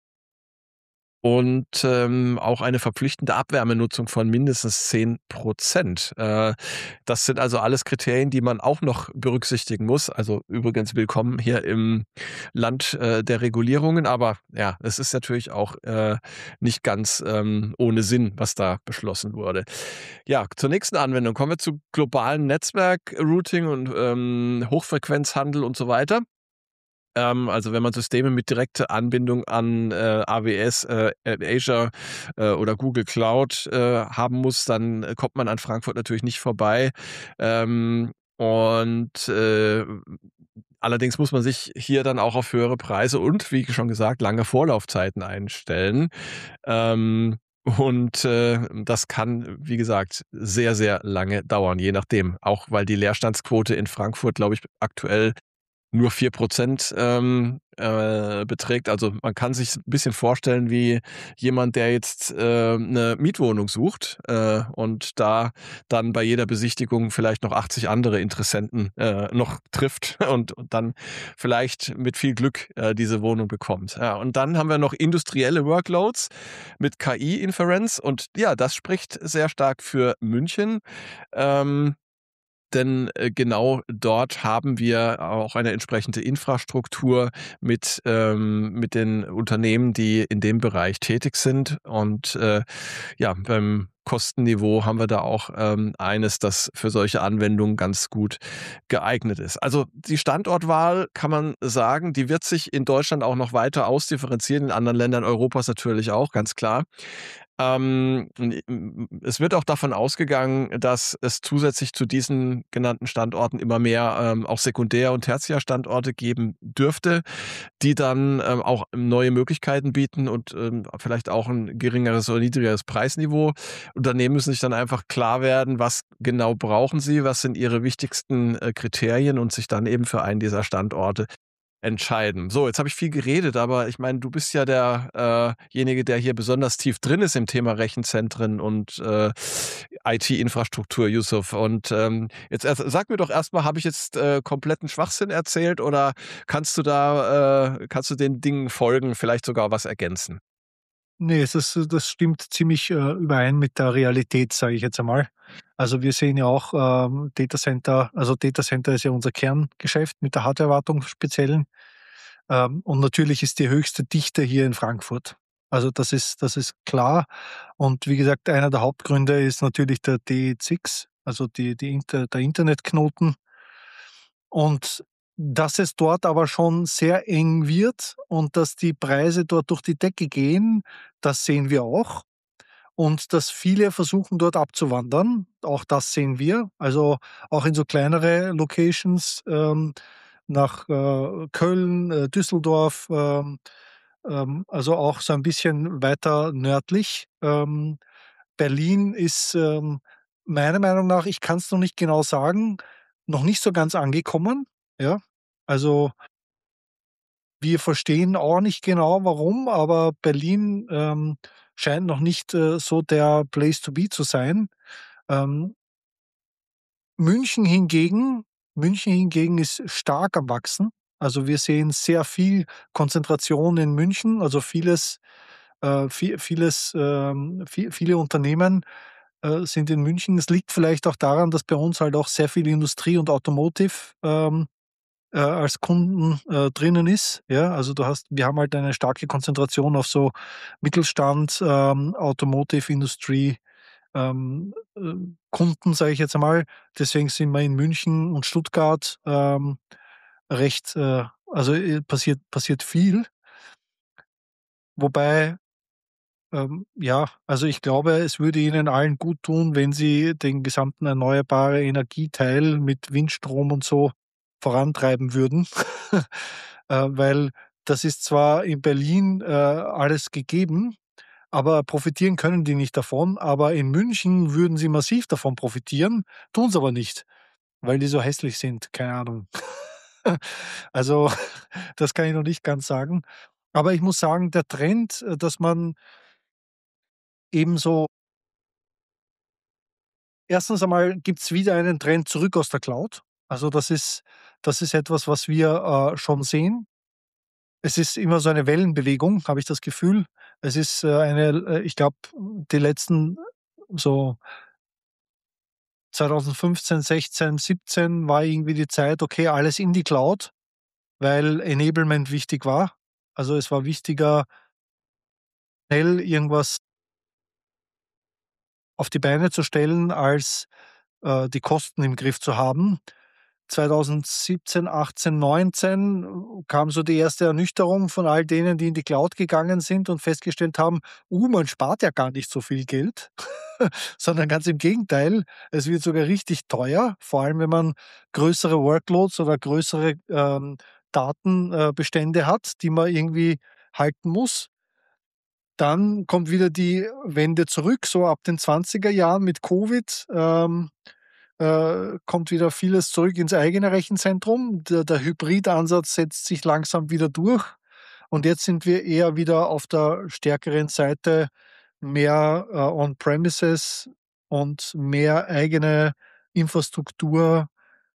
und ähm, auch eine verpflichtende Abwärmenutzung von mindestens zehn Prozent. Äh, das sind also alles Kriterien, die man auch noch berücksichtigen muss. Also übrigens willkommen hier im Land äh, der Regulierungen, aber ja, es ist natürlich auch äh, nicht ganz ähm, ohne Sinn, was da beschlossen wurde. Ja, zur nächsten Anwendung kommen wir zu globalen Netzwerk-Routing und ähm, Hochfrequenzhandel und so weiter. Ähm, also wenn man Systeme mit direkter Anbindung an äh, A W S, äh, Azure äh, oder Google Cloud äh, haben muss, dann äh, kommt man an Frankfurt natürlich nicht vorbei. Ähm, und äh, allerdings muss man sich hier dann auch auf höhere Preise und, wie schon gesagt, lange Vorlaufzeiten einstellen. Ähm, und äh, das kann, wie gesagt, sehr, sehr lange dauern, je nachdem. Auch weil die Leerstandsquote in Frankfurt, glaube ich, aktuell nur vier Prozent ähm, äh, beträgt. Also man kann sich ein bisschen vorstellen wie jemand, der jetzt äh, 'ne Mietwohnung sucht äh, und da dann bei jeder Besichtigung vielleicht noch achtzig andere Interessenten äh, noch trifft und und dann vielleicht mit viel Glück äh, diese Wohnung bekommt. Ja, und dann haben wir noch industrielle Workloads mit K I-Inferenz und ja, das spricht sehr stark für München. Ähm denn äh, genau dort haben wir auch eine entsprechende Infrastruktur mit, ähm, mit den Unternehmen, die in dem Bereich tätig sind. Und äh, ja, beim Kostenniveau haben wir da auch ähm, eines, das für solche Anwendungen ganz gut geeignet ist. Also die Standortwahl kann man sagen, die wird sich in Deutschland auch noch weiter ausdifferenzieren, in anderen Ländern Europas natürlich auch, ganz klar. Ähm, es wird auch davon ausgegangen, dass es zusätzlich zu diesen genannten Standorten immer mehr ähm, auch Sekundär- und Tertiärstandorte geben dürfte, die dann ähm, auch neue Möglichkeiten bieten und ähm, vielleicht auch ein geringeres oder niedrigeres Preisniveau. Unternehmen müssen sich dann einfach klar werden, was genau brauchen sie, was sind ihre wichtigsten äh, Kriterien und sich dann eben für einen dieser Standorte entscheiden. So, jetzt habe ich viel geredet, aber ich meine, du bist ja der äh, jenige, der hier besonders tief drin ist im Thema Rechenzentren und äh, I T-Infrastruktur, Yusuf. Und ähm, jetzt erst, sag mir doch erstmal, habe ich jetzt äh, kompletten Schwachsinn erzählt oder kannst du da, äh, kannst du den Dingen folgen, vielleicht sogar was ergänzen? Ne, es ist das stimmt ziemlich, äh, überein mit der Realität, sage ich jetzt einmal. Also, wir sehen ja auch, ähm, Datacenter also, Datacenter ist ja unser Kerngeschäft mit der Hardwarewartung im Speziellen. Ähm, und natürlich ist die höchste Dichte hier in Frankfurt. Also, das ist das ist klar. Und wie gesagt, einer der Hauptgründe ist natürlich der D E C X, also die die Inter der Internetknoten. Und dass es dort aber schon sehr eng wird und dass die Preise dort durch die Decke gehen, das sehen wir auch. Und dass viele versuchen, dort abzuwandern, auch das sehen wir. Also, auch in so kleinere Locations, ähm, nach, äh, Köln, äh, Düsseldorf, ähm, ähm, also auch so ein bisschen weiter nördlich. Ähm, Berlin ist, ähm, meiner Meinung nach, ich kann es noch nicht genau sagen, noch nicht so ganz angekommen, ja. Also, wir verstehen auch nicht genau warum, aber Berlin, ähm, scheint noch nicht, äh, so der Place to be zu sein. Ähm, München hingegen München hingegen ist stark am Wachsen. Also, wir sehen sehr viel Konzentration in München, also vieles äh, vie vieles, ähm vie viele Unternehmen, äh, sind in München. Es liegt vielleicht auch daran, dass bei uns halt auch sehr viel Industrie und Automotive, ähm, äh, als Kunden, äh, drinnen ist, ja? Also, du hast wir haben halt eine starke Konzentration auf so Mittelstand, ähm, Automotive Industrie, ähm, äh, Kunden, sage ich jetzt einmal. Deswegen sind wir in München und Stuttgart, ähm, recht, äh also, äh, passiert passiert viel, wobei, ähm, ja, also ich glaube, es würde ihnen allen gut tun, wenn sie den gesamten erneuerbare Energieteil mit Windstrom und so vorantreiben würden. Äh, weil das ist zwar in Berlin, äh, alles gegeben, aber profitieren können die nicht davon. Aber in München würden sie massiv davon profitieren, tun's aber nicht, weil die so hässlich sind, keine Ahnung. Also, das kann ich noch nicht ganz sagen. Aber ich muss sagen, der Trend, äh, dass man ebenso erstens einmal gibt's wieder einen Trend zurück aus der Cloud. Also, das ist das ist etwas, was wir, äh, schon sehen. Es ist immer so eine Wellenbewegung, habe ich das Gefühl. Es ist, äh, eine äh, ich glaube, die letzten so zweitausendfünfzehn, sechzehn, siebzehn war irgendwie die Zeit, okay, alles in die Cloud, weil Enablement wichtig war. Also, es war wichtiger schnell irgendwas auf die Beine zu stellen, als, äh, die Kosten im Griff zu haben. zweitausendsiebzehn, achtzehn, neunzehn äh, kam so die erste Ernüchterung von all denen, die in die Cloud gegangen sind und festgestellt haben: „Uh, man spart ja gar nicht so viel Geld“, sondern ganz im Gegenteil, es wird sogar richtig teuer, vor allem wenn man größere Workloads oder größere, ähm, Datenbestände äh, Bestände hat, die man irgendwie halten muss. Dann kommt wieder die Wende zurück, so ab den zwanziger Jahren mit Covid, ähm, äh, kommt wieder vieles zurück ins eigene Rechenzentrum. Der der Hybridansatz setzt sich langsam wieder durch und jetzt sind wir eher wieder auf der stärkeren Seite, mehr, äh, On-Premises und mehr eigene Infrastruktur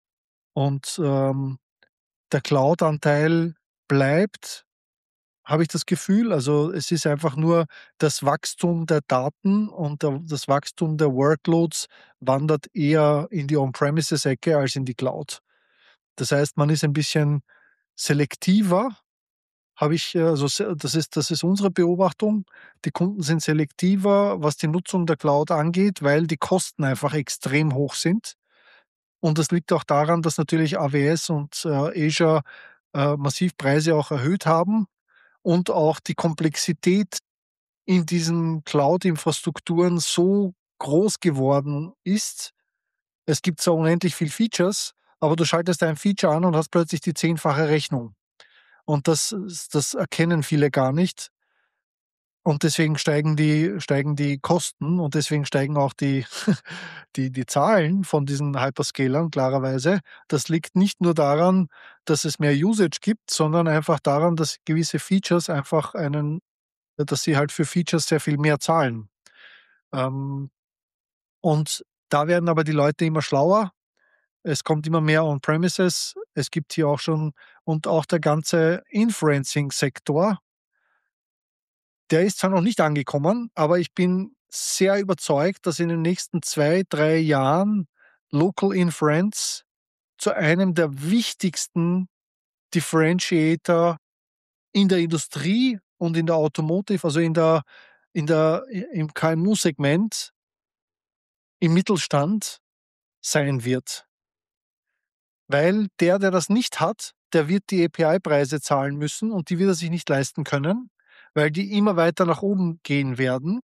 und, ähm, der Cloud-Anteil bleibt, habe ich das Gefühl. Also, es ist einfach nur das Wachstum der Daten und der das Wachstum der Workloads wandert eher in die On-Premises-Ecke als in die Cloud. Das heißt, man ist ein bisschen selektiver, habe ich, äh, also se das ist das ist unsere Beobachtung. Die Kunden sind selektiver, was die Nutzung der Cloud angeht, weil die Kosten einfach extrem hoch sind. Und das liegt auch daran, dass natürlich A W S und, äh, Azure, äh, massiv Preise auch erhöht haben und auch die Komplexität in diesen Cloud-Infrastrukturen so groß geworden ist. Es gibt so unendlich viel Features, aber du schaltest ein Feature an und hast plötzlich die zehnfache Rechnung. Und das das erkennen viele gar nicht. Und deswegen steigen die steigen die Kosten und deswegen steigen auch die die die Zahlen von diesen Hyperscalern klarerweise. Das liegt nicht nur daran, dass es mehr Usage gibt, sondern einfach daran, dass gewisse Features einfach einen dass sie halt für Features sehr viel mehr zahlen. Ähm, und da werden aber die Leute immer schlauer. Es kommt immer mehr On-Premises. Es gibt hier auch schon und auch der ganze Inferencing-Sektor, der ist zwar noch nicht angekommen, aber ich bin sehr überzeugt, dass in den nächsten zwei, drei Jahren Local Inference zu einem der wichtigsten Differentiator in der Industrie und in der Automotive, also in der in der i im K M U-Segment im Mittelstand sein wird. Weil der, der das nicht hat, der wird die A P I-Preise zahlen müssen und die wird er sich nicht leisten können, weil die immer weiter nach oben gehen werden.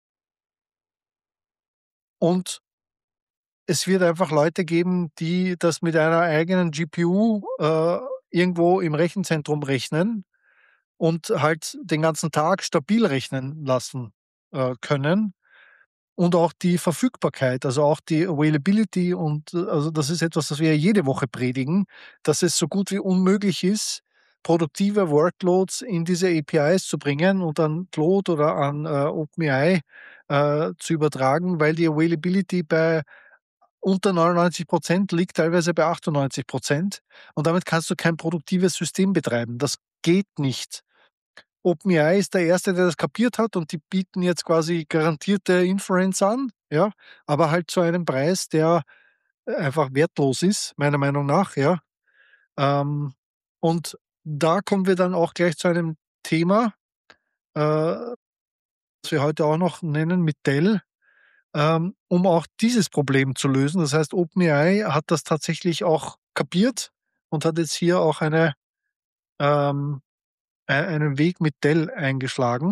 Und es wird einfach Leute geben, die das mit einer eigenen G P U, äh, irgendwo im Rechenzentrum rechnen und halt den ganzen Tag stabil rechnen lassen, äh, können. Und auch die Verfügbarkeit, also auch die Availability und, äh, also das ist etwas, das wir jede Woche predigen, dass es so gut wie unmöglich ist, produktive Workloads in diese A P Is zu bringen und an Claude oder an, äh, OpenAI, äh, zu übertragen, weil die Availability bei unter neunundneunzig liegt, teilweise bei achtundneunzig und damit kannst du kein produktives System betreiben. Das geht nicht. OpenAI ist der Erste, der das kapiert hat und die bieten jetzt quasi garantierte Inference an, ja, aber halt zu einem Preis, der, äh, einfach wertlos ist, meiner Meinung nach, ja. Ähm, und da kommen wir dann auch gleich zu einem Thema, äh, das wir heute auch noch nennen mit Dell, ähm, um auch dieses Problem zu lösen. Das heißt, OpenAI hat das tatsächlich auch kapiert und hat jetzt hier auch eine, ähm, ei einen Weg mit Dell eingeschlagen.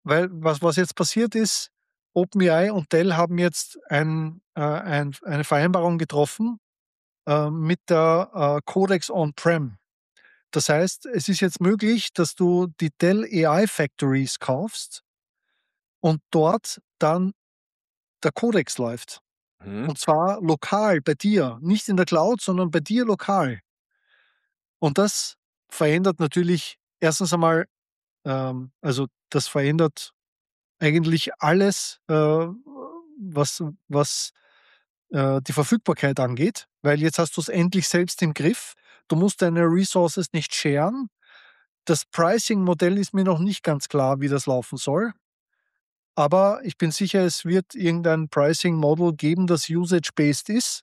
weil was was jetzt passiert ist, OpenAI und Dell haben jetzt ein äh, ein eine Vereinbarung getroffen, äh, mit der, äh, Codex On-Prem. Das heißt, es ist jetzt möglich, dass du die Dell A I Factories kaufst und dort dann der Codex läuft. Mhm. Und zwar lokal bei dir, nicht in der Cloud, sondern bei dir lokal. Und das verändert natürlich erstens einmal, ähm also, das verändert eigentlich alles, äh, was was, äh, die Verfügbarkeit angeht, weil jetzt hast du's endlich selbst im Griff. Du musst deine Resources nicht sharen. Das Pricing-Modell ist mir noch nicht ganz klar, wie das laufen soll. Aber ich bin sicher, es wird irgendein Pricing-Model geben, das usage-based ist.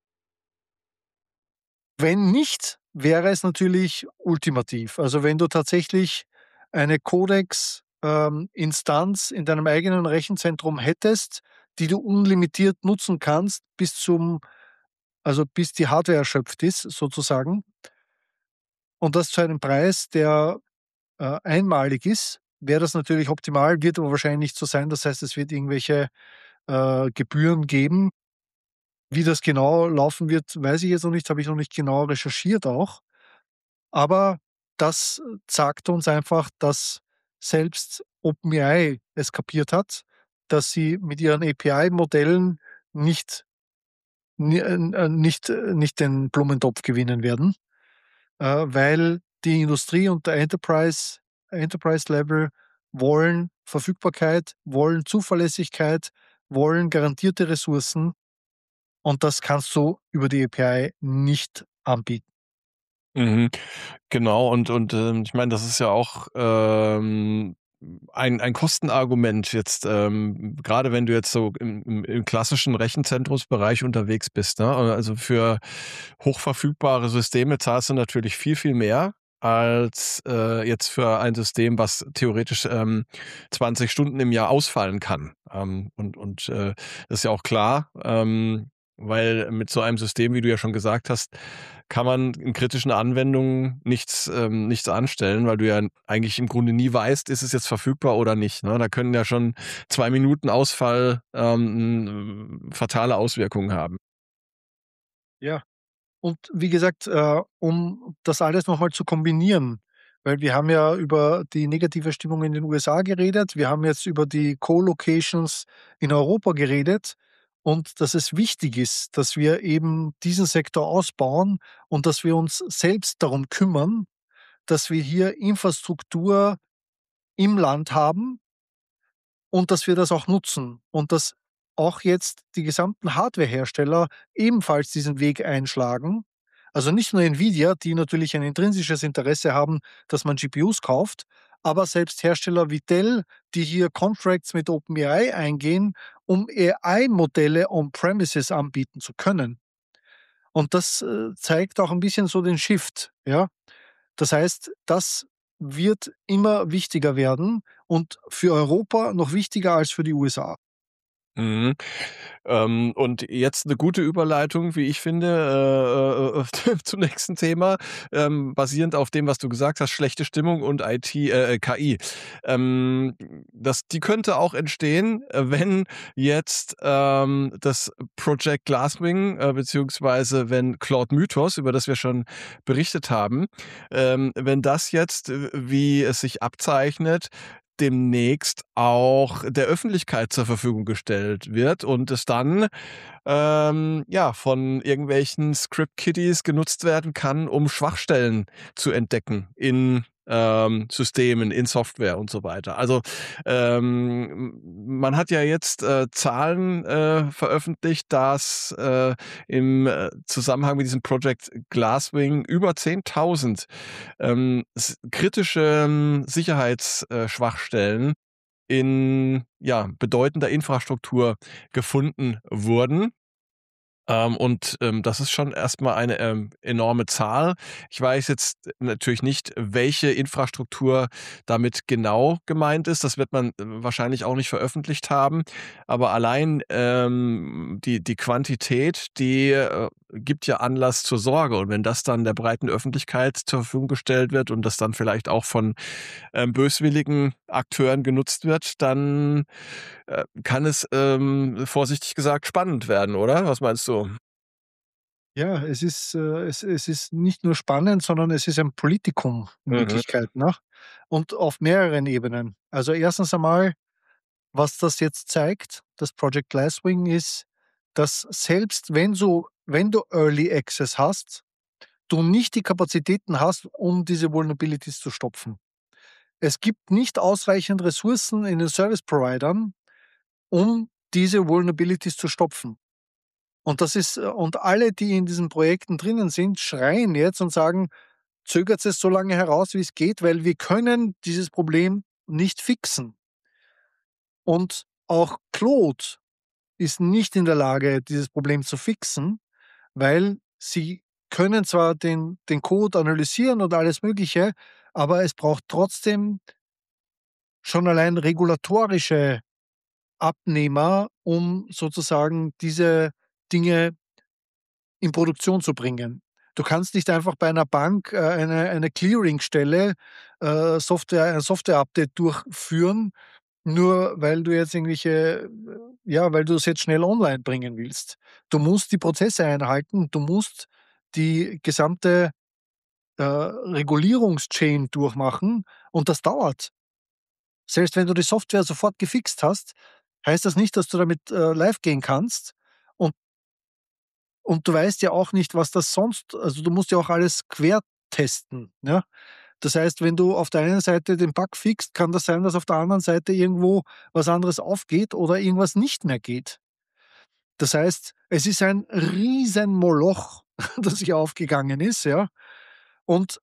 Wenn nicht, wäre es natürlich ultimativ. Also, wenn du tatsächlich eine Codex, ähm, Instanz in deinem eigenen Rechenzentrum hättest, die du unlimitiert nutzen kannst bis zum also, bis die Hardware erschöpft ist sozusagen und das zu einem Preis, der, äh, einmalig ist, wäre das natürlich optimal, wird aber wahrscheinlich nicht so sein. Das heißt, es wird irgendwelche, äh, Gebühren geben. Wie das genau laufen wird, weiß ich jetzt noch nicht, habe ich noch nicht genau recherchiert auch. Aber das sagt uns einfach, dass selbst OpenAI es kapiert hat, dass sie mit ihren A P I-Modellen nicht ni äh, äh, nicht äh, nicht den Blumentopf gewinnen werden, äh, weil die Industrie und der Enterprise Enterprise Level wollen Verfügbarkeit, wollen Zuverlässigkeit, wollen garantierte Ressourcen und das kannst du über die A P I nicht anbieten. Mhm. Genau und und, ähm, ich meine, das ist ja auch, ähm, ein ein Kostenargument jetzt, ähm, grade wenn du jetzt so im im im klassischen Rechenzentrumsbereich unterwegs bist, ne? Äh, also, für hochverfügbare Systeme zahlst du natürlich viel, viel mehr als, äh, jetzt für ein System, was theoretisch, ähm, zwanzig Stunden im Jahr ausfallen kann. Ähm, und und, äh, ist ja auch klar, ähm, weil mit so einem System, wie du ja schon gesagt hast, kann man in kritischen Anwendungen nichts ähm, nichts anstellen, weil du ja eigentlich im Grunde nie weißt, ist es jetzt verfügbar oder nicht, ne? Da können ja schon zwei Minuten Ausfall, ähm, fatale Auswirkungen haben. Ja. Und wie gesagt, äh, um das alles noch mal zu kombinieren, weil wir haben ja über die negative Stimmung in den U S A geredet. Wir haben jetzt über die Co-Locations in Europa geredet und dass es wichtig ist, dass wir eben diesen Sektor ausbauen und dass wir uns selbst darum kümmern, dass wir hier Infrastruktur im Land haben und dass wir das auch nutzen und dass auch jetzt die gesamten Hardwarehersteller ebenfalls diesen Weg einschlagen. Also, nicht nur Nvidia, die natürlich ein intrinsisches Interesse haben, dass man G P Us kauft, aber selbst Hersteller wie Dell, die hier Contracts mit OpenAI eingehen, um A I-Modelle on-premises anbieten zu können. Und das, äh, zeigt auch ein bisschen so den Shift, ja? Das heißt, das wird immer wichtiger werden und für Europa noch wichtiger als für die U S A. Mhm. Ähm, und jetzt 'ne gute Überleitung, wie ich finde, äh, äh, äh, zum nächsten Thema, ähm, basierend auf dem, was du gesagt hast, schlechte Stimmung und I T äh, äh, K I. Ähm, das die könnte auch entstehen, äh, wenn jetzt, ähm, das Project Glasswing, äh, beziehungsweise wenn Claude Mythos, über das wir schon berichtet haben, ähm, wenn das jetzt, w wie es sich abzeichnet, demnächst auch der Öffentlichkeit zur Verfügung gestellt wird und es dann, ähm, ja, von irgendwelchen Script-Kiddies genutzt werden kann, um Schwachstellen zu entdecken in, ähm, Systemen, in Software und so weiter. Also, ähm, m man hat ja jetzt, äh, Zahlen, äh, veröffentlicht, dass, äh, im, äh, Zusammenhang mit diesem Project Glasswing über zehntausend, ähm, s kritische Sicherheits äh, Schwachstellen in, ja, bedeutender Infrastruktur gefunden wurden. Ähm, und, ähm, das ist schon erst mal eine, ähm, enorme Zahl. Ich weiß jetzt natürlich nicht, welche Infrastruktur damit genau gemeint ist. Das wird man, äh, wahrscheinlich auch nicht veröffentlicht haben. Aber allein, ähm, die die Quantität, die, äh, gibt ja Anlass zur Sorge. Und wenn das dann der breiten Öffentlichkeit zur Verfügung gestellt wird und das dann vielleicht auch von, ähm, böswilligen Akteuren genutzt wird, dann, äh, kann es, ähm, vorsichtig gesagt, spannend werden, oder? Was meinst du? Ja, es ist, äh, es es ist nicht nur spannend, sondern es ist ein Politikum in Mhm. Wirklichkeit, ne? Und auf mehreren Ebenen. Also, erstens einmal, was das jetzt zeigt, das Project Glasswing, ist, dass selbst wenn so wenn du Early Access hast, du nicht die Kapazitäten hast, um diese Vulnerabilities zu stopfen. Es gibt nicht ausreichend Ressourcen in den Service Providern, um diese Vulnerabilities zu stopfen. Und das ist äh, und alle, die in diesen Projekten drinnen sind, schreien jetzt und sagen: „Zögert es so lange heraus, wie es geht, weil wir können dieses Problem nicht fixen.“ Und auch Claude ist nicht in der Lage, dieses Problem zu fixen, weil sie können zwar den den Code analysieren und alles Mögliche, aber es braucht trotzdem schon allein regulatorische Abnehmer, um sozusagen diese Dinge in Produktion zu bringen. Du kannst nicht einfach bei einer Bank, äh, eine eine Clearingstelle, äh, Software ein Software-Update durchführen, nur weil du jetzt irgendwelche äh, ja, weil du es jetzt schnell online bringen willst. Du musst die Prozesse einhalten, du musst die gesamte, äh, Regulierungschain durchmachen und das dauert. Selbst wenn du die Software sofort gefixt hast, heißt das nicht, dass du damit, äh, live gehen kannst. Und und du weißt ja auch nicht, was das sonst, also, du musst ja auch alles quertesten, ja? Das heißt, wenn du auf der einen Seite den Bug fixt, kann das sein, dass auf der anderen Seite irgendwo was anderes aufgeht oder irgendwas nicht mehr geht. Das heißt, es ist ein Riesenmoloch, das hier aufgegangen ist, ja, und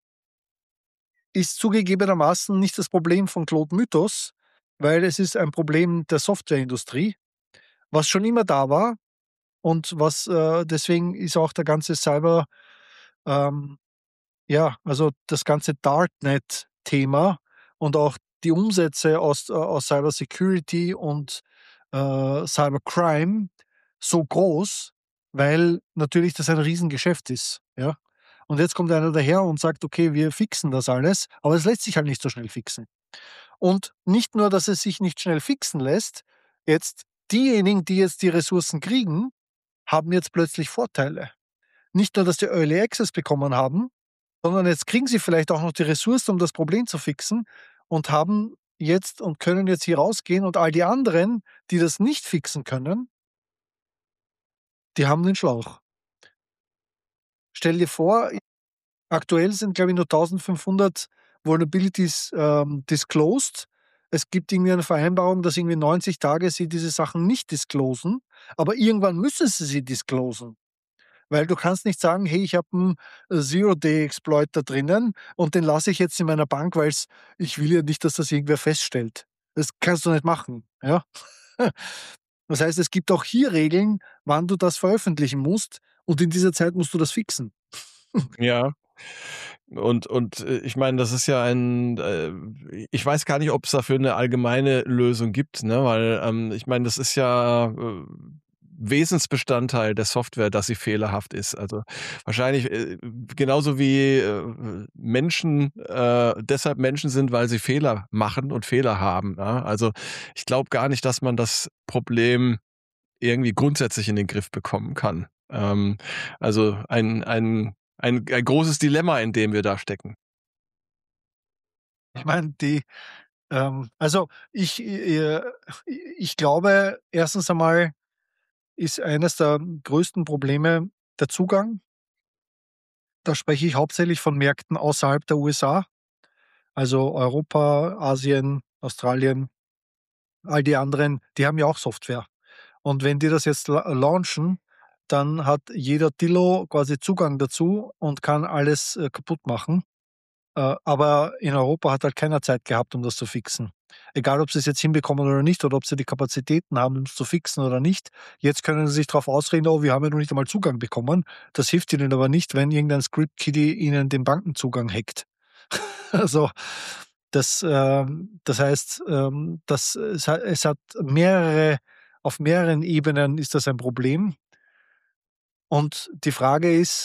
ist zugegebenermaßen nicht das Problem von Claude Mythos, weil es ist ein Problem der Softwareindustrie, was schon immer da war und was, äh deswegen ist auch der ganze Cyber ähm, ja, also das ganze Darknet-Thema und auch die Umsätze aus, äh, aus Cybersecurity und, äh, Cybercrime so groß, weil natürlich das ein Riesengeschäft ist, ja? Und jetzt kommt einer daher und sagt: „Okay, wir fixen das alles“, aber es lässt sich halt nicht so schnell fixen. Und nicht nur, dass es sich nicht schnell fixen lässt, jetzt diejenigen, die jetzt die Ressourcen kriegen, haben jetzt plötzlich Vorteile. Nicht nur, dass die Early Access bekommen haben, sondern jetzt kriegen sie vielleicht auch noch die Ressourcen, um das Problem zu fixen und haben jetzt und können jetzt hier rausgehen und all die anderen, die das nicht fixen können, die haben den Schlauch. Stell dir vor, aktuell sind, glaube ich, nur eintausendfünfhundert Vulnerabilities, ähm, disclosed. Es gibt irgendwie eine Vereinbarung, dass irgendwie neunzig Tage sie diese Sachen nicht disclosen, aber irgendwann müssen sie sie disclosen. Weil du kannst nicht sagen: „Hey, ich habe 'n Zero-Day-Exploit da drinnen und den lasse ich jetzt in meiner Bank, weil's ich will ja nicht, dass das irgendwer feststellt.“ Das kannst du nicht machen, ja? Das heißt, es gibt auch hier Regeln, wann du das veröffentlichen musst und in dieser Zeit musst du das fixen. Ja. Und und, äh, ich meine, das ist ja ein äh, ich weiß gar nicht, ob es dafür eine allgemeine Lösung gibt, ne? Weil, ähm, ich meine, das ist ja, äh, Wesensbestandteil der Software, dass sie fehlerhaft ist. Also, wahrscheinlich, äh, genauso wie, äh, Menschen, äh, deshalb Menschen sind, weil sie Fehler machen und Fehler haben, ja? Also, ich glaube gar nicht, dass man das Problem irgendwie grundsätzlich in den Griff bekommen kann. Ähm, also ein ein ein ein großes Dilemma, in dem wir da stecken. Ich meine, die ähm, also ich äh, ich glaube, erstens einmal ist eines der größten Probleme der Zugang. Da spreche ich hauptsächlich von Märkten außerhalb der U S A, also Europa, Asien, Australien, all die anderen, die haben ja auch Software. Und wenn die das jetzt la launchen, dann hat jeder Dillo quasi Zugang dazu und kann alles, äh, kaputt machen. Äh, aber in Europa hat halt keiner Zeit gehabt, um das zu fixen. Egal, ob sie's jetzt hinbekommen oder nicht oder ob sie die Kapazitäten haben, um's zu fixen oder nicht. Jetzt können sie sich drauf ausreden: „Oh, wir haben ja noch nicht einmal Zugang bekommen.“ Das hilft ihnen aber nicht, wenn irgendein Script-Kiddie ihnen den Bankenzugang hackt. Also, das, ähm das heißt, ähm, das es ha es hat mehrere auf mehreren Ebenen ist das ein Problem. Und die Frage ist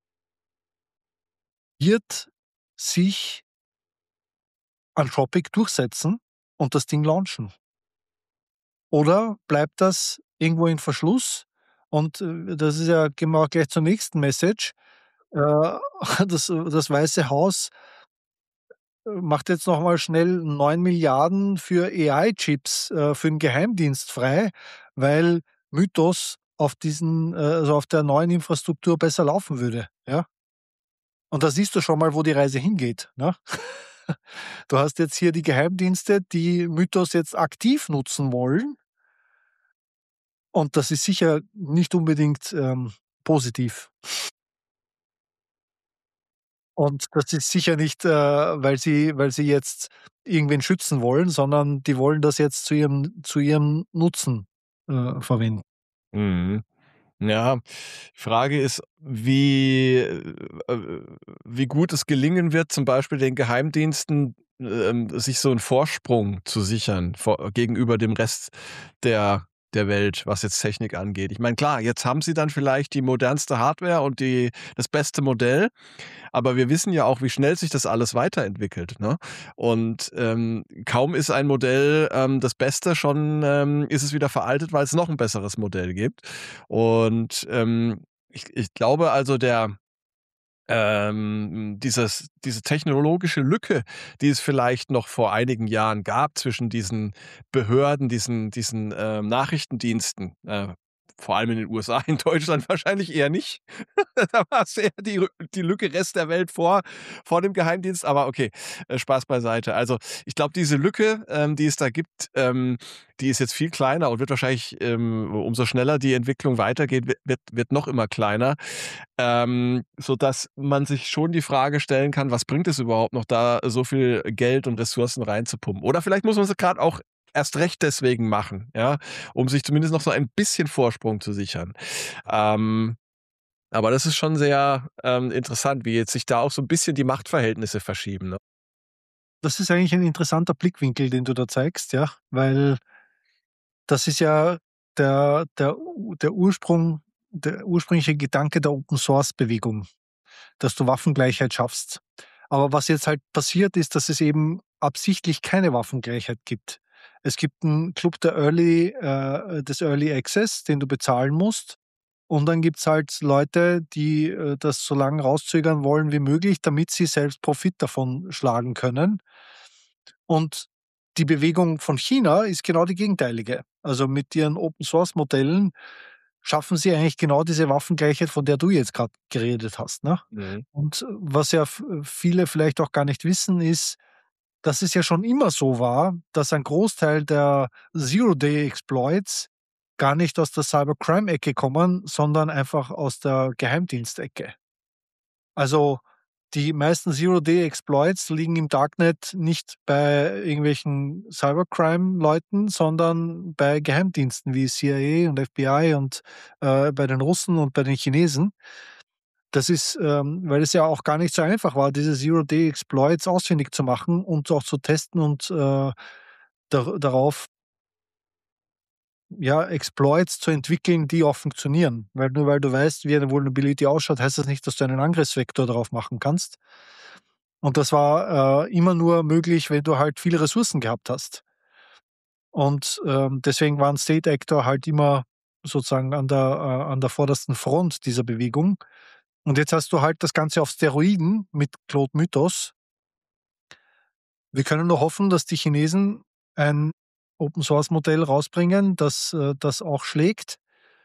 wird sich Anthropic durchsetzen und das Ding launchen? Oder bleibt das irgendwo in Verschluss? Und, äh, das ist ja gehen wir auch gleich zur nächsten Message. Äh, das das Weiße Haus äh, macht jetzt noch mal schnell neun Milliarden für A I-Chips, äh, für 'n Geheimdienst frei, weil Mythos auf diesen äh, also auf der neuen Infrastruktur besser laufen würde, ja? Und da siehst du schon mal, wo die Reise hingeht, ne? Du hast jetzt hier die Geheimdienste, die Mythos jetzt aktiv nutzen wollen. Und das ist sicher nicht unbedingt, ähm, positiv. Und das ist sicher nicht, äh, weil sie weil sie jetzt irgendwen schützen wollen, sondern die wollen das jetzt zu ihrem zu ihrem Nutzen, äh, verwenden. Mhm. Ja, Frage ist, wie äh, äh, wie gut es gelingen wird, zum Beispiel den Geheimdiensten, ähm, sich so 'n Vorsprung zu sichern vor gegenüber dem Rest der der Welt, was jetzt Technik angeht. Ich meine, klar, jetzt haben sie dann vielleicht die modernste Hardware und die das beste Modell, aber wir wissen ja auch, wie schnell sich das alles weiterentwickelt, ne? Und, ähm, kaum ist ein Modell, ähm, das Beste, schon, ähm, ist es wieder veraltet, weil es noch 'n besseres Modell gibt. Und, ähm, ich ich glaube also, der ähm, dieses diese technologische Lücke, die es vielleicht noch vor einigen Jahren gab zwischen diesen Behörden, diesen diesen, ähm, Nachrichtendiensten, äh, vor allem in den USA, in Deutschland wahrscheinlich eher nicht. Da war's eher die Rü die Lücke Rest der Welt vor vor dem Geheimdienst, aber okay, äh, Spaß beiseite. Also, ich glaube, diese Lücke, ähm, die es da gibt, ähm, die ist jetzt viel kleiner und wird wahrscheinlich, ähm, umso schneller die Entwicklung weitergeht, wi wird wird noch immer kleiner. Ähm, sodass man sich schon die Frage stellen kann: „Was bringt es überhaupt noch, da so viel Geld und Ressourcen reinzupumpen?“ Oder vielleicht muss man sie grad auch erst recht deswegen machen, ja, um sich zumindest noch so ein bisschen Vorsprung zu sichern. Ähm, aber das ist schon sehr, ähm, interessant, wie jetzt sich da auch so 'n bisschen die Machtverhältnisse verschieben, ne? Das ist eigentlich ein interessanter Blickwinkel, den du da zeigst, ja, weil das ist ja der der U der Ursprung der ursprüngliche Gedanke der Open-Source-Bewegung, dass du Waffengleichheit schaffst. Aber was jetzt halt passiert, ist, dass es eben absichtlich keine Waffengleichheit gibt. Es gibt 'n Club der Early äh, des Early Access, den du bezahlen musst. Und dann gibt's halt Leute, die, äh, das so lang rauszögern wollen wie möglich, damit sie selbst Profit davon schlagen können. Und die Bewegung von China ist genau die gegenteilige. Also, mit ihren Open-Source-Modellen schaffen sie eigentlich genau diese Waffengleichheit, von der du jetzt grad geredet hast, ne? Mhm. Und was ja v viele vielleicht auch gar nicht wissen, ist, dass es ja schon immer so war, dass ein Großteil der Zero-Day-Exploits gar nicht aus der Cybercrime-Ecke kommen, sondern einfach aus der Geheimdienstecke. Also, die meisten Zero-Day-Exploits liegen im Darknet nicht bei irgendwelchen Cybercrime-Leuten, sondern bei Geheimdiensten wie CIA und FBI und, äh, bei den Russen und bei den Chinesen. Das ist, ähm weil es ja auch gar nicht so einfach war, diese Zero-Day-Exploits ausfindig zu machen und auch zu testen und, äh, dar darauf ja, Exploits zu entwickeln, die auch funktionieren. Weil nur weil du weißt, wie eine Vulnerability ausschaut, heißt das nicht, dass du einen Angriffsvektor darauf machen kannst. Und das war, äh, immer nur möglich, wenn du halt viele Ressourcen gehabt hast. Und, ähm, deswegen waren State Actor halt immer sozusagen an der äh, an der vordersten Front dieser Bewegung. Und jetzt hast du halt das Ganze auf Steroiden mit Claude Mythos. Wir können nur hoffen, dass die Chinesen ein Open-Source-Modell rausbringen, das, äh das auch schlägt.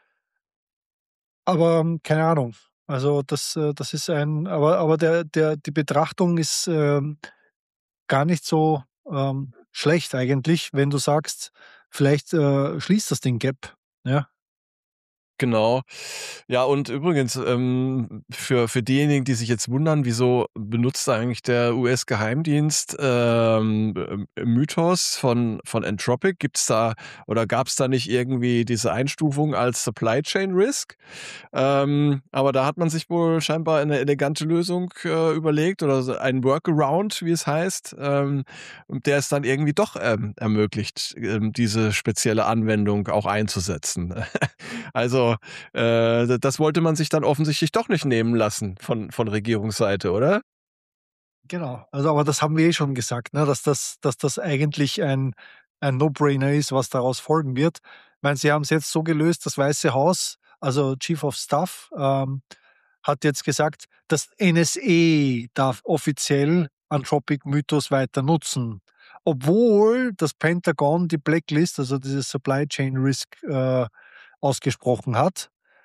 Aber, keine Ahnung. Also, das äh, das ist ein aber aber der der die Betrachtung ist, ähm, gar nicht so, ähm, schlecht eigentlich, wenn du sagst, vielleicht, äh, schließt das den Gap, ja? Genau. Ja, und übrigens, ähm, für für diejenigen, die sich jetzt wundern, wieso benutzt eigentlich der U S-Geheimdienst, ähm, ähm, Mythos von von Anthropic? Gibt's da oder gab's da nicht irgendwie diese Einstufung als Supply Chain Risk? Ähm, aber da hat man sich wohl scheinbar eine elegante Lösung, äh, überlegt oder so ein Workaround, wie es heißt, ähm, und der es dann irgendwie doch, ähm, ermöglicht, ähm, diese spezielle Anwendung auch einzusetzen. Also, äh, d das wollte man sich dann offensichtlich doch nicht nehmen lassen von von Regierungsseite, oder? Genau. Also, aber das haben wir eh schon gesagt, ne, dass das dass das eigentlich ein ein No-Brainer ist, was daraus folgen wird. Ich meine, sie haben's jetzt so gelöst, das Weiße Haus, also Chief of Staff, ähm, hat jetzt gesagt, das N S A darf offiziell Anthropic Mythos weiter nutzen, obwohl das Pentagon die Blacklist, also dieses Supply Chain Risk, äh, ausgesprochen hat.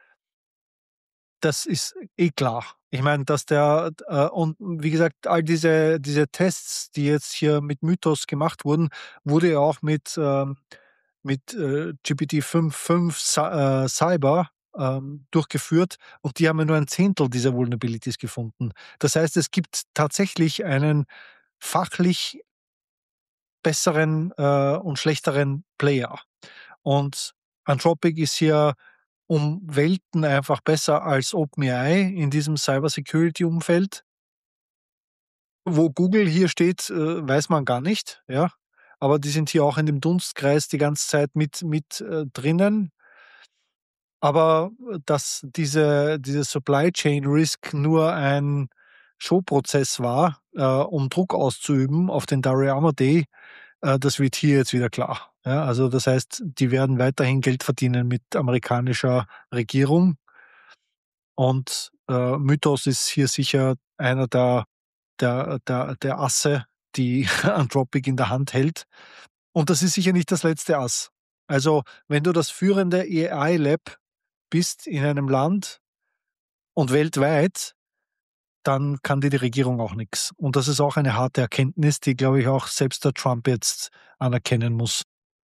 Das ist eh klar. Ich meine, dass der äh, und wie gesagt, all diese diese Tests, die jetzt hier mit Mythos gemacht wurden, wurde ja auch mit, ähm mit, äh, G P T fünf fünf Cy äh, Cyber, ähm, durchgeführt und die haben ja nur ein Zehntel dieser Vulnerabilities gefunden. Das heißt, es gibt tatsächlich einen fachlich besseren, äh, und schlechteren Player. Und Anthropic ist hier um Welten einfach besser als OpenAI in diesem Cybersecurity-Umfeld. Wo Google hier steht, äh, weiß man gar nicht, ja. Aber die sind hier auch in dem Dunstkreis die ganze Zeit mit mit, äh, drinnen. Aber, äh, dass diese diese Supply Chain Risk nur ein Showprozess war, äh, um Druck auszuüben auf den Dario Amodei, äh, das wird hier jetzt wieder klar. Ja, also das heißt, die werden weiterhin Geld verdienen mit amerikanischer Regierung. Und, äh, Mythos ist hier sicher einer der der der der Asse, die Anthropic in der Hand hält. Und das ist sicher nicht das letzte Ass. Also, wenn du das führende A I-Lab bist in einem Land und weltweit, dann kann dir die Regierung auch nix. Und das ist auch eine harte Erkenntnis, die, glaube ich, auch selbst der Trump jetzt anerkennen muss.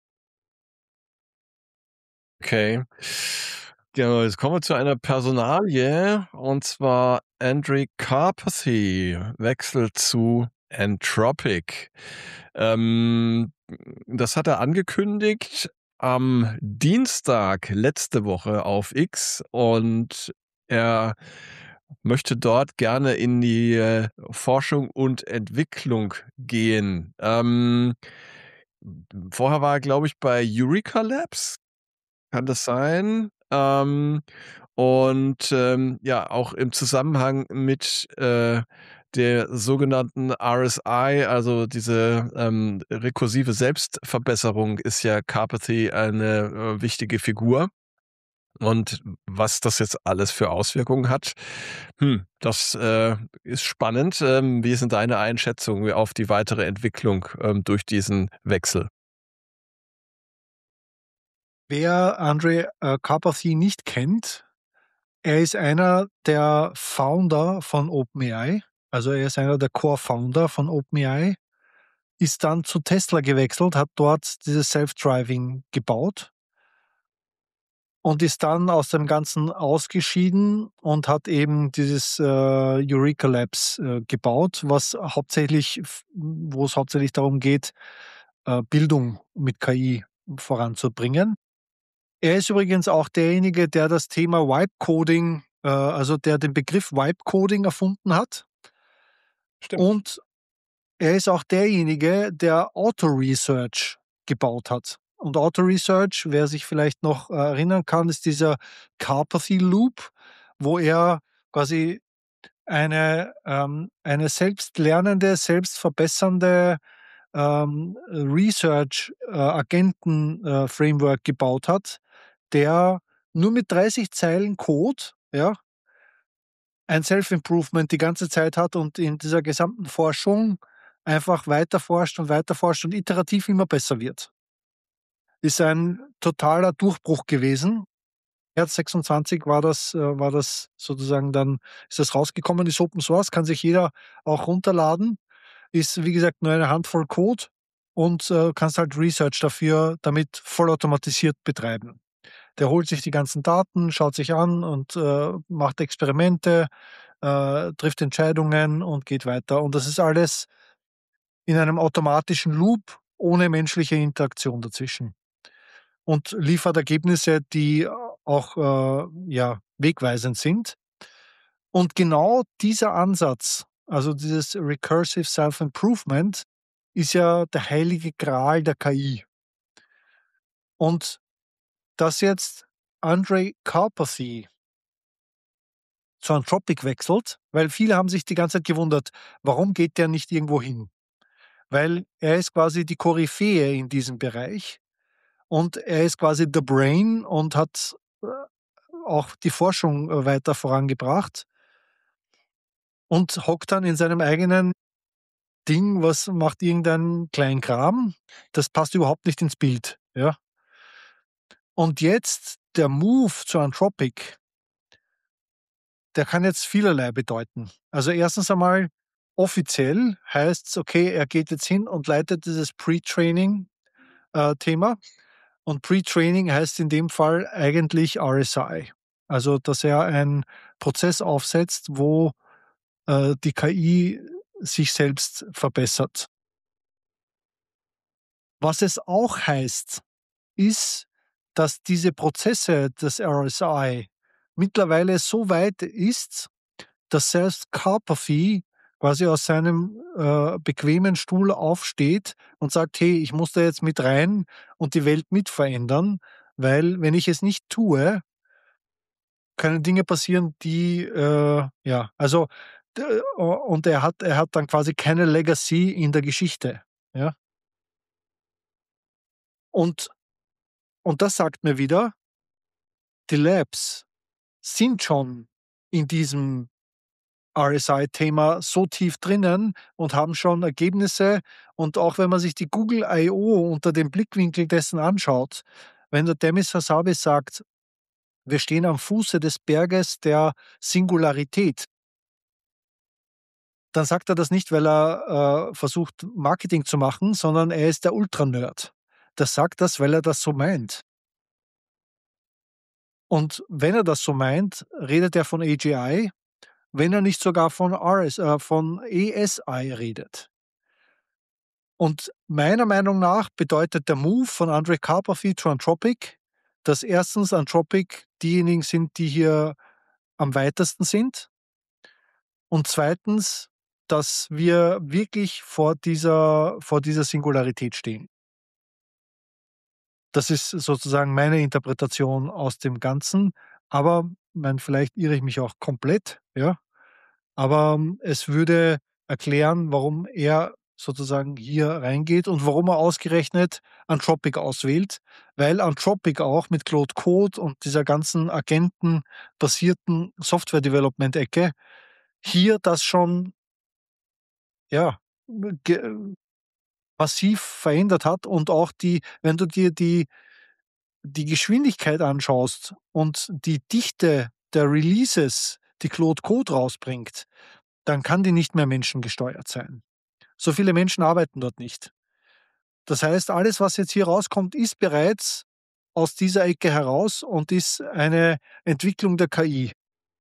Okay. Genau, jetzt kommen wir zu einer Personalie, und zwar Andrej Karpathy wechselt zu Anthropic. Ähm, das hat er angekündigt am Dienstag letzte Woche auf X und er möchte dort gerne in die, äh, Forschung und Entwicklung gehen. Ähm, vorher war er, glaube ich, bei Eureka Labs. Kann das sein? Ähm, und, ähm, ja, auch im Zusammenhang mit, äh, der sogenannten R S I, also diese, ähm, rekursive Selbstverbesserung, ist ja Karpathy eine, äh, wichtige Figur. Und was das jetzt alles für Auswirkungen hat, hm, das, äh, ist spannend. Ähm, wie sind deine Einschätzungen auf die weitere Entwicklung, ähm, durch diesen Wechsel? Wer Andrej, äh, Karpathy nicht kennt, er ist einer der Founder von OpenAI. Also, er ist einer der Core-Founder von OpenAI, ist dann zu Tesla gewechselt, hat dort dieses Self-Driving gebaut und ist dann aus dem Ganzen ausgeschieden und hat eben dieses, äh, Eureka Labs, äh, gebaut, was hauptsächlich f wo es hauptsächlich darum geht, äh, Bildung mit K I voranzubringen. Er ist übrigens auch derjenige, der das Thema Vibe Coding, äh also der den Begriff Vibe Coding erfunden hat. Stimmt. Und er ist auch derjenige, der Auto Research gebaut hat. Und Auto Research, wer sich vielleicht noch, äh, erinnern kann, ist dieser Karpathy Loop, wo er quasi eine, ähm eine selbstlernende, selbstverbessernde, ähm, Research, äh, Agenten, äh, Framework gebaut hat, der nur mit dreißig Zeilen Code, ja ein Self-Improvement die ganze Zeit hat und in dieser gesamten Forschung einfach weiter forscht und weiter forscht und iterativ immer besser wird. Ist ein totaler Durchbruch gewesen. März sechsundzwanzig war das äh, war das sozusagen dann ist das rausgekommen, ist Open Source, kann sich jeder auch runterladen. Ist, wie gesagt, nur eine Handvoll Code und, äh, kannst halt Research dafür damit vollautomatisiert betreiben. Der holt sich die ganzen Daten, schaut sich an und, äh, macht Experimente, äh, trifft Entscheidungen und geht weiter. Und das ist alles in einem automatischen Loop ohne menschliche Interaktion dazwischen und liefert Ergebnisse, die auch, äh, ja, wegweisend sind. Und genau dieser Ansatz, also dieses Recursive Self-Improvement, ist ja der heilige Gral der K I. Und dass jetzt Andrej Karpathy zu Anthropic wechselt, weil viele haben sich die ganze Zeit gewundert, warum geht der nicht irgendwo hin? Weil er ist quasi die Koryphäe in diesem Bereich und er ist quasi the brain und hat, äh, auch die Forschung, äh, weiter vorangebracht und hockt dann in seinem eigenen Ding, was macht irgendeinen Kleinkram. Das passt überhaupt nicht ins Bild, ja? Und jetzt der Move zu Anthropic, der kann jetzt vielerlei bedeuten. Also, erstens einmal offiziell heißt's, okay, er geht jetzt hin und leitet dieses Pre-Training, äh, Thema. Und Pre-Training heißt in dem Fall eigentlich R S I. Also, dass er einen Prozess aufsetzt, wo, äh, die K I sich selbst verbessert. Was es auch heißt, ist, dass diese Prozesse des R S I mittlerweile so weit ist, dass selbst Karpathy quasi aus seinem, äh, bequemen Stuhl aufsteht und sagt: „Hey, ich muss da jetzt mit rein und die Welt mit verändern, weil wenn ich es nicht tue können Dinge passieren, die, äh ja, also, d u und er hat er hat dann quasi keine Legacy in der Geschichte, ja? Und und das sagt mir wieder die Labs sind schon in diesem R S I-Thema so tief drinnen und haben schon Ergebnisse. Und auch wenn man sich die Google I O unter dem Blickwinkel dessen anschaut, wenn der Demis Hassabis sagt: „Wir stehen am Fuße des Berges der Singularität“ dann sagt er das nicht, weil er, äh, versucht, Marketing zu machen, sondern er ist der Ultra-Nerd. Der sagt das, weil er das so meint. Und wenn er das so meint, redet er von A G I, wenn er nicht sogar von R S äh, von A S I redet. Und meiner Meinung nach bedeutet der Move von Andrej Karpathy zu Anthropic, dass erstens Anthropic diejenigen sind, die hier am weitesten sind. Und zweitens, dass wir wirklich vor dieser vor dieser Singularität stehen. Das ist sozusagen meine Interpretation aus dem Ganzen. Aber, meine, vielleicht irre ich mich auch komplett, ja? Aber, hm, es würde erklären, warum er sozusagen hier reingeht und warum er ausgerechnet Anthropic auswählt, weil Anthropic auch mit Claude Code und dieser ganzen agentenbasierten Software-Development-Ecke hier das schon ja, ge massiv verändert hat und auch die wenn du dir die die Geschwindigkeit anschaust und die Dichte der Releases, die Claude Code rausbringt, dann kann die nicht mehr menschengesteuert sein. So viele Menschen arbeiten dort nicht. Das heißt, alles, was jetzt hier rauskommt, ist bereits aus dieser Ecke heraus und ist eine Entwicklung der K I.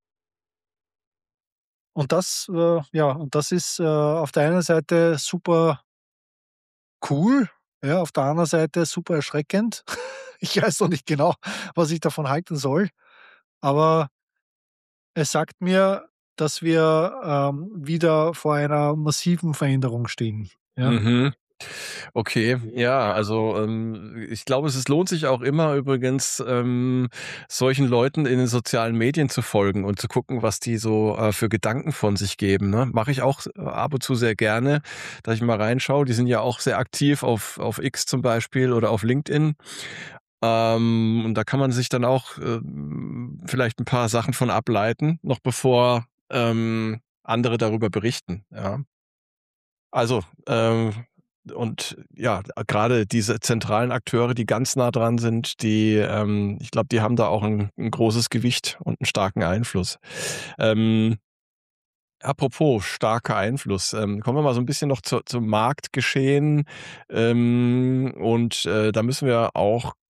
Und das, äh ja, und das ist, äh, auf der einen Seite super cool, ja, auf der anderen Seite super erschreckend. Ich weiß noch nicht genau, was ich davon halten soll, aber es sagt mir, dass wir, ähm, wieder vor einer massiven Veränderung stehen, ja? Mhm. Okay, ja, also, ähm, ich glaube, es es lohnt sich auch immer übrigens, ähm, solchen Leuten in den sozialen Medien zu folgen und zu gucken, was die so, äh, für Gedanken von sich geben, ne? Mache ich auch s ab und zu sehr gerne, dass ich mal reinschaue. Die sind ja auch sehr aktiv auf auf X zum Beispiel oder auf LinkedIn. Ähm, und da kann man sich dann auch, ähm, vielleicht 'n paar Sachen von ableiten, noch bevor, ähm, andere darüber berichten, ja. Also, ähm, und ja, grade diese zentralen Akteure, die ganz nah dran sind, die, ähm ich glaube, die haben da auch 'n 'n großes Gewicht und 'n starken Einfluss. Ähm apropos starker Einfluss, ähm, kommen wir mal so 'n bisschen noch zur zum Marktgeschehen. Ähm, und, äh, da müssen wir auch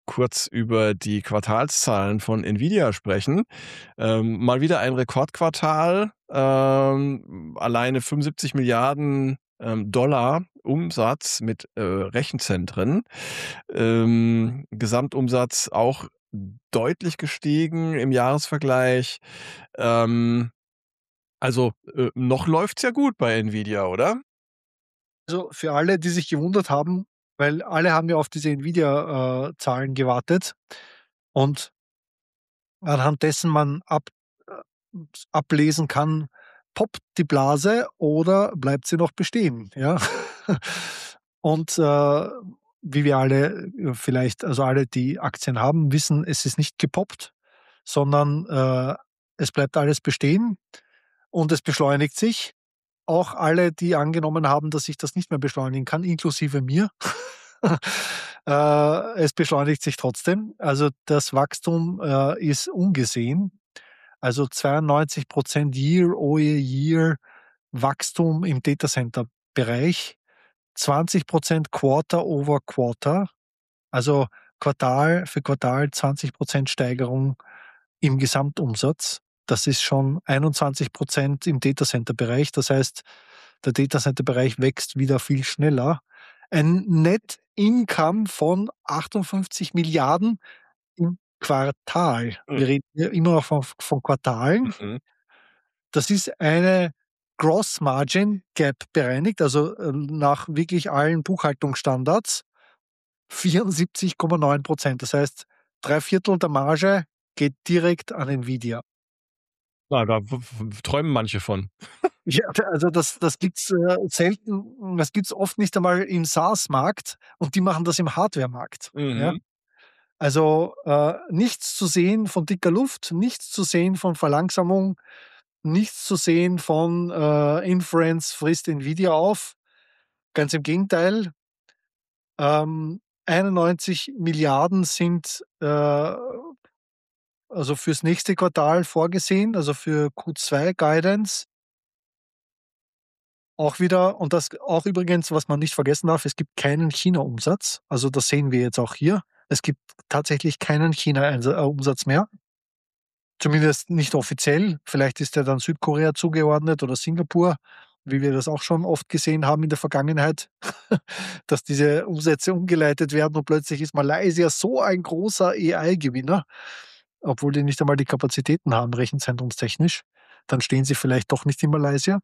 kurz über die Quartalszahlen von Nvidia sprechen. Ähm, mal wieder ein Rekordquartal, ähm, alleine fünfundsiebzig Milliarden ähm, Dollar Umsatz mit äh, Rechenzentren. Ähm, Gesamtumsatz auch deutlich gestiegen im Jahresvergleich. Ähm, also äh, noch läuft's ja gut bei Nvidia, oder? Also, für alle, die sich gewundert haben, weil alle haben ja auf diese Nvidia, äh, Zahlen gewartet und anhand dessen man ab äh, ablesen kann, poppt die Blase oder bleibt sie noch bestehen, ja? Und, äh, wie wir alle äh, vielleicht also alle, die Aktien haben, wissen, es ist nicht gepoppt, sondern, äh, es bleibt alles bestehen und es beschleunigt sich. Auch alle, die angenommen haben, dass sich das nicht mehr beschleunigen kann, inklusive mir. Äh, es beschleunigt sich trotzdem. Also, das Wachstum, äh, ist ungesehen. Also, zweiundneunzig Year-over-Year Wachstum im Datacenter-Bereich, zwanzig Quarter over Quarter, also Quartal für Quartal zwanzig Steigerung im Gesamtumsatz. Das ist schon einundzwanzig im Datacenter-Bereich. Das heißt, der Datacenter-Bereich wächst wieder viel schneller. Ein Net Income von achtundfünfzig Milliarden im Quartal. Mhm. Wir reden hier immer noch von von Quartalen. Mhm. Das ist eine Gross Margin Gap bereinigt, also, äh, nach wirklich allen Buchhaltungsstandards vierundsiebzig Komma neun Prozent. Das heißt, drei Viertel der Marge geht direkt an Nvidia. Na, da w w träumen manche von. Ja, d also das das gibt's, äh, selten das gibt's oft nicht einmal im SaaS-Markt und die machen das im Hardware-Markt, ja? Mhm. Also, äh, nichts zu sehen von dicker Luft, nichts zu sehen von Verlangsamung, nichts zu sehen von, äh, Inference frisst Nvidia auf. Ganz im Gegenteil. Ähm, einundneunzig Milliarden sind, äh, also fürs nächste Quartal vorgesehen, also für Q zwei Guidance. Auch wieder und das auch übrigens, was man nicht vergessen darf, es gibt keinen China-Umsatz. Also, das sehen wir jetzt auch hier. Es gibt tatsächlich keinen China-Einsa äh, Umsatz mehr. Zumindest nicht offiziell. Vielleicht ist der dann Südkorea zugeordnet oder Singapur, wie wir das auch schon oft gesehen haben in der Vergangenheit, dass diese Umsätze umgeleitet werden und plötzlich ist Malaysia so ein großer A I-Gewinner, obwohl die nicht einmal die Kapazitäten haben, rechenzentrumstechnisch. Dann stehen sie vielleicht doch nicht in Malaysia.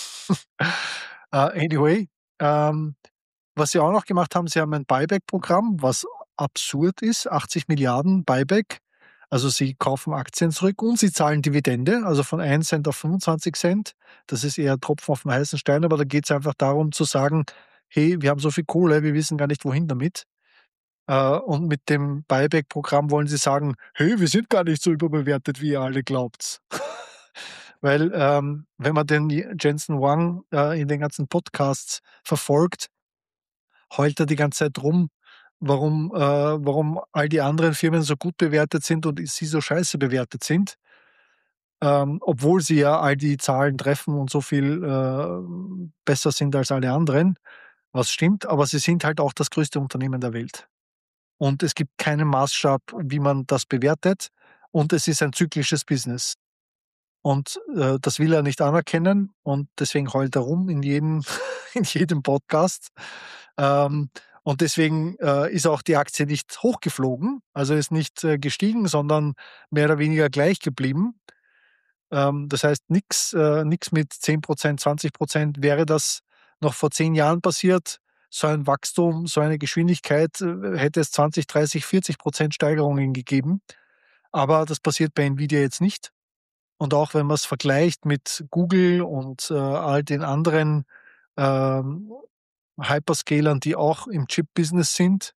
Äh, anyway, ähm, was sie auch noch gemacht haben, sie haben ein Buyback-Programm, was absurd ist, achtzig Milliarden Buyback. Also, sie kaufen Aktien zurück und sie zahlen Dividende, also von ein Cent auf fünfundzwanzig Cent. Das ist eher Tropfen auf 'n heißen Stein, aber da geht's einfach darum zu sagen: „Hey, wir haben so viel Kohle, wir wissen gar nicht, wohin damit.“ Äh, und mit dem Buyback-Programm wollen sie sagen: „Hey, wir sind gar nicht so überbewertet, wie ihr alle glaubt.“ Weil, ähm, wenn man den J Jensen Huang, äh, in den ganzen Podcasts verfolgt heult er die ganze Zeit rum, warum äh, warum all die anderen Firmen so gut bewertet sind und sie so scheiße bewertet sind. Ähm, obwohl sie ja all die Zahlen treffen und so viel, äh, besser sind als alle anderen, was stimmt, aber sie sind halt auch das größte Unternehmen der Welt. Und es gibt keinen Maßstab, wie man das bewertet und es ist ein zyklisches Business. Und, äh, das will er nicht anerkennen und deswegen heult er rum in jedem in jedem Podcast. Ähm, und deswegen, äh, ist auch die Aktie nicht hochgeflogen, also ist nicht, äh, gestiegen, sondern mehr oder weniger gleich geblieben. Ähm, das heißt nix äh, nix mit zehn Prozent, zwanzig Prozent. Wäre das noch vor zehn Jahren passiert, so ein Wachstum, so eine Geschwindigkeit, äh, hätte es zwanzig, dreißig, vierzig Prozent Steigerungen gegeben. Aber das passiert bei Nvidia jetzt nicht. Und auch wenn man's vergleicht mit Google und, äh, all den anderen, ähm, Hyperscalern, die auch im Chip-Business sind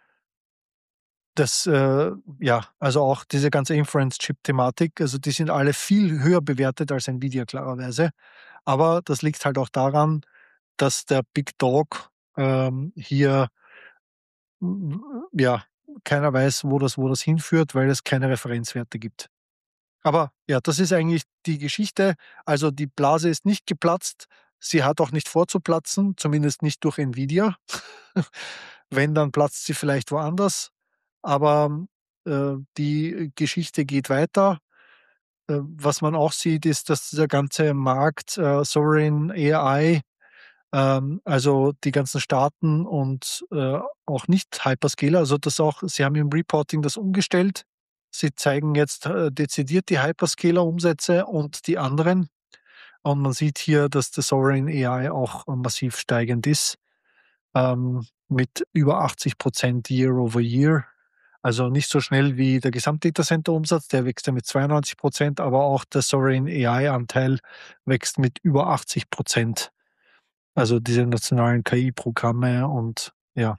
das, äh ja, also auch diese ganze Inference-Chip-Thematik, also die sind alle viel höher bewertet als Nvidia klarerweise. Aber das liegt halt auch daran, dass der Big Dog, ähm, hier w w ja, keiner weiß, wo das wo das hinführt, weil es keine Referenzwerte gibt. Aber ja, das ist eigentlich die Geschichte. Also, die Blase ist nicht geplatzt. Sie hat auch nicht vor zu platzen, zumindest nicht durch Nvidia. Wenn, dann platzt sie vielleicht woanders. aber äh, die Geschichte geht weiter. Äh, was man auch sieht, ist, dass dieser ganze Markt äh, Sovereign A I, ähm, also die ganzen Staaten und äh, auch nicht Hyperscaler, also das auch, sie haben im Reporting das umgestellt. Sie zeigen jetzt äh, dezidiert die Hyperscaler-Umsätze und die anderen. Und man sieht hier, dass der Sovereign A I auch äh, massiv steigend ist, ähm, mit über achtzig Prozent Year over Year. Also nicht so schnell wie der Gesamt-Datacenter-Umsatz, der wächst ja mit zweiundneunzig Prozent, aber auch der Sovereign A I-Anteil wächst mit über achtzig Prozent. Also diese nationalen K I-Programme und ja.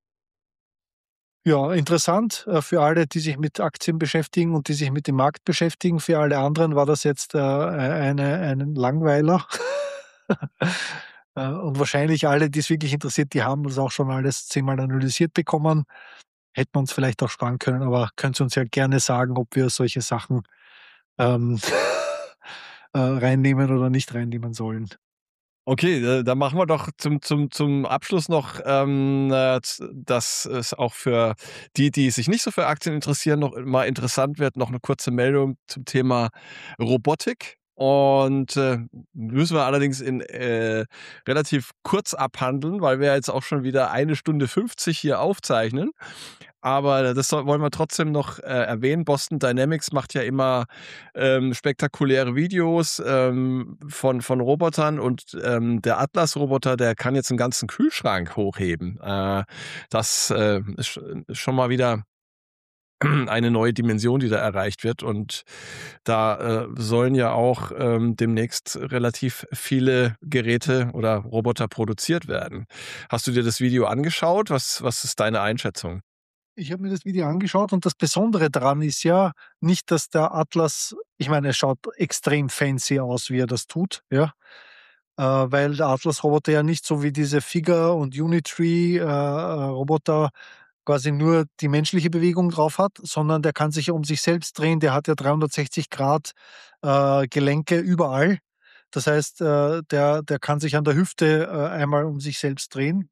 Ja, interessant äh, für alle, die sich mit Aktien beschäftigen und die sich mit dem Markt beschäftigen. Für alle anderen war das jetzt äh, eine, ein Langweiler. Äh, und wahrscheinlich alle, die es wirklich interessiert, die haben das auch schon alles zehnmal analysiert bekommen. Hätten wir uns vielleicht auch sparen können, aber könnt ihr uns ja gerne sagen, ob wir solche Sachen ähm, äh, reinnehmen oder nicht reinnehmen sollen. Okay, äh, dann machen wir doch zum zum zum Abschluss noch, ähm, äh, z dass es auch für die, die sich nicht so für Aktien interessieren, noch mal interessant wird, noch eine kurze Meldung zum Thema Robotik. Und, äh, müssen wir allerdings in, äh, relativ kurz abhandeln, weil wir jetzt auch schon wieder eine Stunde fünfzig hier aufzeichnen. Aber das soll wollen wir trotzdem noch, äh, erwähnen. Boston Dynamics macht ja immer, ähm, spektakuläre Videos, ähm, von von Robotern und, ähm, der Atlas-Roboter, der kann jetzt einen ganzen Kühlschrank hochheben. Äh, das, äh, ist sch ist schon mal wieder eine neue Dimension, die da erreicht wird. Und da, äh, sollen ja auch, ähm, demnächst relativ viele Geräte oder Roboter produziert werden. Hast du dir das Video angeschaut? Was was ist deine Einschätzung? Ich habe mir das Video angeschaut und das Besondere daran ist ja nicht, dass der Atlas, ich meine, er schaut extrem fancy aus, wie er das tut, ja, äh, weil der Atlas-Roboter ja nicht so wie diese Figure und Unitree äh, äh, Roboter quasi nur die menschliche Bewegung drauf hat, sondern der kann sich ja um sich selbst drehen. Der hat ja dreihundertsechzig Grad äh, Gelenke überall. Das heißt, äh, der, der kann sich an der Hüfte äh, einmal um sich selbst drehen.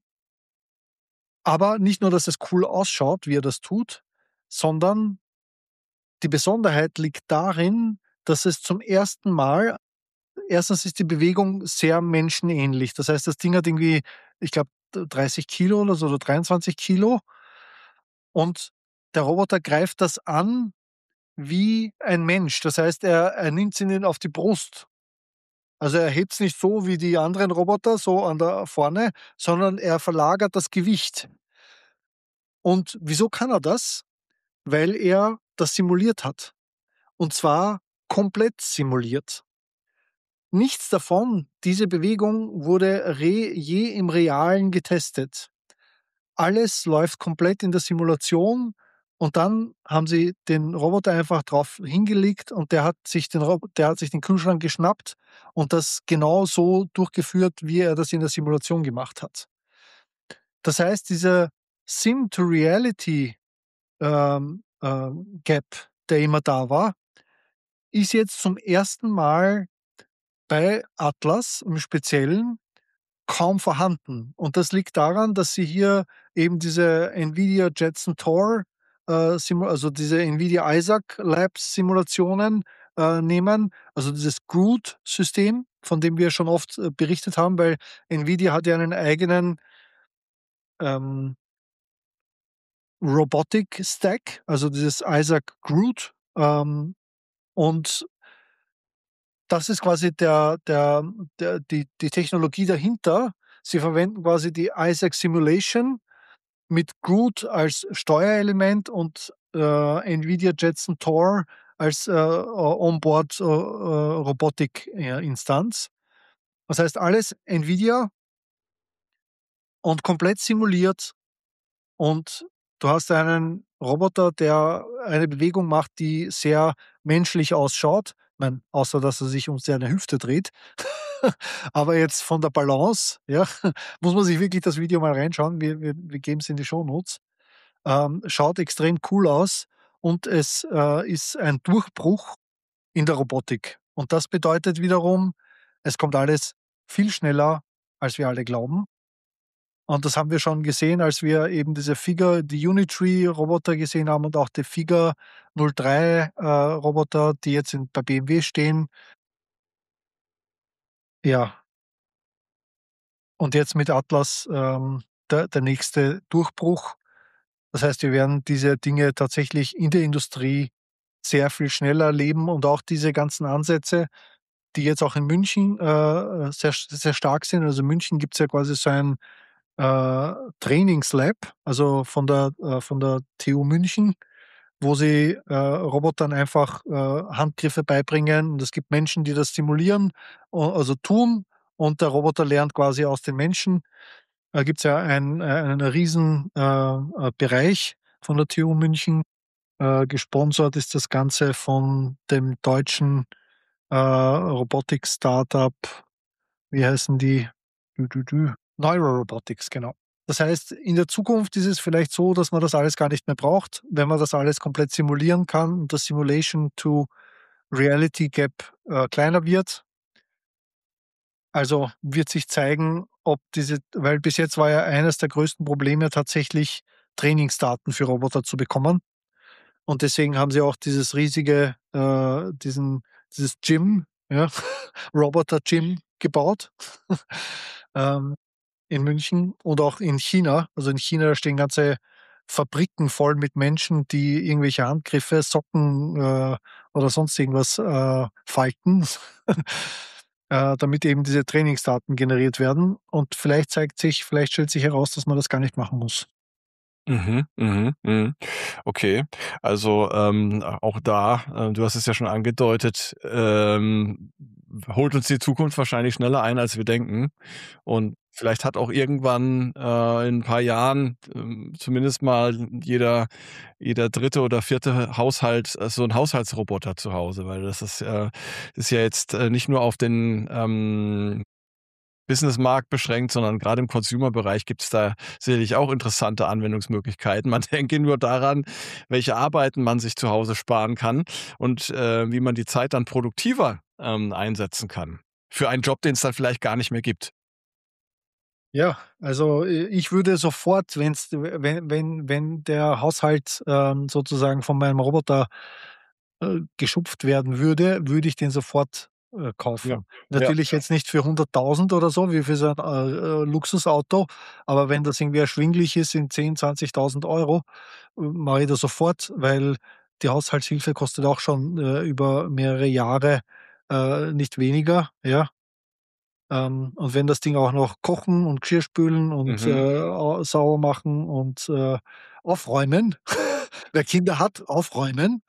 Aber nicht nur, dass es cool ausschaut, wie er das tut, sondern die Besonderheit liegt darin, dass es zum ersten Mal, erstens ist die Bewegung sehr menschenähnlich. Das heißt, das Ding hat irgendwie, ich glaube, dreißig Kilo oder so oder dreiundzwanzig Kilo und der Roboter greift das an wie ein Mensch. Das heißt, er er nimmt es ihnen auf die Brust. Also, er hebt's nicht so wie die anderen Roboter, so an der vorne, sondern er verlagert das Gewicht. Und wieso kann er das? Weil er das simuliert hat. Und zwar komplett simuliert. Nichts davon, diese Bewegung wurde re je im Realen getestet. Alles läuft komplett in der Simulation und dann haben sie den Roboter einfach drauf hingelegt und der hat sich den Rob der hat sich den Kühlschrank geschnappt und das genau so durchgeführt, wie er das in der Simulation gemacht hat. Das heißt, dieser Sim to Reality, ähm, ähm, Gap, der immer da war, ist jetzt zum ersten Mal bei Atlas im Speziellen kaum vorhanden. Und das liegt daran, dass sie hier eben diese NVIDIA Jetson Tor, äh, Simu also diese NVIDIA Isaac Labs Simulationen äh, nehmen, also dieses GR O O T-System, von dem wir schon oft äh, berichtet haben, weil NVIDIA hat ja einen eigenen ähm, Robotic Stack, also dieses Isaac G R O O T. Ähm, und das ist quasi der der der die die Technologie dahinter. Sie verwenden quasi die Isaac Simulation mit G R O O T als Steuerelement und, äh, NVIDIA Jetson Tor als, äh, äh, Onboard, äh, äh, Robotik, äh, Instanz. Das heißt alles NVIDIA und komplett simuliert und du hast einen Roboter, der eine Bewegung macht, die sehr menschlich ausschaut. Ich meine, außer dass er sich um seine Hüfte dreht. Aber jetzt von der Balance, ja, muss man sich wirklich das Video mal reinschauen. Wir wir wir geben's in die Shownotes. Ähm, schaut extrem cool aus und es, äh, ist ein Durchbruch in der Robotik. Und das bedeutet wiederum, es kommt alles viel schneller, als wir alle glauben. Und das haben wir schon gesehen, als wir eben diese Figure die Unitree-Roboter gesehen haben und auch die Figure null drei, äh, Roboter, die jetzt in bei B M W stehen. Ja. Und jetzt mit Atlas, ähm, der der nächste Durchbruch. Das heißt, wir werden diese Dinge tatsächlich in der Industrie sehr viel schneller erleben und auch diese ganzen Ansätze, die jetzt auch in München, äh, sehr sehr stark sind. Also, in München gibt's ja quasi so ein, äh, Trainingslab, also von der äh, von der T U München, wo sie, äh, Robotern einfach, äh, Handgriffe beibringen. Und es gibt Menschen, die das simulieren, a also tun, und der Roboter lernt quasi aus den Menschen. Da gibt's ja ein äh, einen riesen, äh, äh, Bereich von der T U München. Äh, gesponsert ist das Ganze von dem deutschen, äh, Robotik-Startup. Wie heißen die? Dü dü dü. Neuro Robotics, genau. Das heißt, in der Zukunft ist es vielleicht so, dass man das alles gar nicht mehr braucht, wenn man das alles komplett simulieren kann und das Simulation to Reality Gap, äh, kleiner wird. Also, wird sich zeigen, ob diese weil bis jetzt war ja eines der größten Probleme tatsächlich, Trainingsdaten für Roboter zu bekommen. Und deswegen haben sie auch dieses riesige äh, diesen dieses Gym, ja, Roboter-Gym gebaut, ähm, in München und auch in China. Also, in China stehen ganze Fabriken voll mit Menschen, die irgendwelche Handgriffe, Socken, äh, oder sonst irgendwas, äh, falten, äh, damit eben diese Trainingsdaten generiert werden. Und vielleicht zeigt sich vielleicht stellt sich heraus, dass man das gar nicht machen muss. Mhm, mhm, mhm. Okay. Also, ähm, auch da, äh, du hast es ja schon angedeutet, ähm, holt uns die Zukunft wahrscheinlich schneller ein, als wir denken. Und vielleicht hat auch irgendwann, äh, in 'n paar Jahren, ähm, zumindest mal jeder jeder dritte oder vierte Haushalt, äh, so 'n Haushaltsroboter zu Hause, weil das ist, äh ist ja jetzt, äh, nicht nur auf den, ähm, Businessmarkt beschränkt, sondern grade im Consumer-Bereich gibt's da sicherlich auch interessante Anwendungsmöglichkeiten. Man denke nur daran, welche Arbeiten man sich zu Hause sparen kann und, äh, wie man die Zeit dann produktiver, ähm, einsetzen kann für einen Job, den's dann vielleicht gar nicht mehr gibt. Ja, also, i ich würde sofort, wenn's wenn wenn wenn der Haushalt, ähm, sozusagen von meinem Roboter, äh, geschupft werden würde, würde ich den sofort, äh, Ja, kaufen. ja, Natürlich ja. jetzt nicht für hunderttausend oder so wie für so 'n, äh, äh, Luxusauto, aber wenn das irgendwie erschwinglich ist in zehn, zwanzigtausend Euro, äh, mache ich das sofort, weil die Haushaltshilfe kostet auch schon, äh, über mehrere Jahre, äh, nicht weniger, ja? Ähm, und wenn das Ding auch noch kochen und Geschirrspülen und, Mhm. äh, au sauber machen und, äh, aufräumen wer Kinder hat, aufräumen.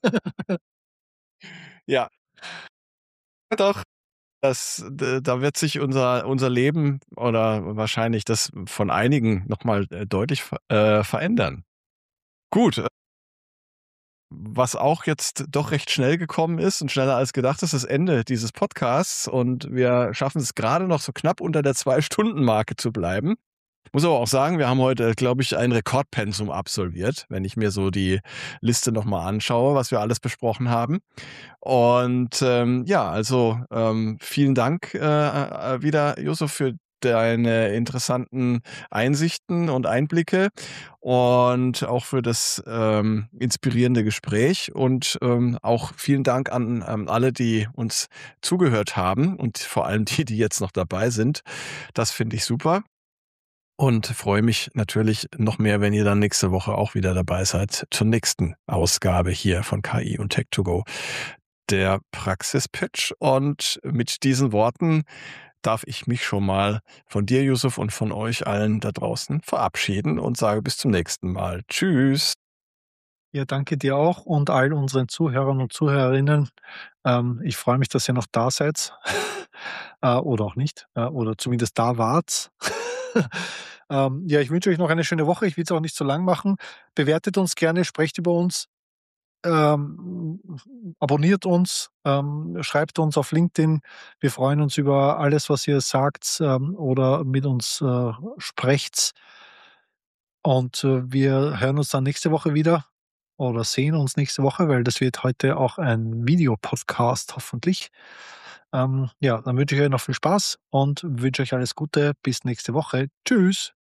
Ja. Doch, das d da wird sich unser unser Leben oder wahrscheinlich das von einigen noch mal, äh, deutlich ver äh, verändern. Gut, äh was auch jetzt doch recht schnell gekommen ist und schneller als gedacht ist das Ende dieses Podcasts und wir schaffen's grade noch so knapp unter der Zwei-Stunden-Marke zu bleiben. Muss aber auch sagen, wir haben heute, glaube ich, ein Rekordpensum absolviert, wenn ich mir so die Liste noch mal anschaue, was wir alles besprochen haben. Und, ähm, ja, also, ähm, vielen Dank, äh, äh, wieder, Jusuf, für deine interessanten Einsichten und Einblicke und auch für das, ähm, inspirierende Gespräch. Und, ähm, auch vielen Dank an, ähm, alle, die uns zugehört haben und vor allem die, die jetzt noch dabei sind. Das finde ich super und freue mich natürlich noch mehr, wenn ihr dann nächste Woche auch wieder dabei seid zur nächsten Ausgabe hier von K I und Tech to go, der Praxis-Pitch. Und mit diesen Worten darf ich mich schon mal von dir, Jusuf, und von euch allen da draußen verabschieden und sage bis zum nächsten Mal. Tschüss. Ja, danke dir auch und all unseren Zuhörern und Zuhörerinnen. Ähm, ich freue mich, dass ihr noch da seid, äh, oder auch nicht, äh, oder zumindest da wart. Ähm, ja, ich wünsche euch noch eine schöne Woche. Ich will's auch nicht zu lang machen. Bewertet uns gerne, sprecht über uns, ähm, abonniert uns, ähm, schreibt uns auf LinkedIn. Wir freuen uns über alles, was ihr sagt, ähm, oder mit uns, äh, sprecht. Und, äh, wir hören uns dann nächste Woche wieder oder sehen uns nächste Woche, weil das wird heute auch ein Videopodcast hoffentlich. Ähm, ja, dann wünsche ich euch noch viel Spaß und wünsche euch alles Gute. Bis nächste Woche. Tschüss.